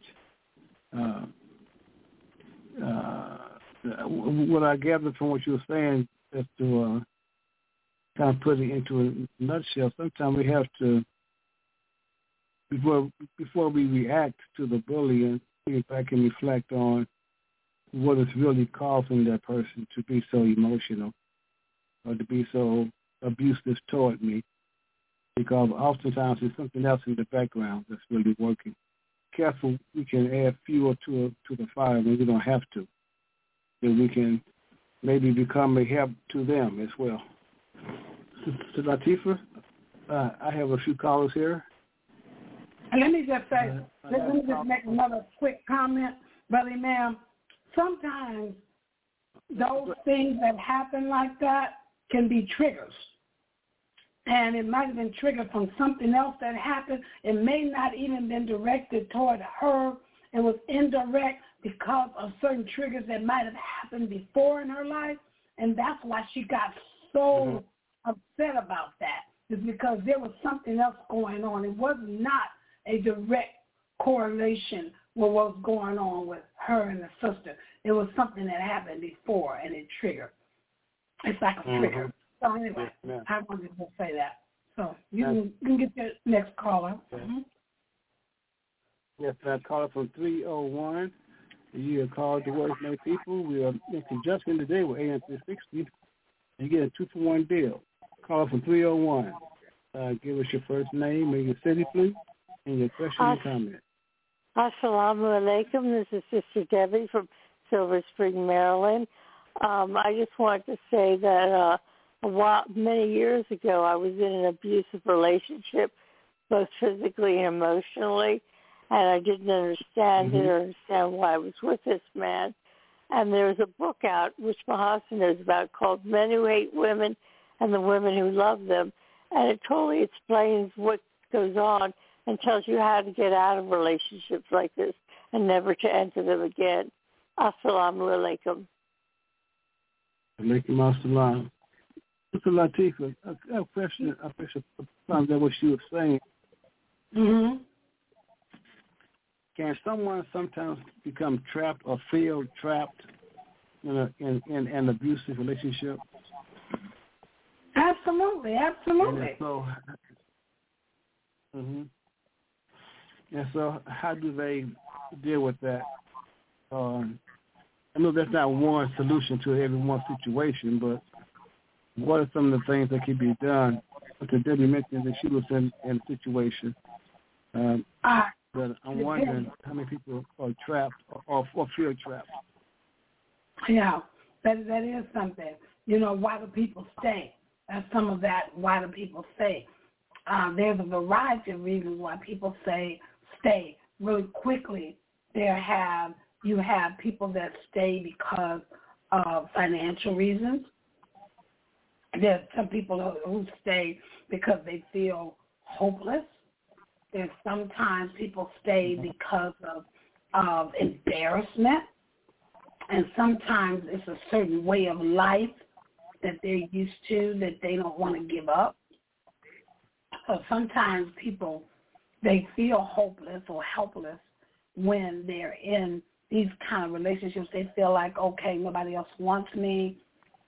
What I gathered from what you were saying is to kind of put it into a nutshell. Sometimes we have to, before we react to the bullying, see if I can reflect on what is really causing that person to be so emotional or to be so abusive toward me. Because oftentimes there's something else in the background that's really working. Careful, we can add fuel to the fire when we don't have to. Then we can maybe become a help to them as well. Sister Latifah, I have a few callers here. And let me just say, let me just make another quick comment, Brother Ma'am. Sometimes those things that happen like that can be triggers. And it might have been triggered from something else that happened. It may not even been directed toward her. It was indirect because of certain triggers that might have happened before in her life. And that's why she got so upset about that. It's because there was something else going on. It was not a direct correlation with what was going on with her and the sister. It was something that happened before, and it triggered. It's like a trigger. So anyway, I wanted to say that. So you can get the next caller. Yes, that caller from 301. You have called the Words Made People. We are in conjunction today with AM 360. You get a 2-for-1 deal. Caller from 301. Give us your first name and your city, please, and your question and comment. Assalamu alaikum. This is Sister Debbie from Silver Spring, Maryland. I just wanted to say that many years ago, I was in an abusive relationship, both physically and emotionally, and I didn't understand it or understand why I was with this man. And there's a book out, which Mahassan knows about, called Men Who Hate Women and the Women Who Love Them, and it totally explains what goes on and tells you how to get out of relationships like this and never to enter them again. Assalamu alaikum. Alaikum assalam. Mr. Latifah, I have a question. I found out what she was saying. Can someone sometimes become trapped or feel trapped in an abusive relationship? Absolutely. And so, and so how do they deal with that? I know that's not one solution to every one situation, but what are some of the things that can be done? Because Debbie mentioned that she was in a situation. But I'm wondering how many people are trapped or feel trapped. Yeah, that is something. You know, why do people stay? That's some of that. Why do people stay? There's a variety of reasons why people stay really quickly. You have people that stay because of financial reasons. There's some people who stay because they feel hopeless. There's sometimes people stay because of embarrassment. And sometimes it's a certain way of life that they're used to that they don't want to give up. So sometimes people, they feel hopeless or helpless when they're in these kind of relationships. They feel like, okay, nobody else wants me.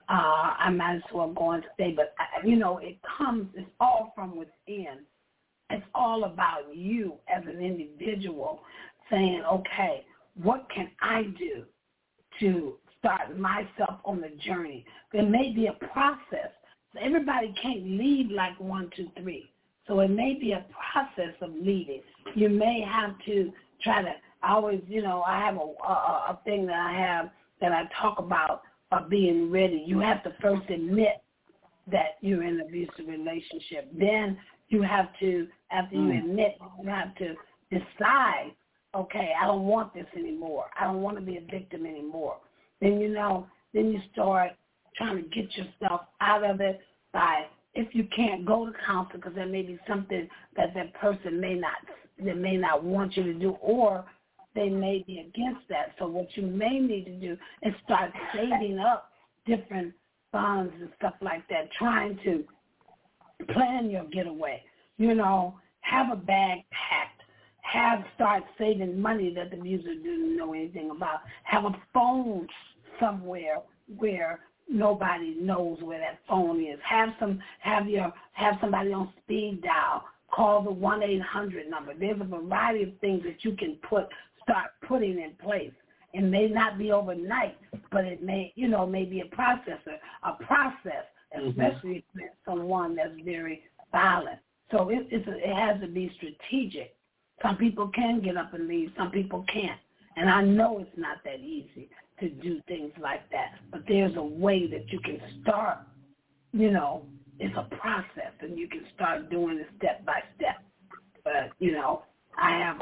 I might as well go and stay. But, it's all from within. It's all about you as an individual saying, okay, what can I do to start myself on the journey? There may be a process. So everybody can't leave like 1, 2, 3. So it may be a process of leaving. You may have to try to always, I have a thing that I have that I talk about being ready. You have to first admit that you're in an abusive relationship. Then you have to, after you admit, you have to decide, okay, I don't want this anymore. I don't want to be a victim anymore. Then, then you start trying to get yourself out of it by, if you can't go to counseling because there may be something that person may not want you to do, or they may be against that. So what you may need to do is start saving up different funds and stuff like that, trying to plan your getaway. Have a bag packed. Start saving money that the music didn't know anything about. Have a phone somewhere where nobody knows where that phone is. Have somebody on speed dial. Call the 1-800 number. There's a variety of things that you can start putting in place. It may not be overnight, but it may be a process, especially if it's someone that's very violent. So it has to be strategic. Some people can get up and leave. Some people can't. And I know it's not that easy to do things like that. But there's a way that you can start, it's a process, and you can start doing it step by step. But, I have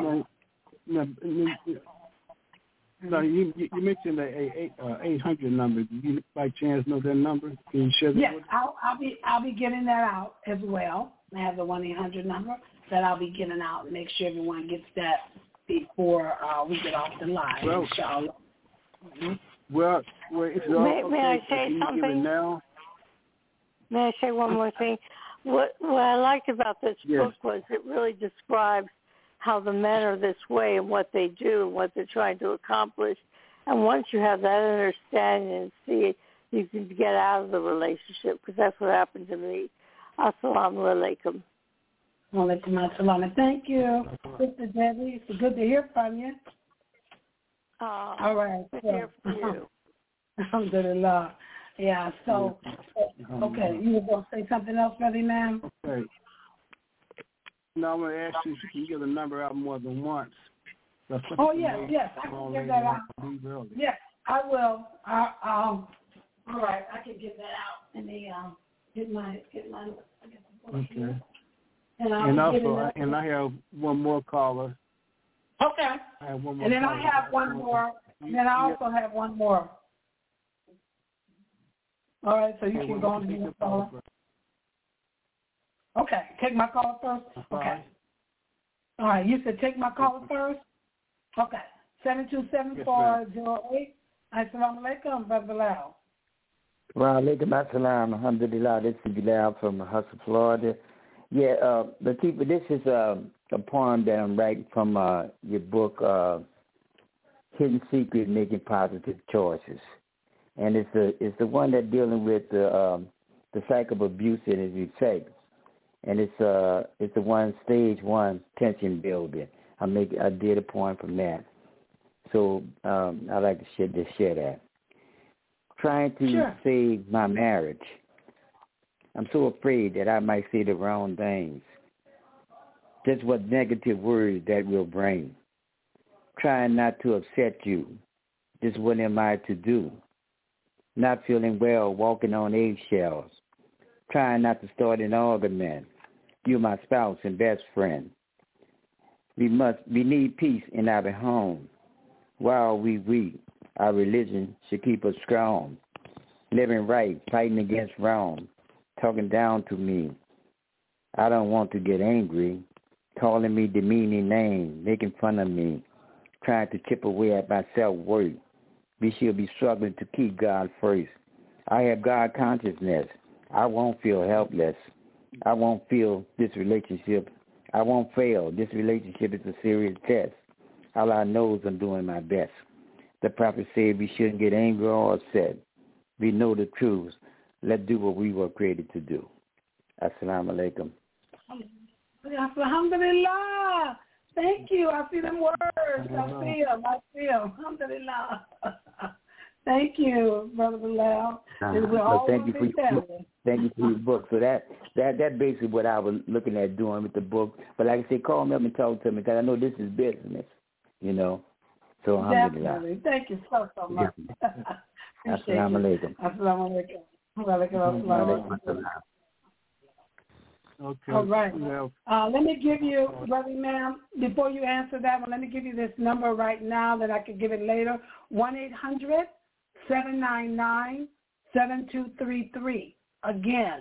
you mentioned the 800 number. Do you by chance know that number? Can you share that? Yes, I'll be getting that out as well. I have the 1-800 number that I'll be getting out. Make sure everyone gets that before we get off the line. Well, inshallah. Well, may I say something? Now? May I say one more thing? What I liked about this book was it really describes how the men are this way and what they do and what they're trying to accomplish. And once you have that understanding and see it, you can get out of the relationship, because that's what happened to me. Assalamu alaikum. Walaikum assalam. Thank you, Sister Debbie. It's good to hear from you. All right. Good to hear from you. Alhamdulillah. Yeah, so, okay, you were going to say something else, Brother Imam? Okay. No, I'm going to ask you if you can get a number out more than once. Oh, yes, I can get that out. Yes, I will. All right, I can get that out and get my. Okay. And also, I have one more caller. Okay. I have one more. And then I have one more. And then I also have one more. All right, so you can go on to your caller. Okay, take my caller first? Okay. All right, you said take my caller first? Okay. 727-408. Assalamu alaikum, Brother Bilal. Wa alaikum assalam. Alhamdulillah. This is Bilal from Hustle, Florida. Yeah, Latifah, this is a poem that I'm writing from your book, Hidden Secret, Making Positive Choices. And it's the one that's dealing with the cycle of abuse and its effects. And it's the one, stage 1, tension building. I did a poem from that. So I'd like to share that. Trying to save my marriage. I'm so afraid that I might say the wrong things. Just what negative words that will bring. Trying not to upset you. Just what am I to do? Not feeling well, walking on eggshells. Trying not to start an argument. You're my spouse and best friend. We need peace in our home. While we weak, our religion should keep us strong. Living right, fighting against wrong. Talking down to me. I don't want to get angry. Calling me demeaning names, making fun of me. Trying to chip away at my self-worth. We should be struggling to keep God first. I have God consciousness. I won't feel helpless. I won't feel this relationship. I won't fail. This relationship is a serious test. All I know is I'm doing my best. The prophet said we shouldn't get angry or upset. We know the truth. Let's do what we were created to do. Assalamu alaikum. Alhamdulillah. Thank you. I see them words. I see them. Alhamdulillah. Thank you, Brother Bilal. Thank you for your book. So that's basically what I was looking at doing with the book. But like I said, call me up and talk to me because I know this is business, you know. So definitely. Thank you so much. Assalamu alaikum. Assalamu alaikum. Okay. All right. Let me give you, Brother Ma'am, before you answer that one, let me give you this number right now that I can give it later. 1-800-799-7233. Again,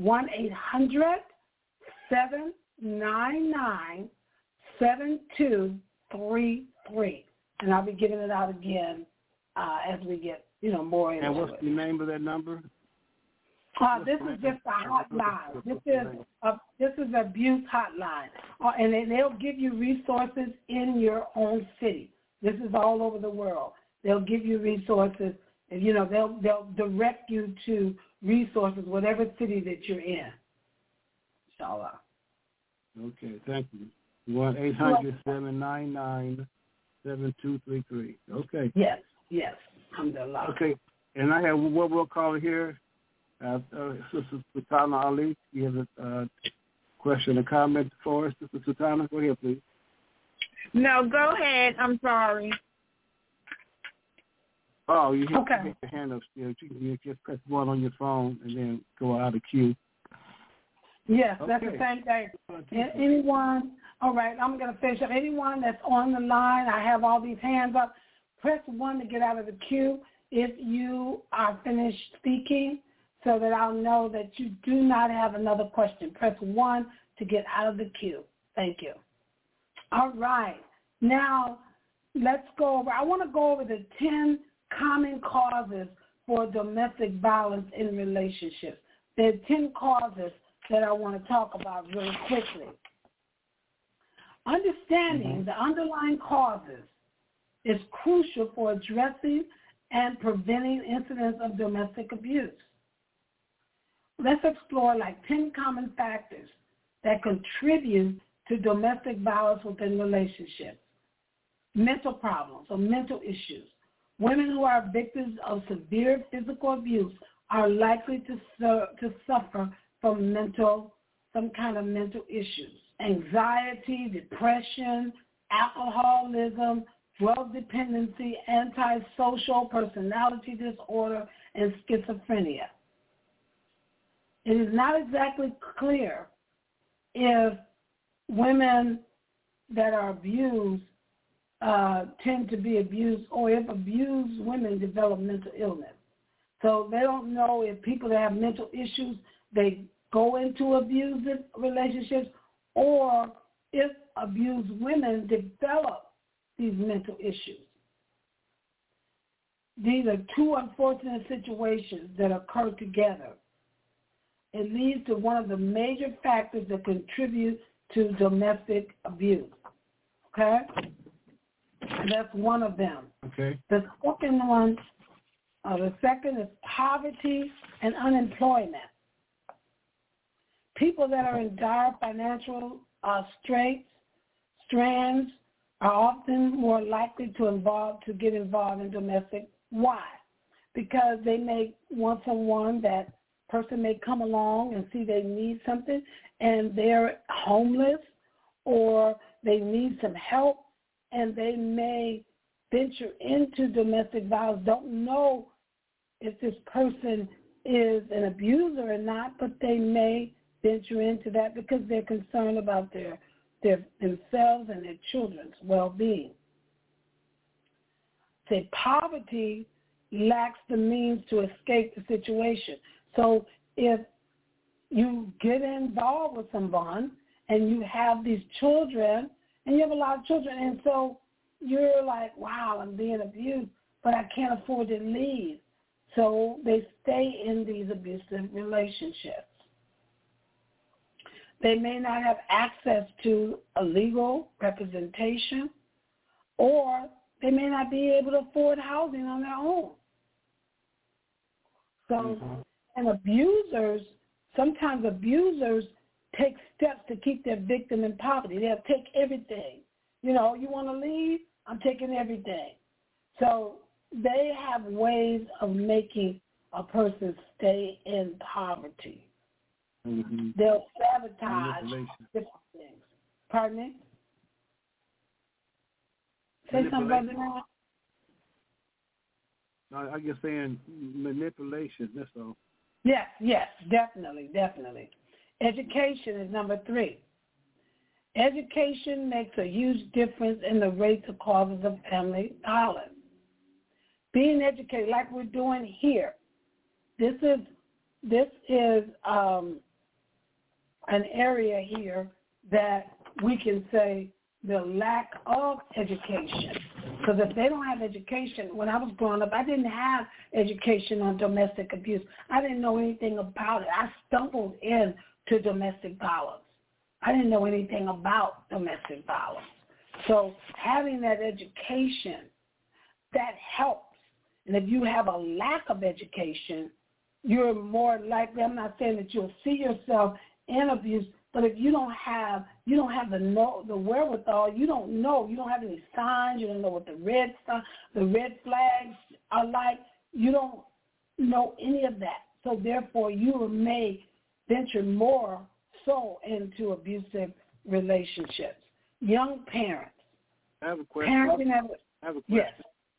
1-800-799-7233. And I'll be giving it out again as we get, more into it. And what's the name of that number? This is just a hotline. This is abuse hotline, and they'll give you resources in your own city. This is all over the world. They'll give you resources. They'll direct you to resources, whatever city that you're in. Inshallah. Okay, thank you. 1-800-799-7233. Okay. Yes. Alhamdulillah. Okay, and I have one more caller here. Sister Sultana Ali, you have a question or comment for us, Sister Sultana? Go ahead, please. No, go ahead. I'm sorry. Oh, you hit your hand up still. You just press 1 on your phone and then go out of queue. Yes, that's the same thing. Anyone, all right, I'm going to finish up. Anyone that's on the line, I have all these hands up. Press 1 to get out of the queue if you are finished speaking, so that I'll know that you do not have another question. Press 1 to get out of the queue. Thank you. All right. Now, let's go over. I want to go over the 10 common causes for domestic violence in relationships. There are 10 causes that I want to talk about really quickly. Understanding the underlying causes is crucial for addressing and preventing incidents of domestic abuse. Let's explore 10 common factors that contribute to domestic violence within relationships. Mental problems or mental issues. Women who are victims of severe physical abuse are likely to suffer from some kind of mental issues. Anxiety, depression, alcoholism, drug dependency, antisocial personality disorder, and schizophrenia. It is not exactly clear if women that are abused tend to be abused or if abused women develop mental illness. So they don't know if people that have mental issues, they go into abusive relationships, or if abused women develop these mental issues. These are two unfortunate situations that occur together. It leads to one of the major factors that contribute to domestic abuse. Okay? And that's one of them. Okay. The second is poverty and unemployment. People that are in dire financial strains are often more likely to get involved in domestic. Why? Because they may want someone, that person may come along and see they need something and they're homeless or they need some help, and they may venture into domestic violence, don't know if this person is an abuser or not, but they may venture into that because they're concerned about themselves and their children's well-being. Say poverty lacks the means to escape the situation. So if you get involved with someone and you have these children, and you have a lot of children, and so you're like, wow, I'm being abused, but I can't afford to leave. So they stay in these abusive relationships. They may not have access to a legal representation, or they may not be able to afford housing on their own. So, and abusers, sometimes abusers take steps to keep their victim in poverty. They'll take everything. You know, you want to leave? I'm taking everything. So they have ways of making a person stay in poverty. They'll sabotage different things. Pardon me? Say something about that. No, I guess saying manipulation, that's all. Yes, definitely. Education is number 3. Education makes a huge difference in the rates of causes of family violence. Being educated, like we're doing here, this is an area here that we can say the lack of education. Because if they don't have education, when I was growing up, I didn't have education on domestic abuse. I didn't know anything about it. I stumbled into domestic violence. I didn't know anything about domestic violence. So having that education, that helps. And if you have a lack of education, you're more likely, I'm not saying that you'll see yourself in abuse, but if you don't have the wherewithal, you don't know, you don't have any signs, you don't know what the red flags are like, you don't know any of that. So therefore, you may venture more so into abusive relationships. Young parents. I have a question. Yes.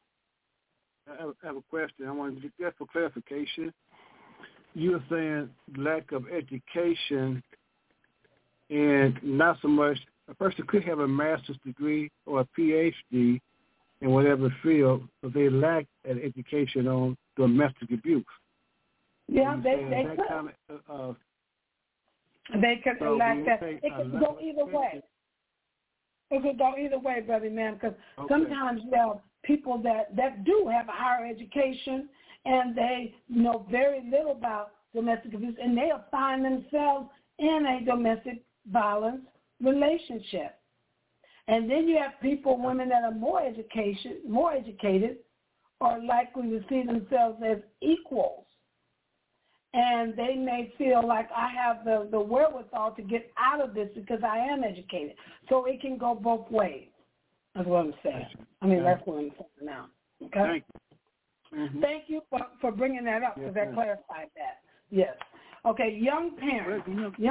I have a question. I want to get for clarification. You were saying lack of education, and not so much. A person could have a master's degree or a PhD in whatever field, but they lack an education on domestic abuse. Yeah, they could. Kind of, they could so lack that. It could go either way. It could go either way, brother man, because sometimes you have people that do have a higher education and they know very little about domestic abuse, and they'll find themselves in a domestic violence relationship. And then you have women that are more educated, are likely to see themselves as equals. And they may feel like I have the wherewithal to get out of this because I am educated. So it can go both ways. That's what I'm saying. I mean, that's what I'm saying now. Okay? Thank you for bringing that up because that clarified that. Yes. Okay, young parents.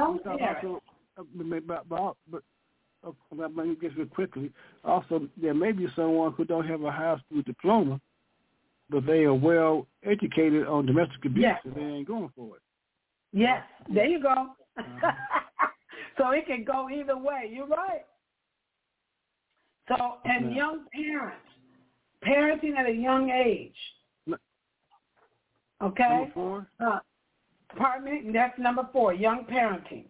Let me get real quickly. Also, there may be someone who don't have a high school diploma, but they are well educated on domestic abuse, and they ain't going for it. Yes, there you go. So it can go either way. You're right. So, and young parents, parenting at a young age. Okay? Number 4? Pardon me? That's number 4, young parenting.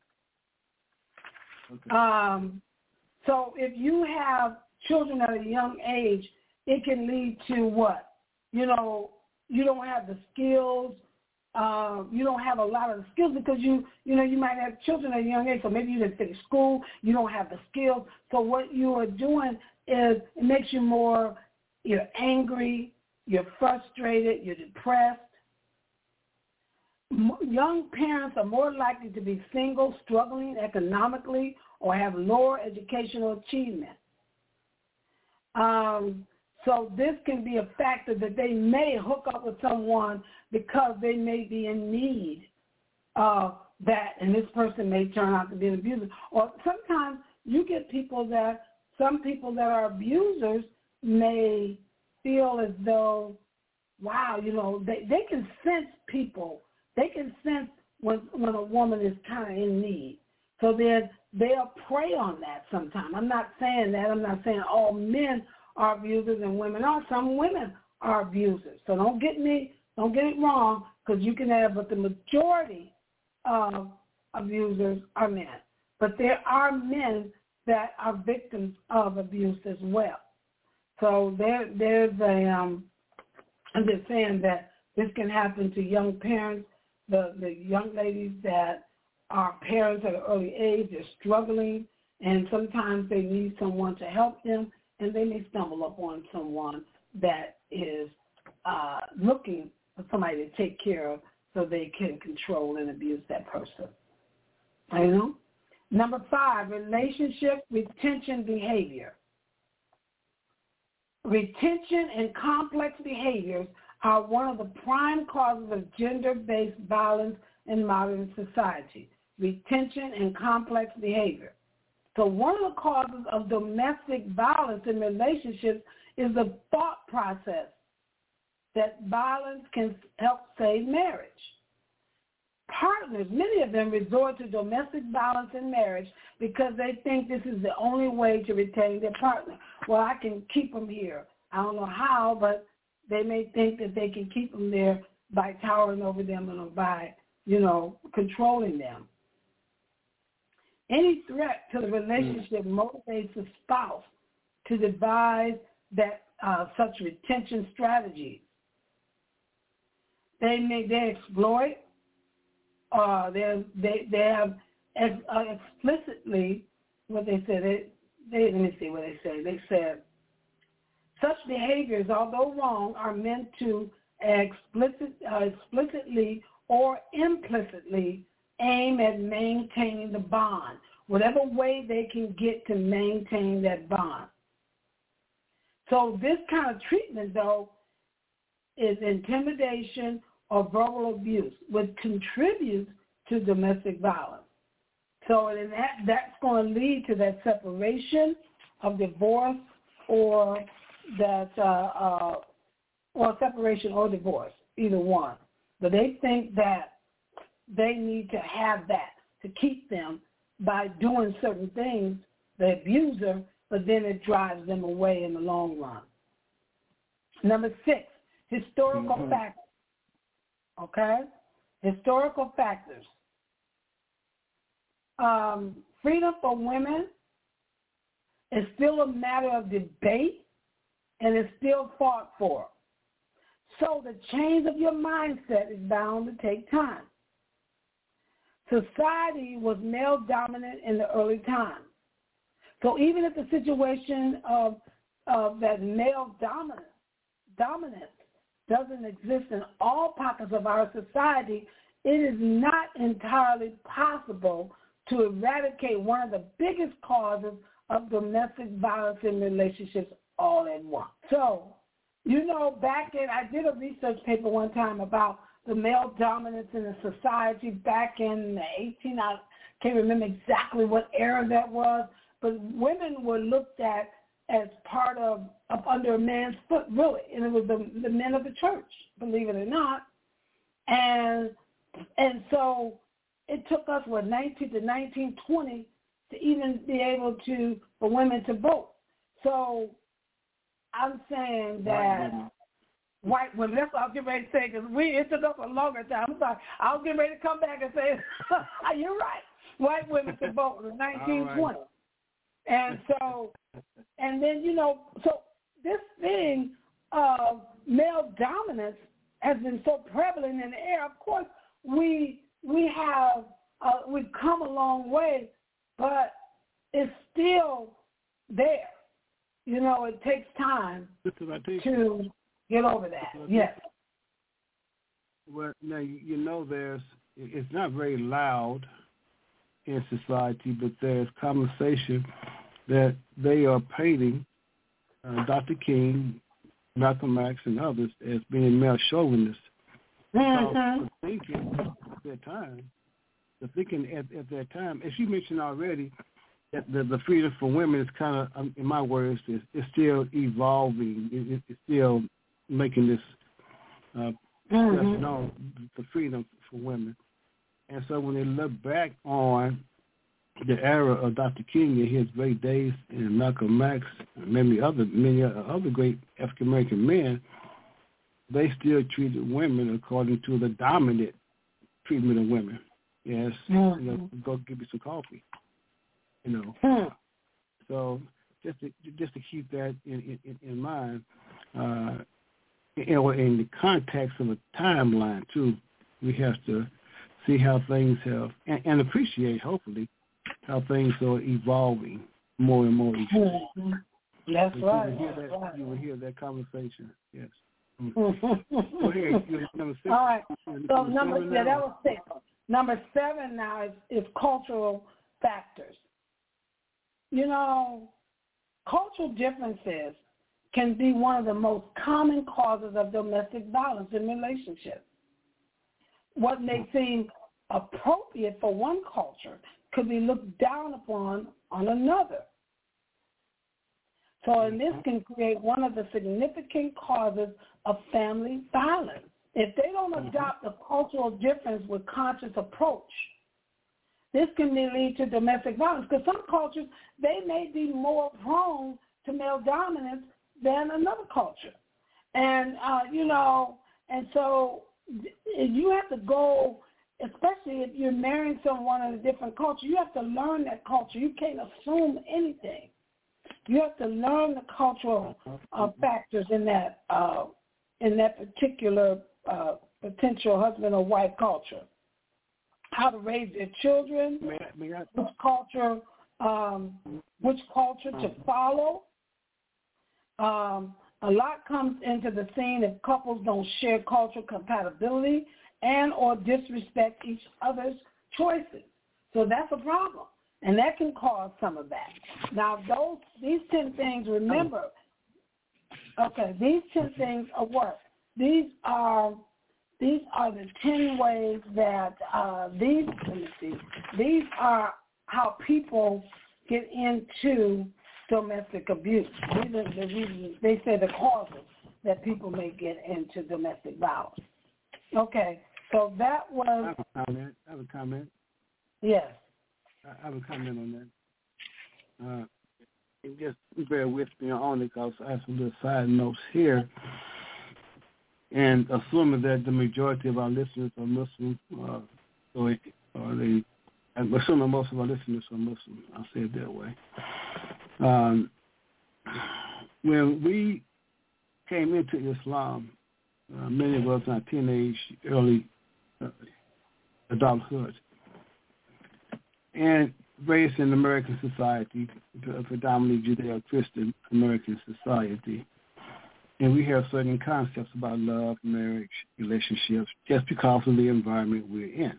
Okay. So if you have children at a young age, it can lead to what? You know, you don't have the skills. You don't have a lot of the skills because you might have children at a young age. So maybe you didn't finish school. You don't have the skills. So what you are doing is it makes you you're angry, you're frustrated, you're depressed. Young parents are more likely to be single, struggling economically, or have lower educational achievement. So this can be a factor that they may hook up with someone because they may be in need of that, and this person may turn out to be an abuser. Or sometimes you get some people that are abusers may feel as though, wow, they can sense people. They can sense when a woman is kind of in need. So they'll prey on that sometimes. I'm not saying that. I'm not saying all men are abusers and women are. Some women are abusers. So don't get it wrong, because you can have, but the majority of abusers are men. But there are men that are victims of abuse as well. So there's I'm just saying that this can happen to young parents, the young ladies that are parents at an early age, they're struggling, and sometimes they need someone to help them, and they may stumble upon someone that is looking for somebody to take care of so they can control and abuse that person. You know? Number 5, relationship retention behavior. Retention and complex behaviors are one of the prime causes of gender-based violence in modern society. Retention and complex behavior. So one of the causes of domestic violence in relationships is the thought process that violence can help save marriage. Partners, many of them resort to domestic violence in marriage because they think this is the only way to retain their partner. Well, I can keep them here. I don't know how, but they may think that they can keep them there by towering over them and by, controlling them. Any threat to the relationship motivates the spouse to devise that such retention strategies. They exploit. They have explicitly what they said. Let me see what they say. They said such behaviors, although wrong, are meant to explicitly or implicitly aim at maintaining the bond, whatever way they can get to maintain that bond. So this kind of treatment, though, is intimidation or verbal abuse, which contributes to domestic violence. So that's going to lead to that separation of divorce or that or separation or divorce, either one. But they think that they need to have that to keep them by doing certain things, the abuser, but then it drives them away in the long run. Number 6, historical factors. Okay? Historical factors. Freedom for women is still a matter of debate and is still fought for. So the change of your mindset is bound to take time. Society was male dominant in the early times. So even if the situation of that male dominance doesn't exist in all pockets of our society, it is not entirely possible to eradicate one of the biggest causes of domestic violence in relationships all at once. So, I did a research paper one time about the male dominance in the society back in the I can't remember exactly what era that was, but women were looked at as part of under a man's foot, really, and it was the men of the church, believe it or not. And so it took us, 19 to 1920 to even be able for women to vote. So I'm saying that white women, that's what I was getting ready to say, because it took us a longer time. I'm sorry. I was getting ready to come back and say, you're right. White women could vote in 1920. Right. And so, and then, so this thing of male dominance has been so prevalent in the air. Of course, we've come a long way, but it's still there. It takes time to get over that. Yes. Well, now, it's not very loud in society, but there's conversation that they are painting Dr. King, Malcolm X, and others as being male chauvinists. The thinking at that time, as you mentioned already, that the freedom for women is kind of, in my words, is still evolving. It's still making this known, the freedom for women. And so when they look back on the era of Dr. King in his great days, and Malcolm X, and many other great African American men, they still treated women according to the dominant treatment of women. Yes, go give me some coffee. So just to keep that in mind, in the context of a timeline too, we have to see how things have and appreciate, hopefully, how things are evolving more and more each day. That's right. You will hear that conversation. Yes. Go ahead. Number 6. All right. So that was 6. Number 7 now is cultural factors. You know, cultural differences can be one of the most common causes of domestic violence in relationships. What may seem appropriate for one culture could be looked down upon on another. So, and this can create one of the significant causes of family violence. If they don't adopt a cultural difference with conscious approach, this can lead to domestic violence. Because some cultures, they may be more prone to male dominance than another culture. And, and so you have to go, especially if you're marrying someone in a different culture, you have to learn that culture. You can't assume anything. You have to learn the cultural factors in that particular potential husband or wife culture. How to raise their children, which culture to follow. A lot comes into the scene if couples don't share cultural compatibility and or disrespect each other's choices. So that's a problem, and that can cause some of that. Now, these 10 things, remember, these 10 things are what? These are the 10 ways that these are how people get into domestic abuse. These are the reasons, they say the causes that people may get into domestic violence. Okay, so that was... I have a comment. Yes. I have a comment on that. Just bear with me only because I have some little side notes here. And assuming that the majority of our listeners are Muslim, I'm assuming most of our listeners are Muslim. I'll say it that way. When we came into Islam, many of us in our teenage, early adulthood, and raised in American society, predominantly Judeo-Christian American society, and we have certain concepts about love, marriage, relationships, just because of the environment we're in.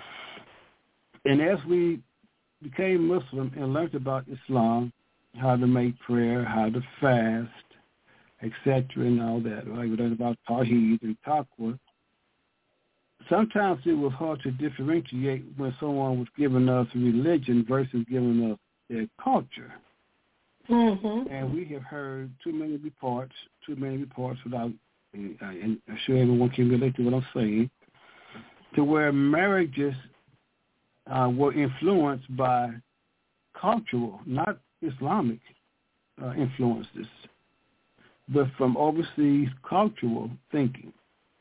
And as we became Muslim and learned about Islam, how to make prayer, how to fast, etc., and all that, right? We learned about Tawheed and Taqwa. Sometimes it was hard to differentiate when someone was giving us religion versus giving us their culture. Mm-hmm. And we have heard too many reports without, and I'm sure everyone can relate to what I'm saying, to where marriages were influenced by cultural, not Islamic influences, but from overseas cultural thinking.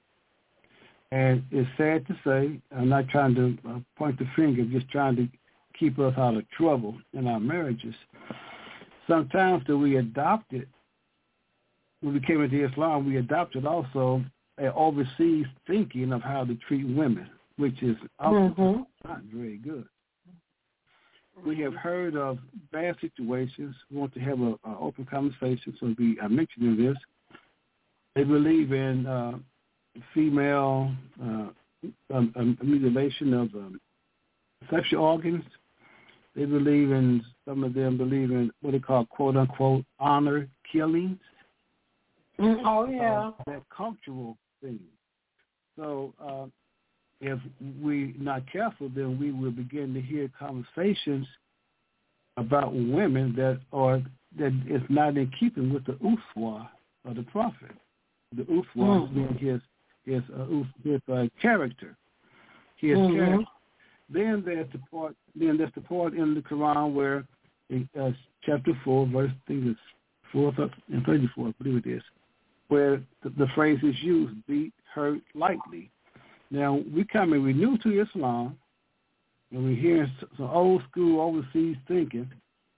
And it's sad to say, I'm not trying to point the finger, just trying to keep us out of trouble in our marriages. Sometimes that we adopted, when we came into Islam, we adopted also an overseas thinking of how to treat women, which is also not very good. We have heard of bad situations. We want to have an open conversation, so I mentioned this. They believe in female mutilation of sexual organs. They believe in, some of them believe in what they call quote-unquote honor killings. Oh, yeah. That cultural thing. So if we're not careful, then we will begin to hear conversations about women that is not in keeping with the uswa of the prophet. The uswa being his character. His character. Then there's the part in the Quran where chapter 4, verse I think it's 4 and 34, I believe it is, where the phrase is used, beat, hurt lightly. Now, we're new to Islam, and we're hearing some old school overseas thinking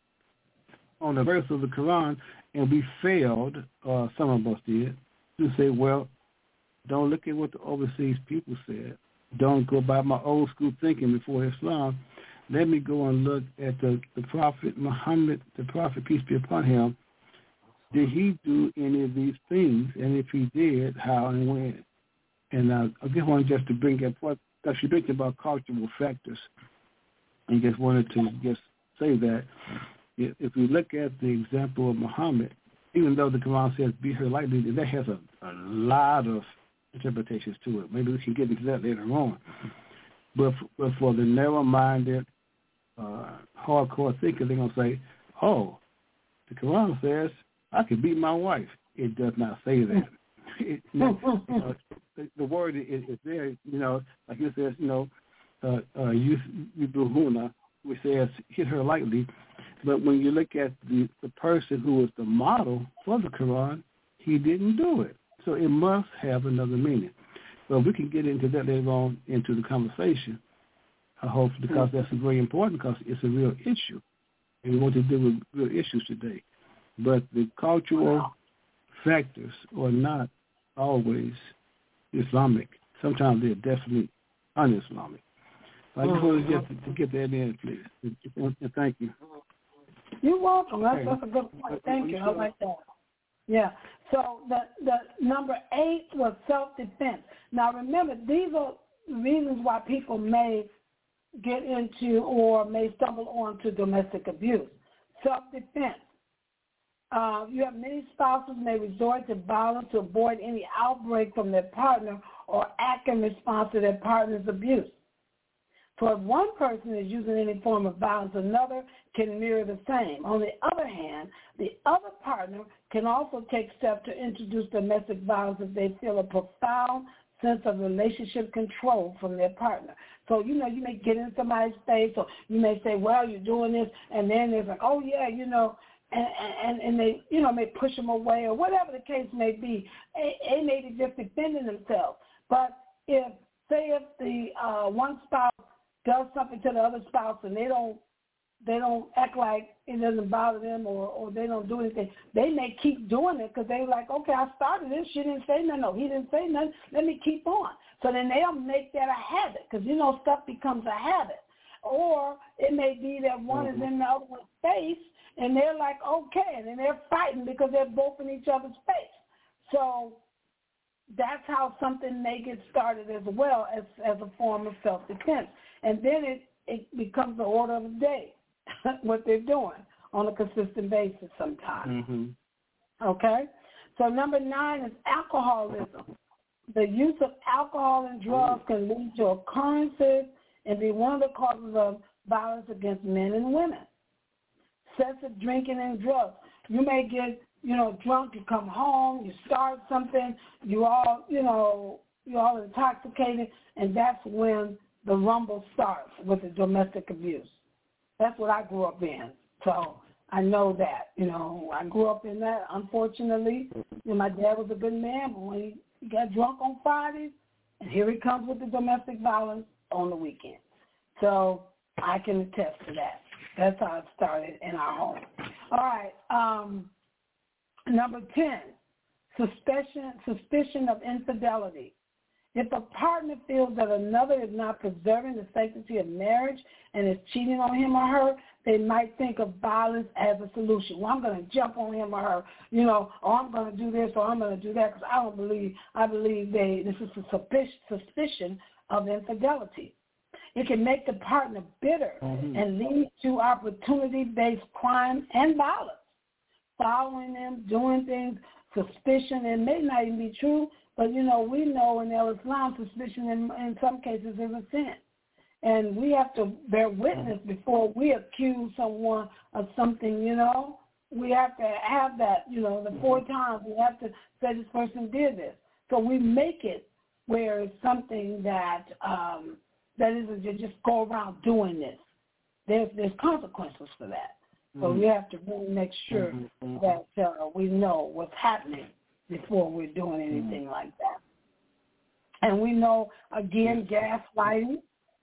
on the verse of the Quran, and we failed, some of us did, to say, well, don't look at what the overseas people said. Don't go by my old school thinking before Islam. Let me go and look at the Prophet Muhammad, the Prophet, peace be upon him, did he do any of these things? And if he did, how and when? And I just wanted just to bring up what, because you mentioned about cultural factors, and just wanted to just say that if we look at the example of Muhammad, even though the Quran says beat her lightly, that has a lot of interpretations to it. Maybe we can get into that later on. But for the narrow-minded, hardcore thinker, they're going to say, oh, the Quran says I can beat my wife. It does not say that. The word is there, like it says, yubuhuna, which says hit her lightly. But when you look at the person who was the model for the Quran, he didn't do it. So it must have another meaning. But we can get into that later on into the conversation, I hope, because that's very important because it's a real issue. And we want to deal with real issues today. But the cultural factors are not always Islamic. Sometimes they're definitely un-Islamic. I just wanted to get that in, please. And thank you. You're welcome. That's a good point. Thank you. I like that. Yeah. So the number 8 was self-defense. Now remember, these are reasons why people may get into or may stumble onto domestic abuse. Self-defense. You have many spouses may resort to violence to avoid any outbreak from their partner or act in response to their partner's abuse. So if one person is using any form of violence, another can mirror the same. On the other hand, the other partner can also take steps to introduce domestic violence if they feel a profound sense of relationship control from their partner. So, you may get in somebody's face, or you may say, well, you're doing this, and then they're like, oh, yeah, and they, may push them away or whatever the case may be. They may be just defending themselves. But if the one spouse does something to the other spouse and they don't act like it doesn't bother them or they don't do anything, they may keep doing it because they're like, okay, I started this. She didn't say nothing. No, he didn't say nothing. Let me keep on. So then they'll make that a habit because, stuff becomes a habit. Or it may be that one is in the other one's face and they're like, okay, and then they're fighting because they're both in each other's face. So that's how something may get started as well as a form of self-defense. And then it becomes the order of the day, what they're doing on a consistent basis sometimes. Okay? So number 9 is alcoholism. The use of alcohol and drugs can lead to occurrences and be one of the causes of violence against men and women. Excessive drinking and drugs. You may get, drunk, you come home, you start something, you're all intoxicated, and that's when the rumble starts with the domestic abuse. That's what I grew up in. So I know that. I grew up in that, unfortunately. My dad was a good man, but when he got drunk on Fridays, and here he comes with the domestic violence on the weekend. So I can attest to that. That's how it started in our home. All right. Number 10, suspicion of infidelity. If a partner feels that another is not preserving the sanctity of marriage and is cheating on him or her, they might think of violence as a solution. Well, I'm going to jump on him or her, or I'm going to do this or I'm going to do that because I believe this is a suspicion of infidelity. It can make the partner bitter and lead to opportunity-based crime and violence. Following them, doing things, suspicion, it may not even be true, but, we know in Islam, suspicion in some cases is a sin. And we have to bear witness before we accuse someone of something, We have to have that, the 4 times we have to say this person did this. So we make it where it's something that isn't just go around doing this. There's consequences for that. So we have to really make sure that we know what's happening before we're doing anything like that. And we know, again, gaslighting.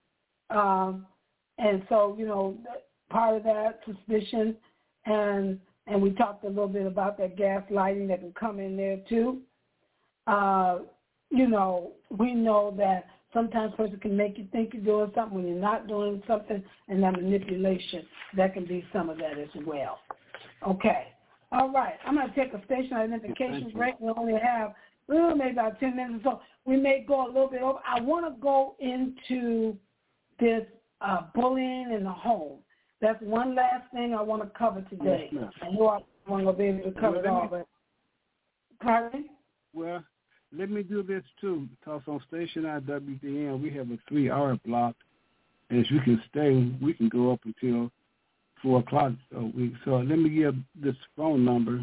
And so, part of that suspicion, and we talked a little bit about that gaslighting that can come in there too. We know that sometimes a person can make you think you're doing something when you're not doing something, and that manipulation, that can be some of that as well. Okay. All right. I'm going to take a station identification break. We only have maybe about 10 minutes or so. We may go a little bit over. I want to go into this bullying in the home. That's one last thing I want to cover today. I know I want to be able to cover it all, but pardon? Well, let me do this too, because on Station IWDN we have a 3-hour block. And as you can stay, we can go up until 4 o'clock a week. So let me give this phone number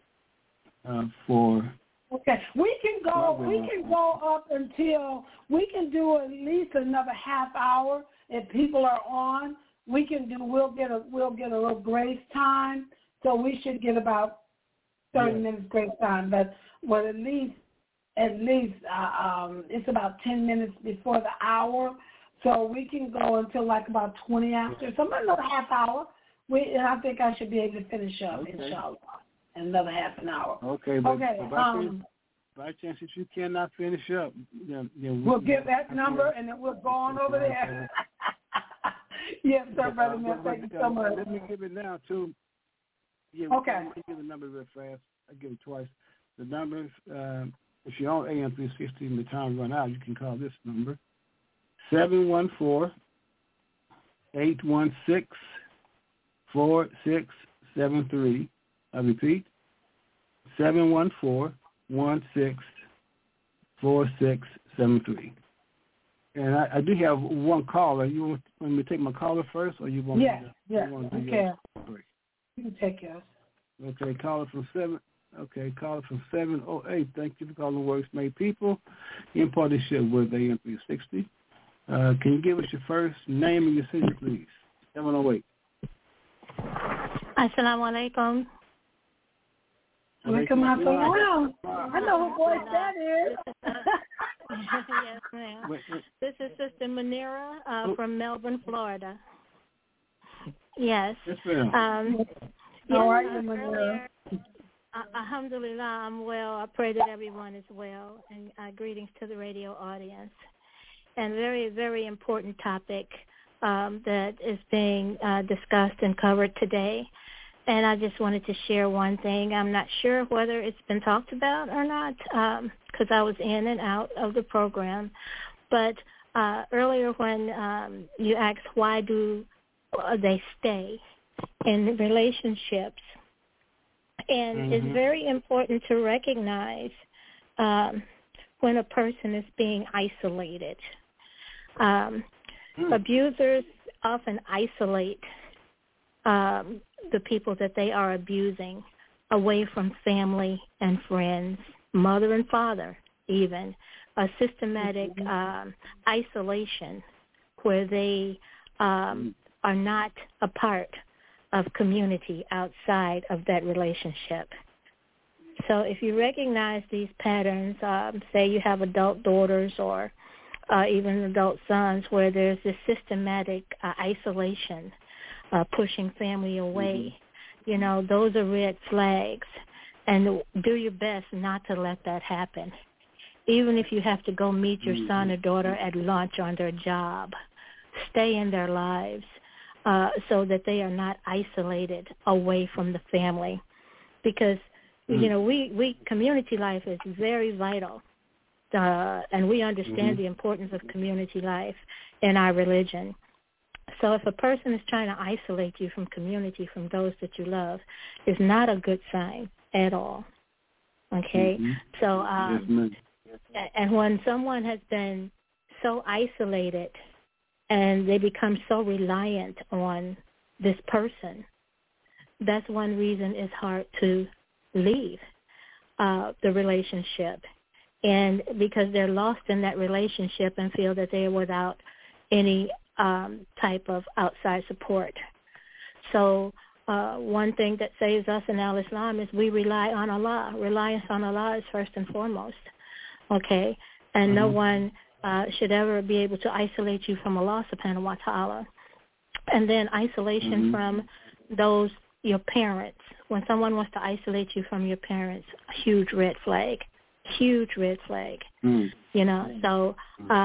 for. Okay, we can go up until we can do at least another half hour if people are on. We'll get a little grace time, so we should get about 30 minutes grace time. But at least it's about 10 minutes before the hour, so we can go until like about 20 after. So another half hour. I think I should be able to finish up, inshallah, in another half an hour. Okay, but by chance if you cannot finish up, then we'll give that number and then we'll go on over there. Yes, sir, Brother Mill. Thank you so much. Let me give it now, too. Yeah, okay. Let me give the number real fast. I give it twice. The numbers, if you're on AM 360 and the time run out, you can call this number, 714-816-4673. I repeat, 714-16-4673. And I do have one caller. You want me to take my caller first, or you want me to? Yeah, okay. You can take yours. Okay, caller from 708. Thank you for calling Works Made People in partnership with AM 360. Can you give us your first name and your city, please? 708. Assalamu alaikum. Welcome out around. I know who voice that is. Yes, ma'am. This is Sister Manira from Melbourne, Florida. Yes. Yes, ma'am. How are you, Manira? Alhamdulillah, I'm well. I pray that everyone is well. And greetings to the radio audience. And very, very important topic that is being discussed and covered today. And I just wanted to share one thing. I'm not sure whether it's been talked about or not because I was in and out of the program. But earlier when you asked why do they stay in relationships, and it's very important to recognize when a person is being isolated. Abusers often isolate the people that they are abusing away from family and friends, mother and father even, a systematic isolation where they are not a part of community outside of that relationship. So if you recognize these patterns, say you have adult daughters or even adult sons where there's this systematic isolation, pushing family away, those are red flags. And do your best not to let that happen. Even if you have to go meet your son or daughter at lunch on their job, stay in their lives so that they are not isolated away from the family. Because, we community life is very vital. And we understand the importance of community life in our religion. So if a person is trying to isolate you from community, from those that you love, is not a good sign at all. Okay? So, and when someone has been so isolated and they become so reliant on this person, that's one reason it's hard to leave the relationship. And because they're lost in that relationship and feel that they are without any type of outside support. So one thing that saves us in Al-Islam is we rely on Allah. Reliance on Allah is first and foremost, okay? And no one should ever be able to isolate you from Allah subhanahu wa ta'ala. And then isolation from those, your parents. When someone wants to isolate you from your parents, a huge red flag. Huge red flag. So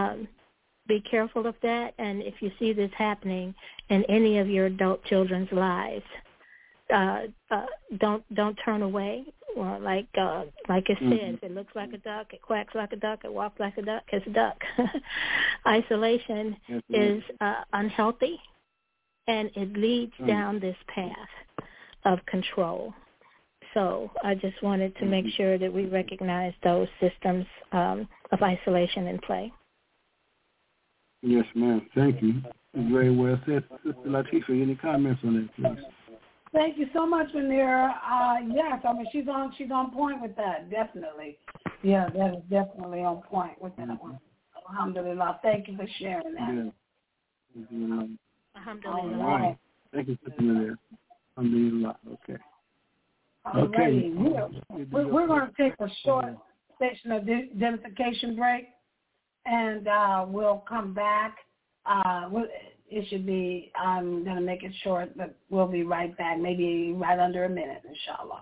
be careful of that. And if you see this happening in any of your adult children's lives, don't turn away. Well, like it says, if it looks like a duck, it quacks like a duck, it walks like a duck, it's a duck. Isolation is unhealthy, and it leads down this path of control. So I just wanted to make sure that we recognize those systems of isolation in play. Yes, ma'am. Thank you. Very well said. Sister Latifah, any comments on that, please? Thank you so much, Manira. Yes, I mean she's on point with that, definitely. Yeah, that is definitely on point with that one. Alhamdulillah. Thank you for sharing that. Yeah. Alhamdulillah. All right. Thank you, Sister Manira. Alhamdulillah. Okay. Okay. We're going to take a short station of identification break, and we'll come back. It should be, I'm going to make it short, but we'll be right back, maybe right under a minute, inshallah.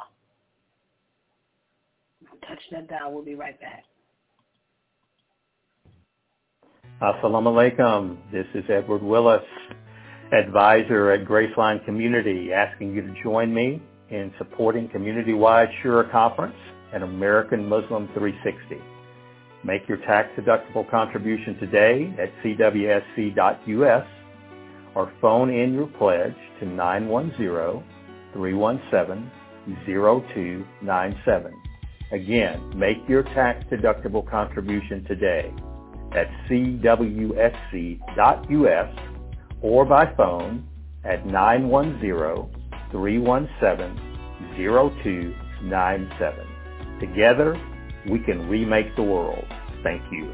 Touch that dial. We'll be right back. Assalamu alaikum. This is Edward Willis, advisor at Graceline Community, asking you to join me in supporting community-wide Shura Conference and American Muslim 360. Make your tax-deductible contribution today at cwsc.us or phone in your pledge to 910-317-0297. Again, make your tax-deductible contribution today at cwsc.us or by phone at 910-317-0297. Together, we can remake the world. Thank you.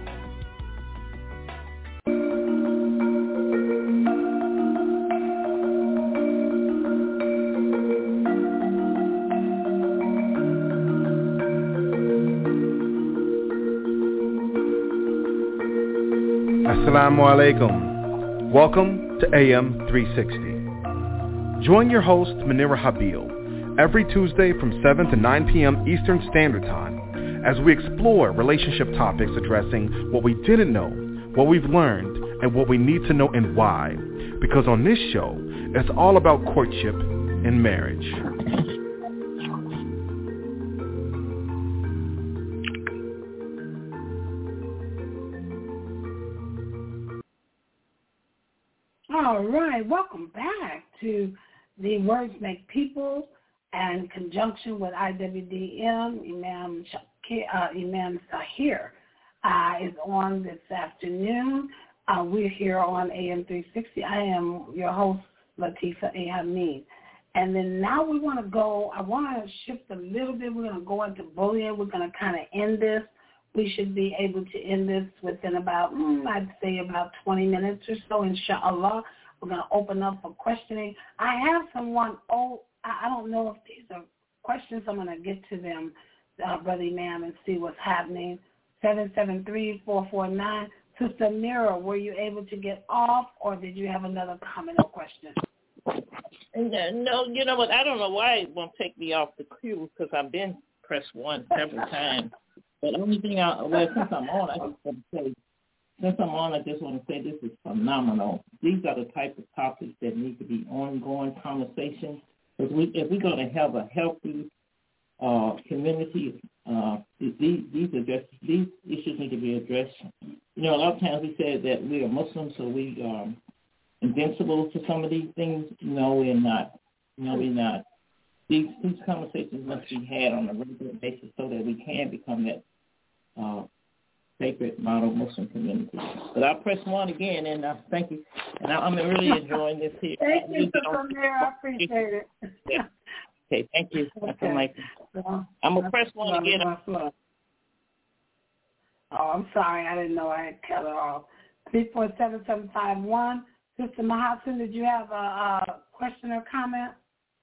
Assalamu alaikum. Welcome to AM 360. Join your host, Manira Habil, every Tuesday from 7 to 9 p.m. Eastern Standard Time as we explore relationship topics addressing what we didn't know, what we've learned, and what we need to know and why. Because on this show, it's all about courtship and marriage. All right, welcome back to the Words Make People and conjunction with IWDM. Imam Sahir is on this afternoon. We're here on AM 360. I am your host, Latifah A. Hamid. And then now we want to go, I want to shift a little bit. We're going to go into bullying. We're going to kind of end this. We should be able to end this within about, I'd say about 20 minutes or so, inshallah. We're going to open up for questioning. I have someone, I don't know if these are questions. I'm going to get to them, Brother Imam, and see what's happening. 773-449. Sister Mira, were you able to get off, or did you have another comment or question? No, you know what? I don't know why it won't take me off the queue because I've been pressed one several times. But the only thing since I'm on, I just want to say this is phenomenal. These are the type of topics that need to be ongoing conversations. Because if we're going to have a healthy community, these issues need to be addressed. You know, a lot of times we say that we are Muslims, so we are invincible to some of these things. No, we're not. No, we're not. These conversations must be had on a regular basis so that we can become that sacred model Muslim community. But I'll press one again, and thank you. And I'm really enjoying this here. Thank you, Sister Mira. I appreciate it. Yeah. Okay, thank you. Okay. I'm going to press one again. I'm sorry. I didn't know I had cut it off. 347-751. Sister Mahasin, did you have a question or comment?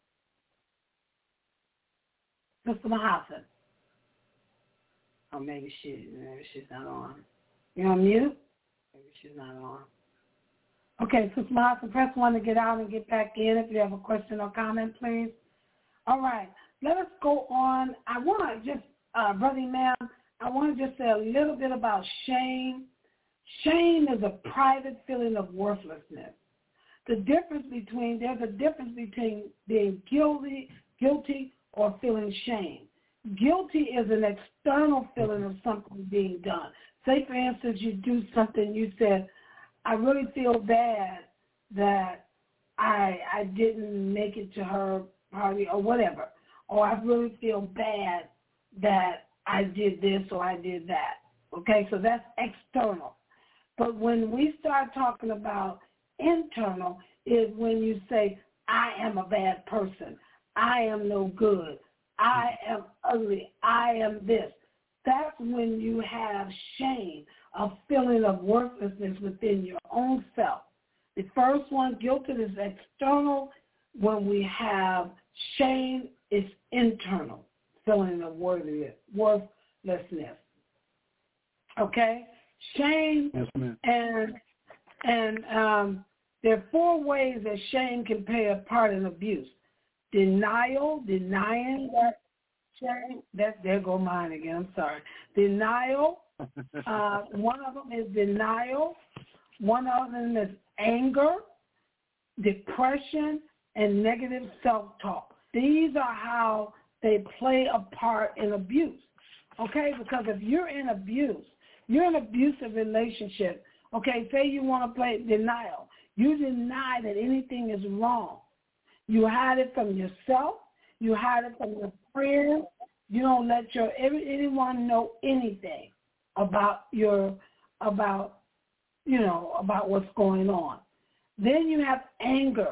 Sister Mahasin. Oh, maybe she's not on. You're on mute? Maybe she's not on. Okay, Sister Mahasin, press 1 to get out and get back in if you have a question or comment, please. All right, let us go on. I want to just, Brother Imam, I want to just say a little bit about shame. Shame is a private feeling of worthlessness there's a difference between being guilty or feeling shame. Guilty is an external feeling of something being done. Say, for instance, you do something, you said, I really feel bad that I didn't make it to her party or whatever, or I really feel bad that I did this or I did that. Okay, so that's external. But when we start talking about internal is when you say, I am a bad person, I am no good, I am ugly, I am this. That's when you have shame, a feeling of worthlessness within your own self. The first one, guilt, is external. When we have shame, it's internal, feeling of worthlessness. Okay? Shame, yes, ma'am. and there are 4 ways that shame can play a part in abuse. Denial, denying that shame. There go mine again. I'm sorry. Denial. One of them is denial. One of them is anger, depression, and negative self-talk. These are how they play a part in abuse. Okay? Because if you're in abuse, you're in an abusive relationship. Okay, say you want to play denial. You deny that anything is wrong. You hide it from yourself. You hide it from your friends. You don't let anyone know anything about what's going on. Then you have anger,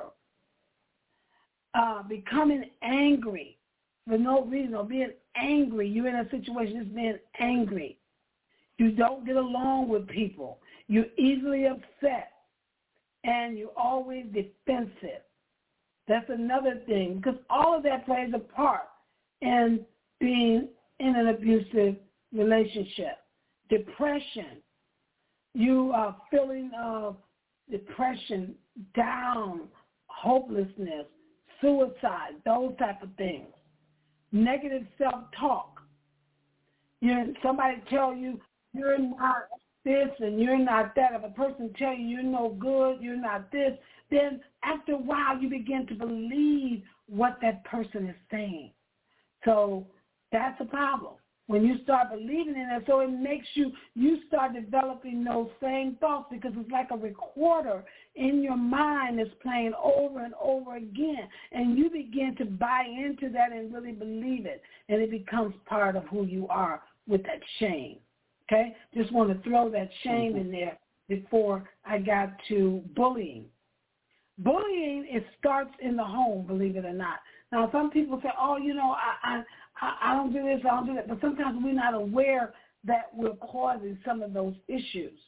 becoming angry for no reason, or being angry. You're in a situation just being angry. You don't get along with people. You're easily upset, and you're always defensive. That's another thing, because all of that plays a part in being in an abusive relationship. Depression. You are feeling of depression, down, hopelessness, suicide, those type of things. Negative self-talk. Somebody tell you you're not this and you're not that. If a person tell you you're no good, you're not this, then after a while you begin to believe what that person is saying. So that's a problem. When you start believing in it, so it makes you start developing those same thoughts, because it's like a recorder in your mind that's playing over and over again. And you begin to buy into that and really believe it. And it becomes part of who you are with that shame. Okay? Just want to throw that shame in there before I got to bullying. Bullying, it starts in the home, believe it or not. Now, some people say, oh, I don't do this, I don't do that. But sometimes we're not aware that we're causing some of those issues.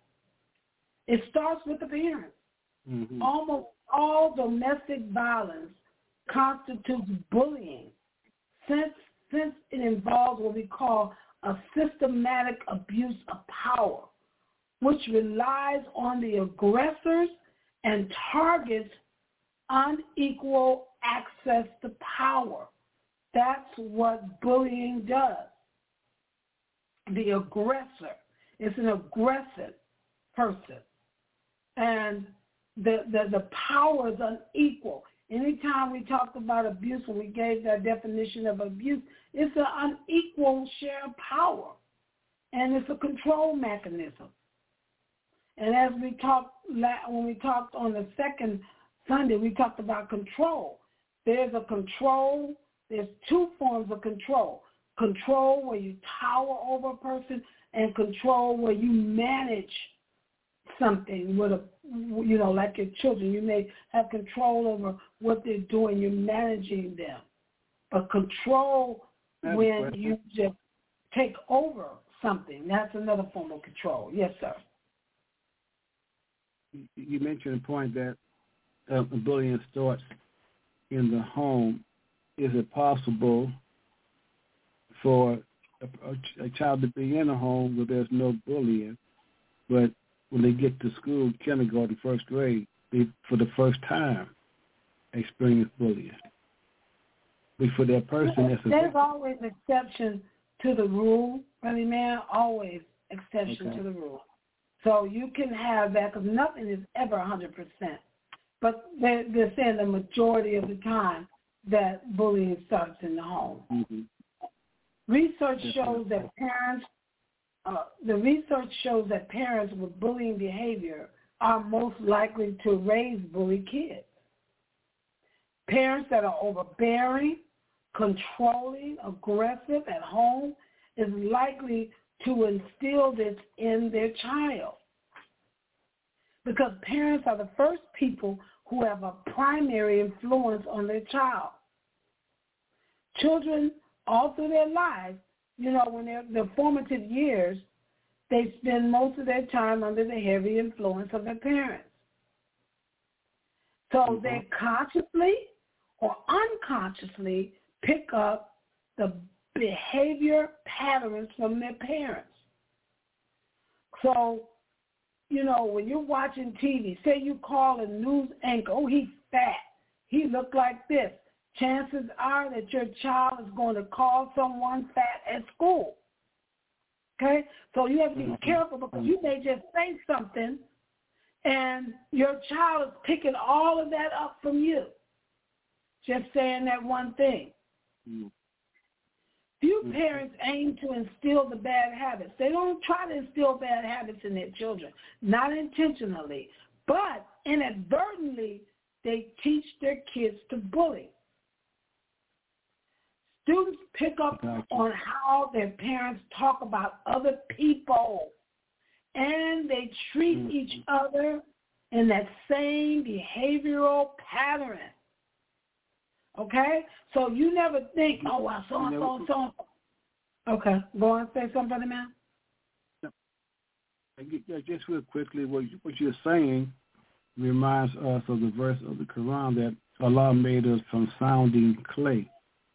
It starts with the parents. Mm-hmm. Almost all domestic violence constitutes bullying, since it involves what we call a systematic abuse of power, which relies on the aggressors and targets unequal access to power. That's what bullying does. The aggressor is an aggressive person, and the power is unequal. Anytime we talked about abuse, when we gave that definition of abuse, it's an unequal share of power, and it's a control mechanism. And as we talked, when we talked on the second Sunday, we talked about control. There's 2 forms of control. Control where you tower over a person, and control where you manage something with like your children. You may have control over what they're doing. You're managing them. But control when you just take over something, that's another form of control. Yes, sir. You mentioned a point that bullying starts in the home. Is it possible for a child to be in a home where there's no bullying, but when they get to school, kindergarten, first grade, they, for the first time, experience bullying? But for that person, there's always exception to the rule, really, man. Always exception to the rule. So you can have that, because nothing is ever 100%. but they're saying the majority of the time that bullying starts in the home. Mm-hmm. Research shows that parents with bullying behavior are most likely to raise bully kids. Parents that are overbearing, controlling, aggressive at home is likely to instill this in their child, because parents are the first people who have a primary influence on their child. Children, all through their lives, when they're the formative years, they spend most of their time under the heavy influence of their parents. So they consciously or unconsciously pick up the behavior patterns from their parents. So, when you're watching TV, say you call a news anchor, oh, he's fat, he looked like this. Chances are that your child is going to call someone fat at school. Okay? So you have to be careful, because you may just say something and your child is picking all of that up from you. Just saying that one thing. Few parents aim to instill the bad habits. They don't try to instill bad habits in their children, not intentionally, but inadvertently they teach their kids to bully. Students pick up on how their parents talk about other people, and they treat each other in that same behavioral pattern. Okay? So you never think, oh, well, so-and-so. Okay. Go on, say something, Brother Man. Just real quickly, what you're saying reminds us of the verse of the Quran that Allah made us from sounding clay.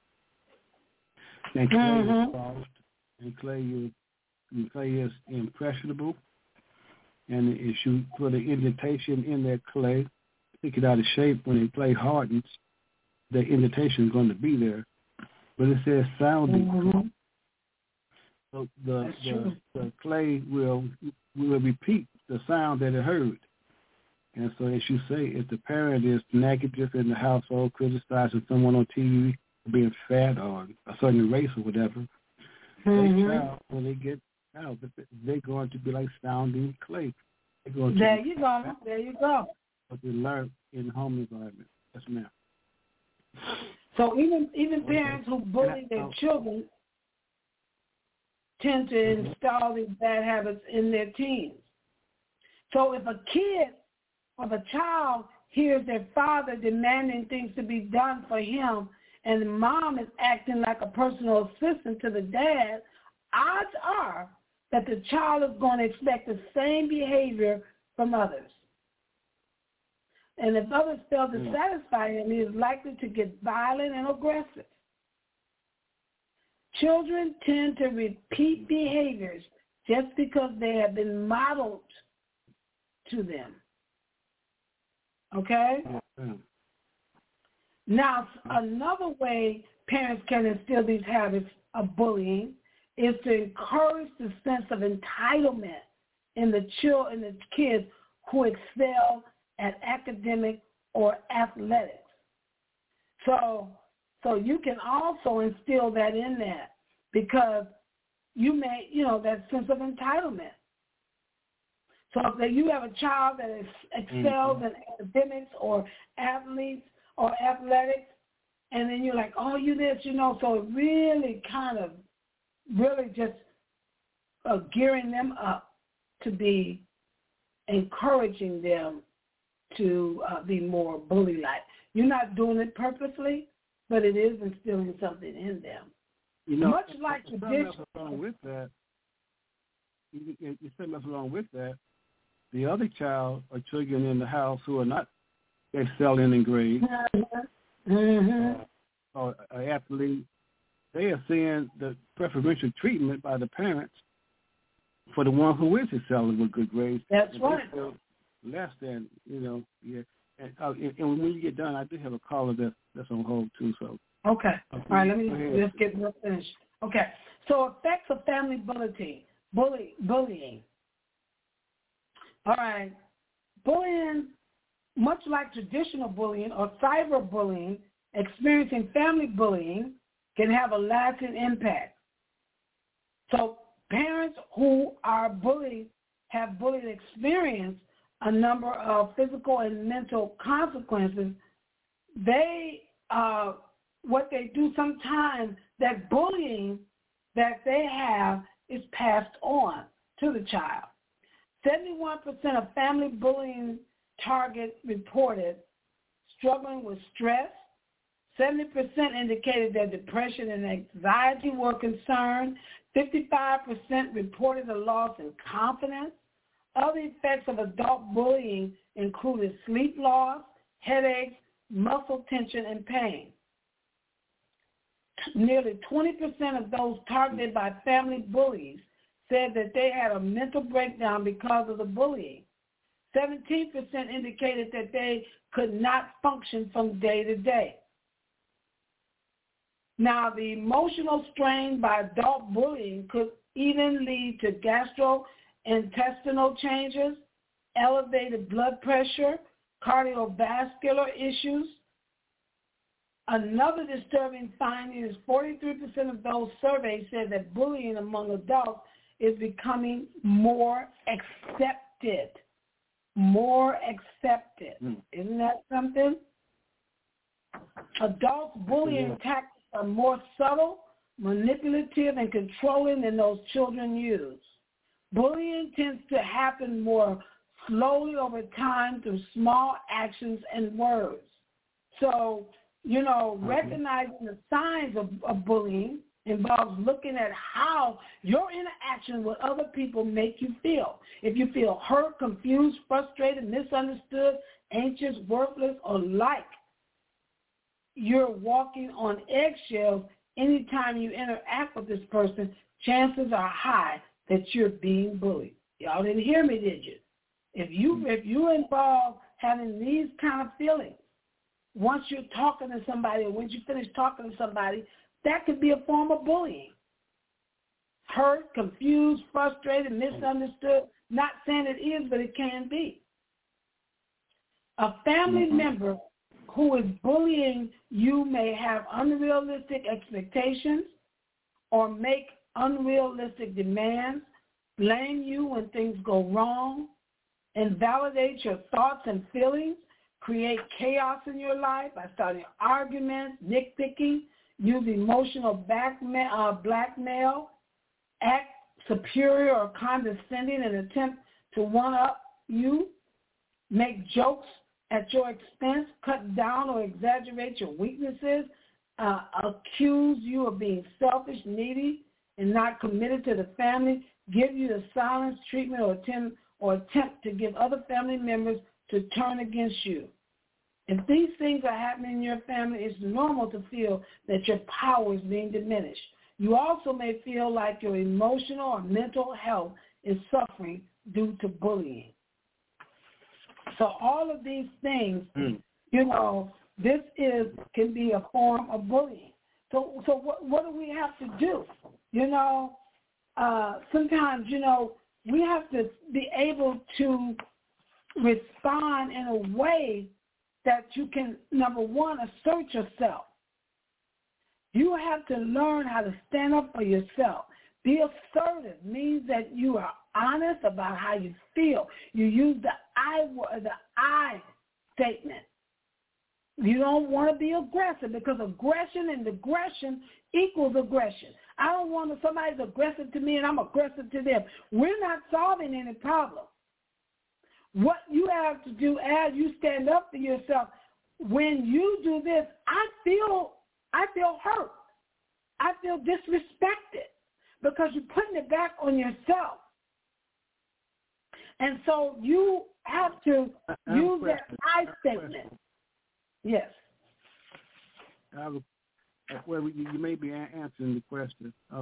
And clay is soft, and clay is impressionable. And if you put an indentation in that clay, take it out of shape, when the clay hardens, the indentation is going to be there. But it says sounding. So the clay will repeat the sound that it heard. And so, as you say, if the parent is negative in the household, criticizing someone on TV for being fat or a certain race or whatever, their child, when they get out, they're going to be like sounding clay. There you go. What they learn in the home environment. Yes, ma'am. So even parents who bully their children tend to install these bad habits in their teens. So if a kid or a child hears their father demanding things to be done for him, and the mom is acting like a personal assistant to the dad, odds are that the child is going to expect the same behavior from others. And if others fail to satisfy him, he is likely to get violent and aggressive. Children tend to repeat behaviors just because they have been modeled to them. Okay? Now, another way parents can instill these habits of bullying is to encourage the sense of entitlement in the kids who excel at academic or athletics. So you can also instill that in there, because you may, that sense of entitlement. So if you have a child that excels in academics or athletes or athletics, and then you're like, oh, you this, so it really just gearing them up to be encouraging them to be more bully-like. You're not doing it purposely, but it is instilling something in them. Much like tradition. Along with that, you said nothing wrong with that. The other child or children in the house who are not excelling in grades or athlete, they are seeing the preferential treatment by the parents for the one who is excelling with good grades. That's right. Less than, yeah. And when you get done, I do have a caller that's on hold too. So okay. All right, let's get finished. Okay. So effects of family bullying. All right. Bullying, much like traditional bullying or cyberbullying, experiencing family bullying can have a lasting impact. So parents who are bullied have bullied experience a number of physical and mental consequences. What they do sometimes, that bullying that they have is passed on to the child. 71% of family bullying targets reported struggling with stress. 70% indicated that depression and anxiety were concerned. 55% reported a loss in confidence. Other effects of adult bullying included sleep loss, headaches, muscle tension, and pain. Nearly 20% of those targeted by family bullies said that they had a mental breakdown because of the bullying. 17% indicated that they could not function from day to day. Now, the emotional strain by adult bullying could even lead to gastrointestinal changes, elevated blood pressure, cardiovascular issues. Another disturbing finding is 43% of those surveyed said that bullying among adults is becoming more accepted. More accepted. Isn't that something? Adults' bullying tactics are more subtle, manipulative, and controlling than those children use. Bullying tends to happen more slowly over time through small actions and words. So, recognizing the signs of bullying involves looking at how your interaction with other people make you feel. If you feel hurt, confused, frustrated, misunderstood, anxious, worthless, or like you're walking on eggshells anytime you interact with this person, chances are high that you're being bullied. Y'all didn't hear me, did you? If you involve having these kind of feelings, once you're talking to somebody or once you finish talking to somebody, that could be a form of bullying. Hurt, confused, frustrated, misunderstood. Not saying it is, but it can be. A family member who is bullying you may have unrealistic expectations or make unrealistic demands, blame you when things go wrong, invalidate your thoughts and feelings, create chaos in your life by starting arguments, nitpicking, use emotional blackmail, act superior or condescending and attempt to one-up you, make jokes at your expense, cut down or exaggerate your weaknesses, accuse you of being selfish, needy, and not committed to the family, give you the silence treatment or attempt to give other family members to turn against you. If these things are happening in your family, it's normal to feel that your power is being diminished. You also may feel like your emotional or mental health is suffering due to bullying. So all of these things, this can be a form of bullying. So what do we have to do? Sometimes, we have to be able to respond in a way that you can, number one, assert yourself. You have to learn how to stand up for yourself. Be assertive means that you are honest about how you feel. You use the I statement. You don't want to be aggressive because aggression and digression equals aggression. I don't want somebody's aggressive to me and I'm aggressive to them. We're not solving any problem. What you have to do as you stand up for yourself, when you do this, I feel hurt. I feel disrespected because you're putting it back on yourself. And so you have to use that I statement. Yes. You may be answering the question of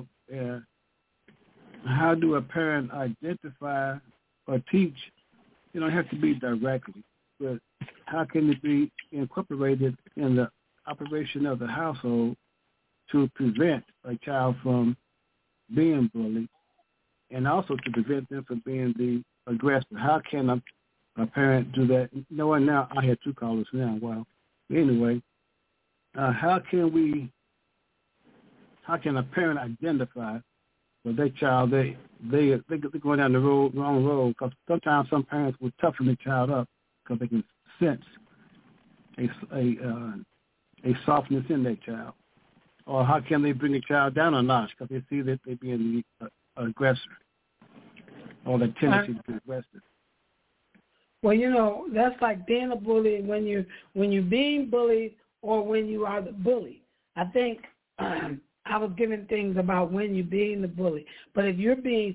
how do a parent identify or teach? You don't have to be directly, but how can it be incorporated in the operation of the household to prevent a child from being bullied and also to prevent them from being the aggressor? How can a parent do that. You know what? Now I had two callers now. Wow. Anyway, how can a parent identify with their child they're going down the wrong road? Because sometimes some parents will toughen their child up because they can sense a softness in their child. Or how can they bring the child down a notch because they see that they're being the aggressor or the tendency to be aggressive? Well, you know, that's like being a bully when you're being bullied or when you are the bully. I think I was given things about when you're being the bully, when you're being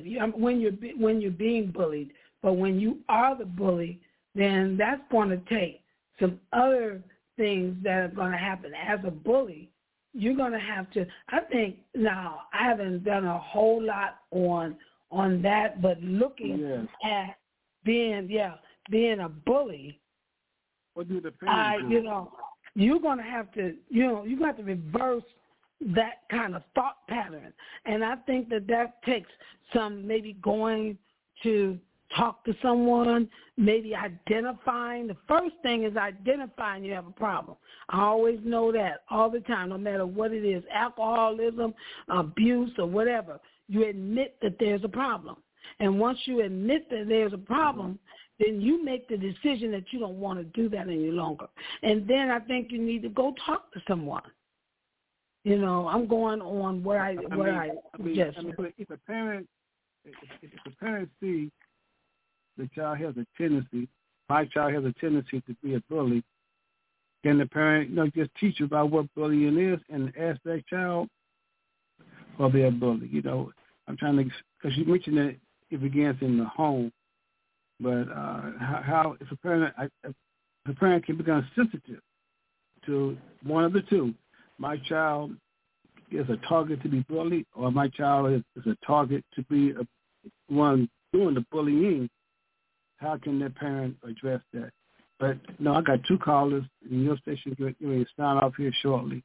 bullied, but when you are the bully, then that's going to take some other things that are going to happen. As a bully, you're going to have to. I think now I haven't done a whole lot on that, but looking at being a bully, what do the parents do? you know, you're going to have to, you got to reverse that kind of thought pattern. And I think that takes some maybe going to talk to someone, maybe identifying. The first thing is identifying you have a problem. I always know that all the time, no matter what it is, alcoholism, abuse, or whatever. You admit that there's a problem. And once you admit that there's a problem, then you make the decision that you don't want to do that any longer. And then I think you need to go talk to someone. You know, I'm going on what I suggest. If a parent sees the child has a tendency, my child has a tendency to be a bully, can the parent, just teach about what bullying is and ask that child, or they're a bully? I'm trying to, because you mentioned that it begins in the home, but how if a parent can become sensitive to one of the two, my child is a target to be bullied, or my child is a target to be one doing the bullying, how can their parent address that? But I got two callers in your station. You're going to sign off here shortly.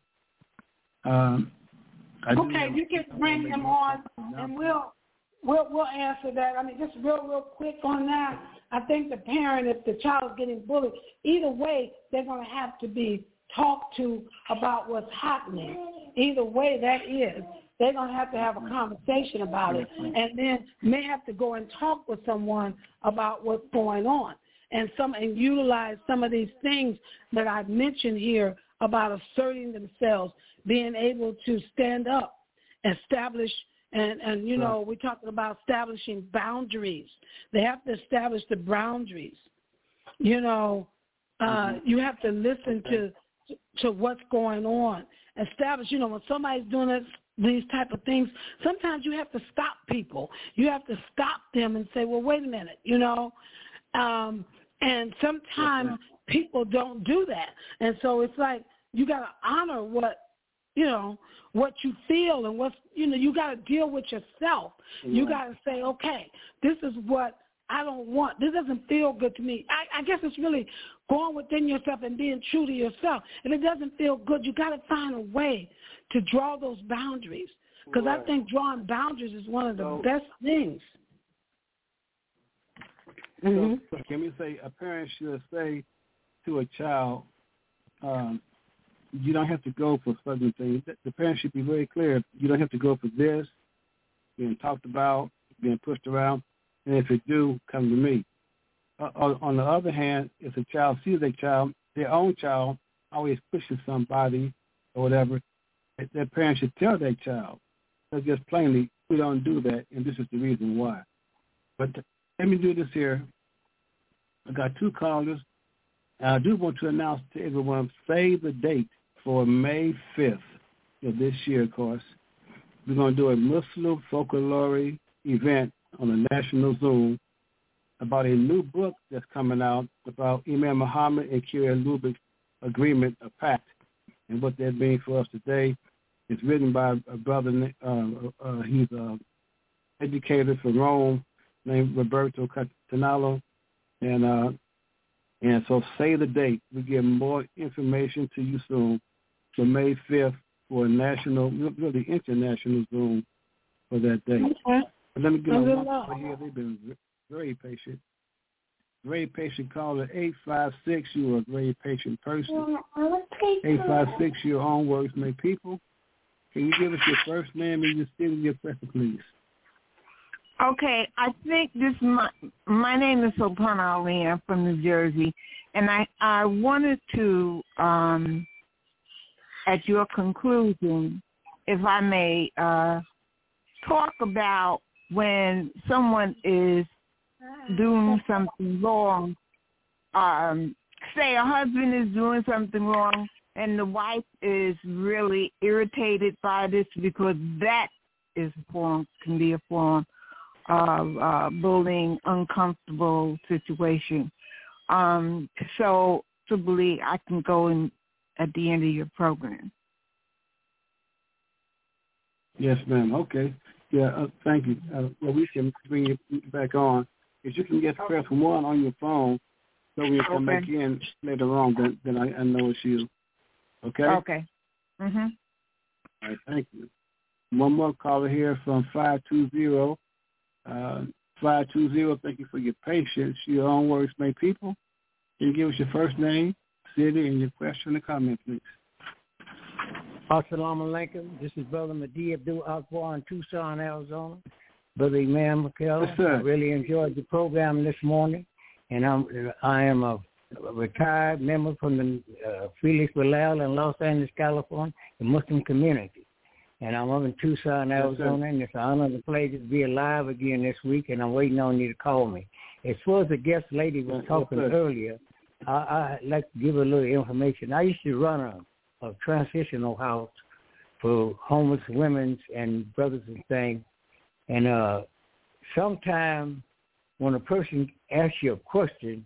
Okay, you can bring them on, and we'll answer that. I mean, just real quick on that. I think the parent, if the child is getting bullied, either way, they're going to have to be talked to about what's happening. Either way that is, they're going to have a conversation about it, and then may have to go and talk with someone about what's going on, and utilize some of these things that I've mentioned here about asserting themselves, being able to stand up, establish, and we're talking about establishing boundaries. They have to establish the boundaries. You have to listen to what's going on. Establish, when somebody's doing these type of things, sometimes you have to stop people. You have to stop them and say, well, wait a minute, and sometimes people don't do that. And so it's like you got to honor what you feel and you got to deal with yourself. Yeah. You got to say, okay, this is what I don't want. This doesn't feel good to me. I guess it's really going within yourself and being true to yourself. If it doesn't feel good, you got to find a way to draw those boundaries, because I think drawing boundaries is one of the best things. So can we say a parent should say to a child, you don't have to go for certain things. The parent should be very clear. You don't have to go for this, being talked about, being pushed around, and if you do, come to me. On the other hand, if a child sees their own child, always pushing somebody or whatever, their parents should tell their child, just plainly, we don't do that, and this is the reason why. But let me do this here. I got two callers. I do want to announce to everyone, save the date for May 5th of this year, of course. We're going to do a Muslim folklore event on the National Zoom about a new book that's coming out about Imam Muhammad and Kyrie Lubit's agreement, a pact, and what that means for us today. It's written by a brother, he's an educator from Rome named Roberto Canalo, and so save the date. We give more information to you soon. So May 5th for a national, really international Zoom for that day. Okay. But let me get on one over here. They've been very patient. Very patient caller, 856. You are a very patient person. 856, your own words make people. Can you give us your first name and your city and your question, please? Okay, I think my name is Sopana Ali. I'm from New Jersey, and I wanted to, at your conclusion, if I may, talk about when someone is doing something wrong. Say a husband is doing something wrong, and the wife is really irritated by this because that can be a form of bullying, uncomfortable situation. So, Sibylle, I can go in at the end of your program. Yes, ma'am. Okay. Yeah, thank you. Well, we can bring you back on. If you can get press 1 on your phone so we come back in later on, then I know it's you. Okay? Okay. Mm-hmm. All right, thank you. One more caller here from 520. 520, thank you for your patience. Your own words make people. Can you give us your first name, city, and your question or comment, please? Assalamu alaikum. This is Brother Mahdi Abdul Akbar in Tucson, Arizona. Brother Imam Michael, yes, sir. I really enjoyed the program this morning, and I am a retired member from the Felix Bilal in Los Angeles, California, the Muslim community. And I'm up in Tucson, Arizona, and it's an honor and a pleasure to be alive again this week, and I'm waiting on you to call me. As far as the guest lady was talking earlier, I'd like to give a little information. I used to run a transitional house for homeless women and brothers and things. And sometime when a person asks you a question,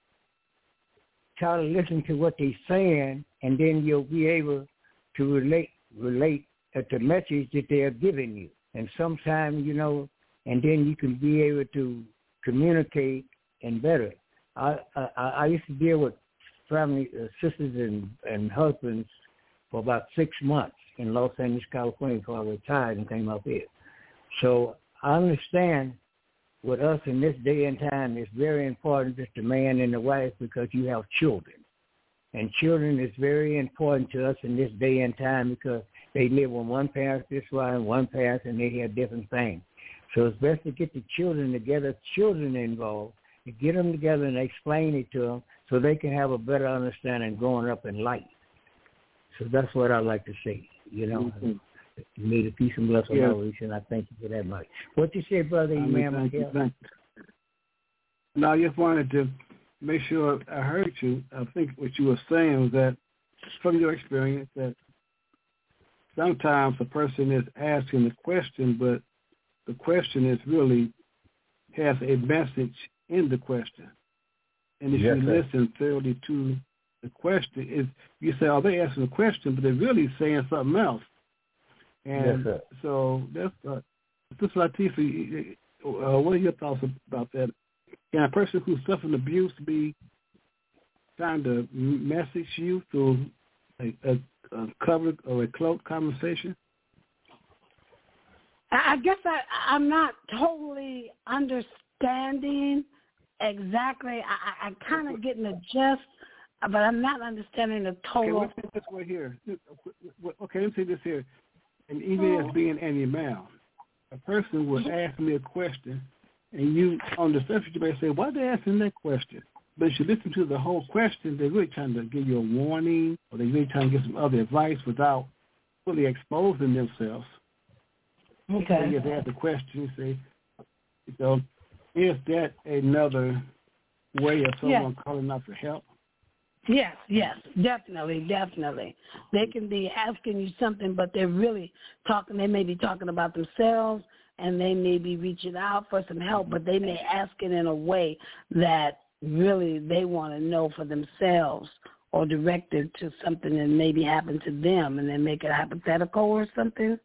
try to listen to what they're saying, and then you'll be able to relate the message that they're giving you. And sometimes, and then you can be able to communicate and better. I used to deal with family sisters and husbands for about 6 months in Los Angeles, California before I retired and came up here. So I understand with us in this day and time, it's very important that the man and the wife because you have children. And children is very important to us in this day and time because they live with one parent this way and one parent, and they have different things. So it's best to get the children together, children involved, to get them together and explain it to them so they can have a better understanding growing up in life. So that's what I like to say, Mm-hmm. May the peace and blessing always, and I thank you for that much. What you say, Brother Imam? Thank you. No, I just wanted to make sure I heard you. I think what you were saying was that from your experience that sometimes a person is asking the question, but the question is really has a message in the question. And if you listen thoroughly to the question, you say, they asking a question, but they're really saying something else. And so that's Latifa, what are your thoughts about that? Can a person who's suffering abuse be trying to message you through a covered or a cloaked conversation? I guess I'm not totally understanding exactly. I kind of getting the gist, but I'm not understanding the total. Okay, let's say this way here. Okay, let's say this here. And even as being an imam, a person would ask me a question, and you, on the surface, you may say, why are they asking that question? But if you listen to the whole question, they're really trying to give you a warning, or they're really trying to get some other advice without fully exposing themselves. Okay. You just ask the question, say, so is that another way of someone calling out for help? Yes, definitely. They can be asking you something, but they're really talking. They may be talking about themselves, and they may be reaching out for some help, but they may ask it in a way that really they want to know for themselves or direct it to something that maybe happened to them, and then make it hypothetical or something.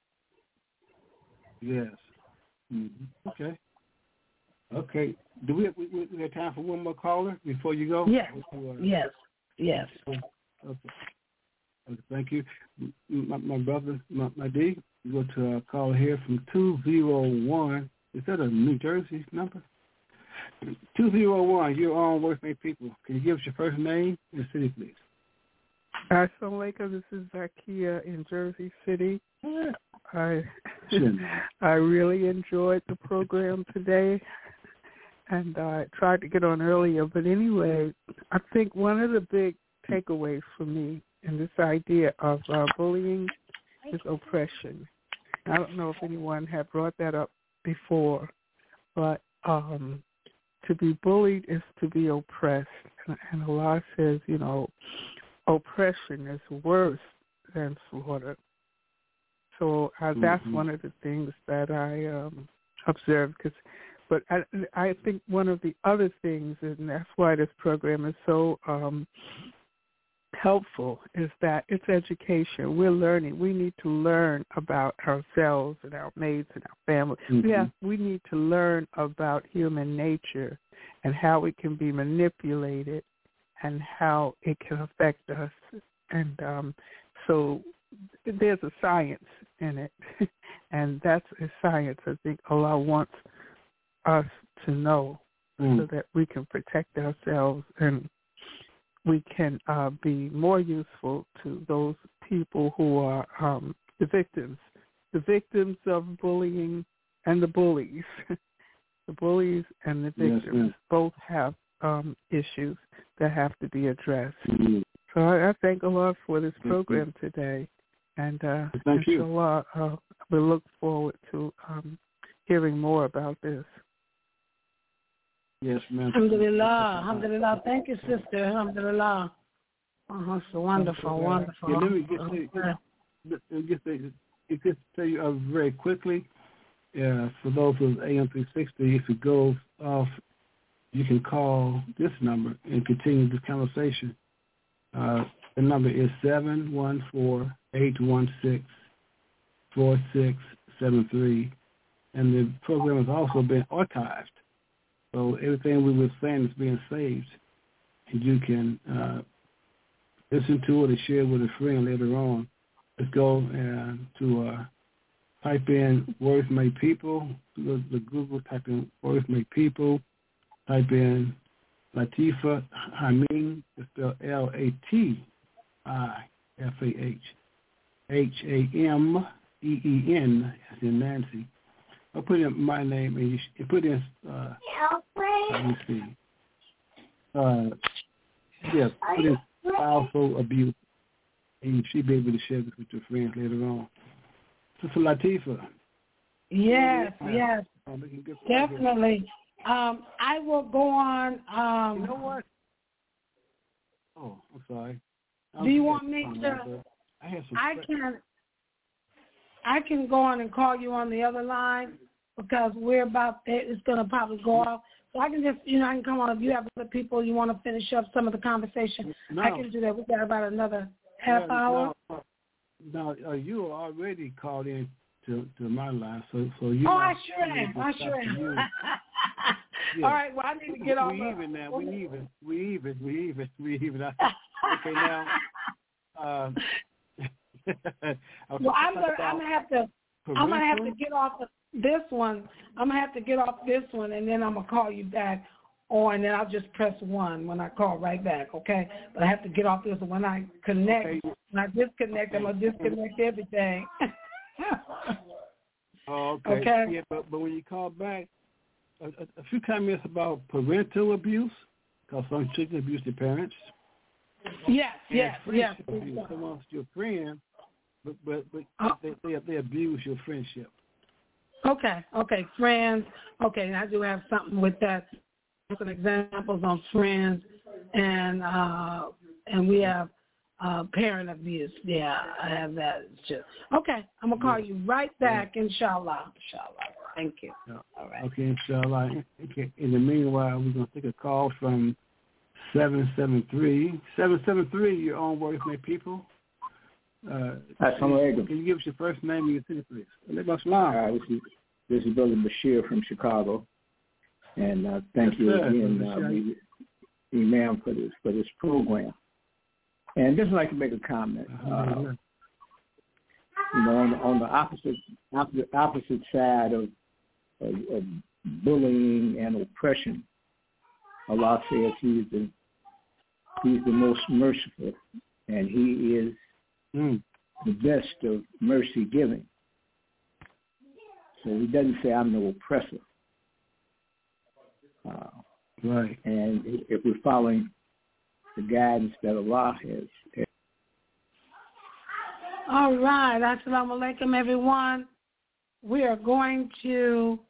Yes. Mm-hmm. Okay. Do we have time for one more caller before you go? Yes. Yes. Okay. Thank you. My brother, my D, you go to a call here from 201. Is that a New Jersey number? 2001, you're on Workmate People. Can you give us your first name and city, please? Assalamu alaikum. This is Zakia in Jersey City. I really enjoyed the program today, and I tried to get on earlier. But anyway, I think one of the big takeaways for me in this idea of bullying is oppression. I don't know if anyone had brought that up before, but to be bullied is to be oppressed. And Allah says, oppression is worse than slaughter. So that's one of the things that I observed. But I think one of the other things, and that's why this program is so helpful, is that it's education. We're learning. We need to learn about ourselves and our mates and our family. We need to learn about human nature and how it can be manipulated and how it can affect us. And so there's a science in it, and that's a science I think Allah wants us to know so that we can protect ourselves and we can be more useful to those people who are the victims of bullying and the bullies. The bullies and the victims both have issues that have to be addressed. So I thank Allah for this program today, and inshallah, we look forward to hearing more about this. Yes, ma'am. Alhamdulillah, alhamdulillah. Thank you, sister. Alhamdulillah. So wonderful, wonderful. Yeah, let me just tell you very quickly, for those with AM360, if it goes off, you can call this number and continue this conversation. The number is 714-816-4673, and the program has also been archived. So everything we were saying is being saved, and you can listen to it and share it with a friend later on. Let's go to type in Workmate People. Go to Google, type in Workmate People. Type in Latifa Hameen, it's spelled Latifah, Hameen, as in Nancy. I'll put in my name and you put in, let me see. Put in spousal abuse, and you should be able to share this with your friends later on. Sister Latifa. Yes. Definitely. I will go on. You know what? Oh, I'm sorry. Do you want me to? I can go on and call you on the other line because it's going to probably go off. So I can just, I can come on. If you have other people you want to finish up some of the conversation, I can do that. We've got about another half hour. No, you already called in to my line, so you. Oh, I sure am. Yeah. All right. Well, I need to get off. We even now. We even. Okay, now. Well, I'm gonna have to get off of this one. I'm gonna have to get off this one, and then I'm gonna call you back, and then I'll just press 1 when I call right back. Okay? But I have to get off this one. When I connect, when I disconnect, I'm gonna disconnect everything. Okay. Yeah, but when you call back, a few comments about parental abuse, because some children abuse their parents. Yes. Amongst your friends, but they abuse your friendship. Okay, friends. Okay, I do have something with that. Some examples on friends, and we have parent abuse. Yeah, I have that. Okay, I'm gonna call you right back, inshallah. Thank you. All right. Okay, inshallah. Okay. In the meanwhile, we're gonna take a call from 773. 773, you're on Workmate People. Can you give us your first name and your city, please? This is Brother Bashir from Chicago, and thank you again, Imam, for this program. And just like to make a comment. On the opposite side of bullying and oppression, Allah says He's the most merciful, and He is the best of mercy giving. So He doesn't say I'm the oppressor. Right. And if we're following the guidance that Allah has. All right. Assalamu alaikum, everyone. We are going to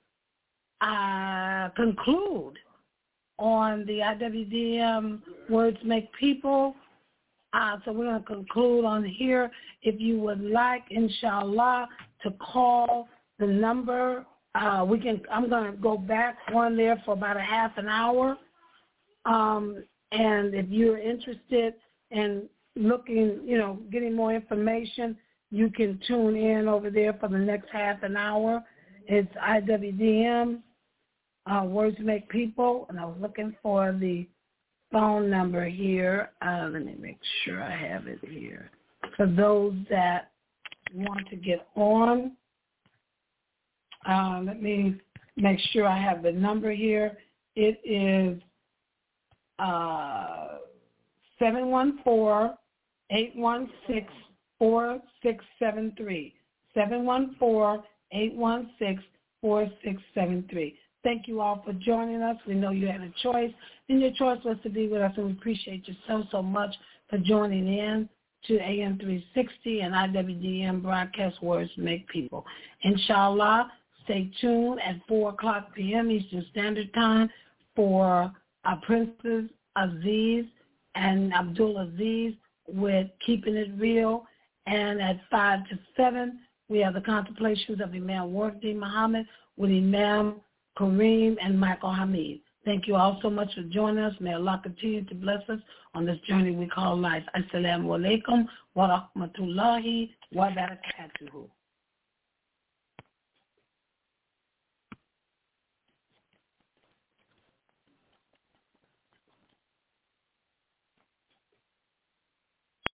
conclude on the IWDM Words Make People. So we're going to conclude on here. If you would like, inshallah, to call the number, I'm going to go back on there for about a half an hour. And if you're interested in looking, getting more information, you can tune in over there for the next half an hour. It's IWDM, Words Make People, and I was looking for the phone number here. Let me make sure I have it here. For those that want to get on, let me make sure I have the number here. It is 714-816-4673. 714-816-4673. Thank you all for joining us. We know you had a choice, and your choice was to be with us, and we appreciate you so much for joining in to AM 360 and IWDM broadcast Words Make People. Inshallah, stay tuned at 4 o'clock p.m. Eastern Standard Time for our Princes Aziz and Abdul Aziz with Keeping It Real. And at 5 to 7, we have the contemplations of Imam Wardi Muhammad with Imam Kareem and Michael Hamid. Thank you all so much for joining us. May Allah continue to bless us on this journey we call life. Assalamu alaikum wa rahmatullahi wa barakatuhu.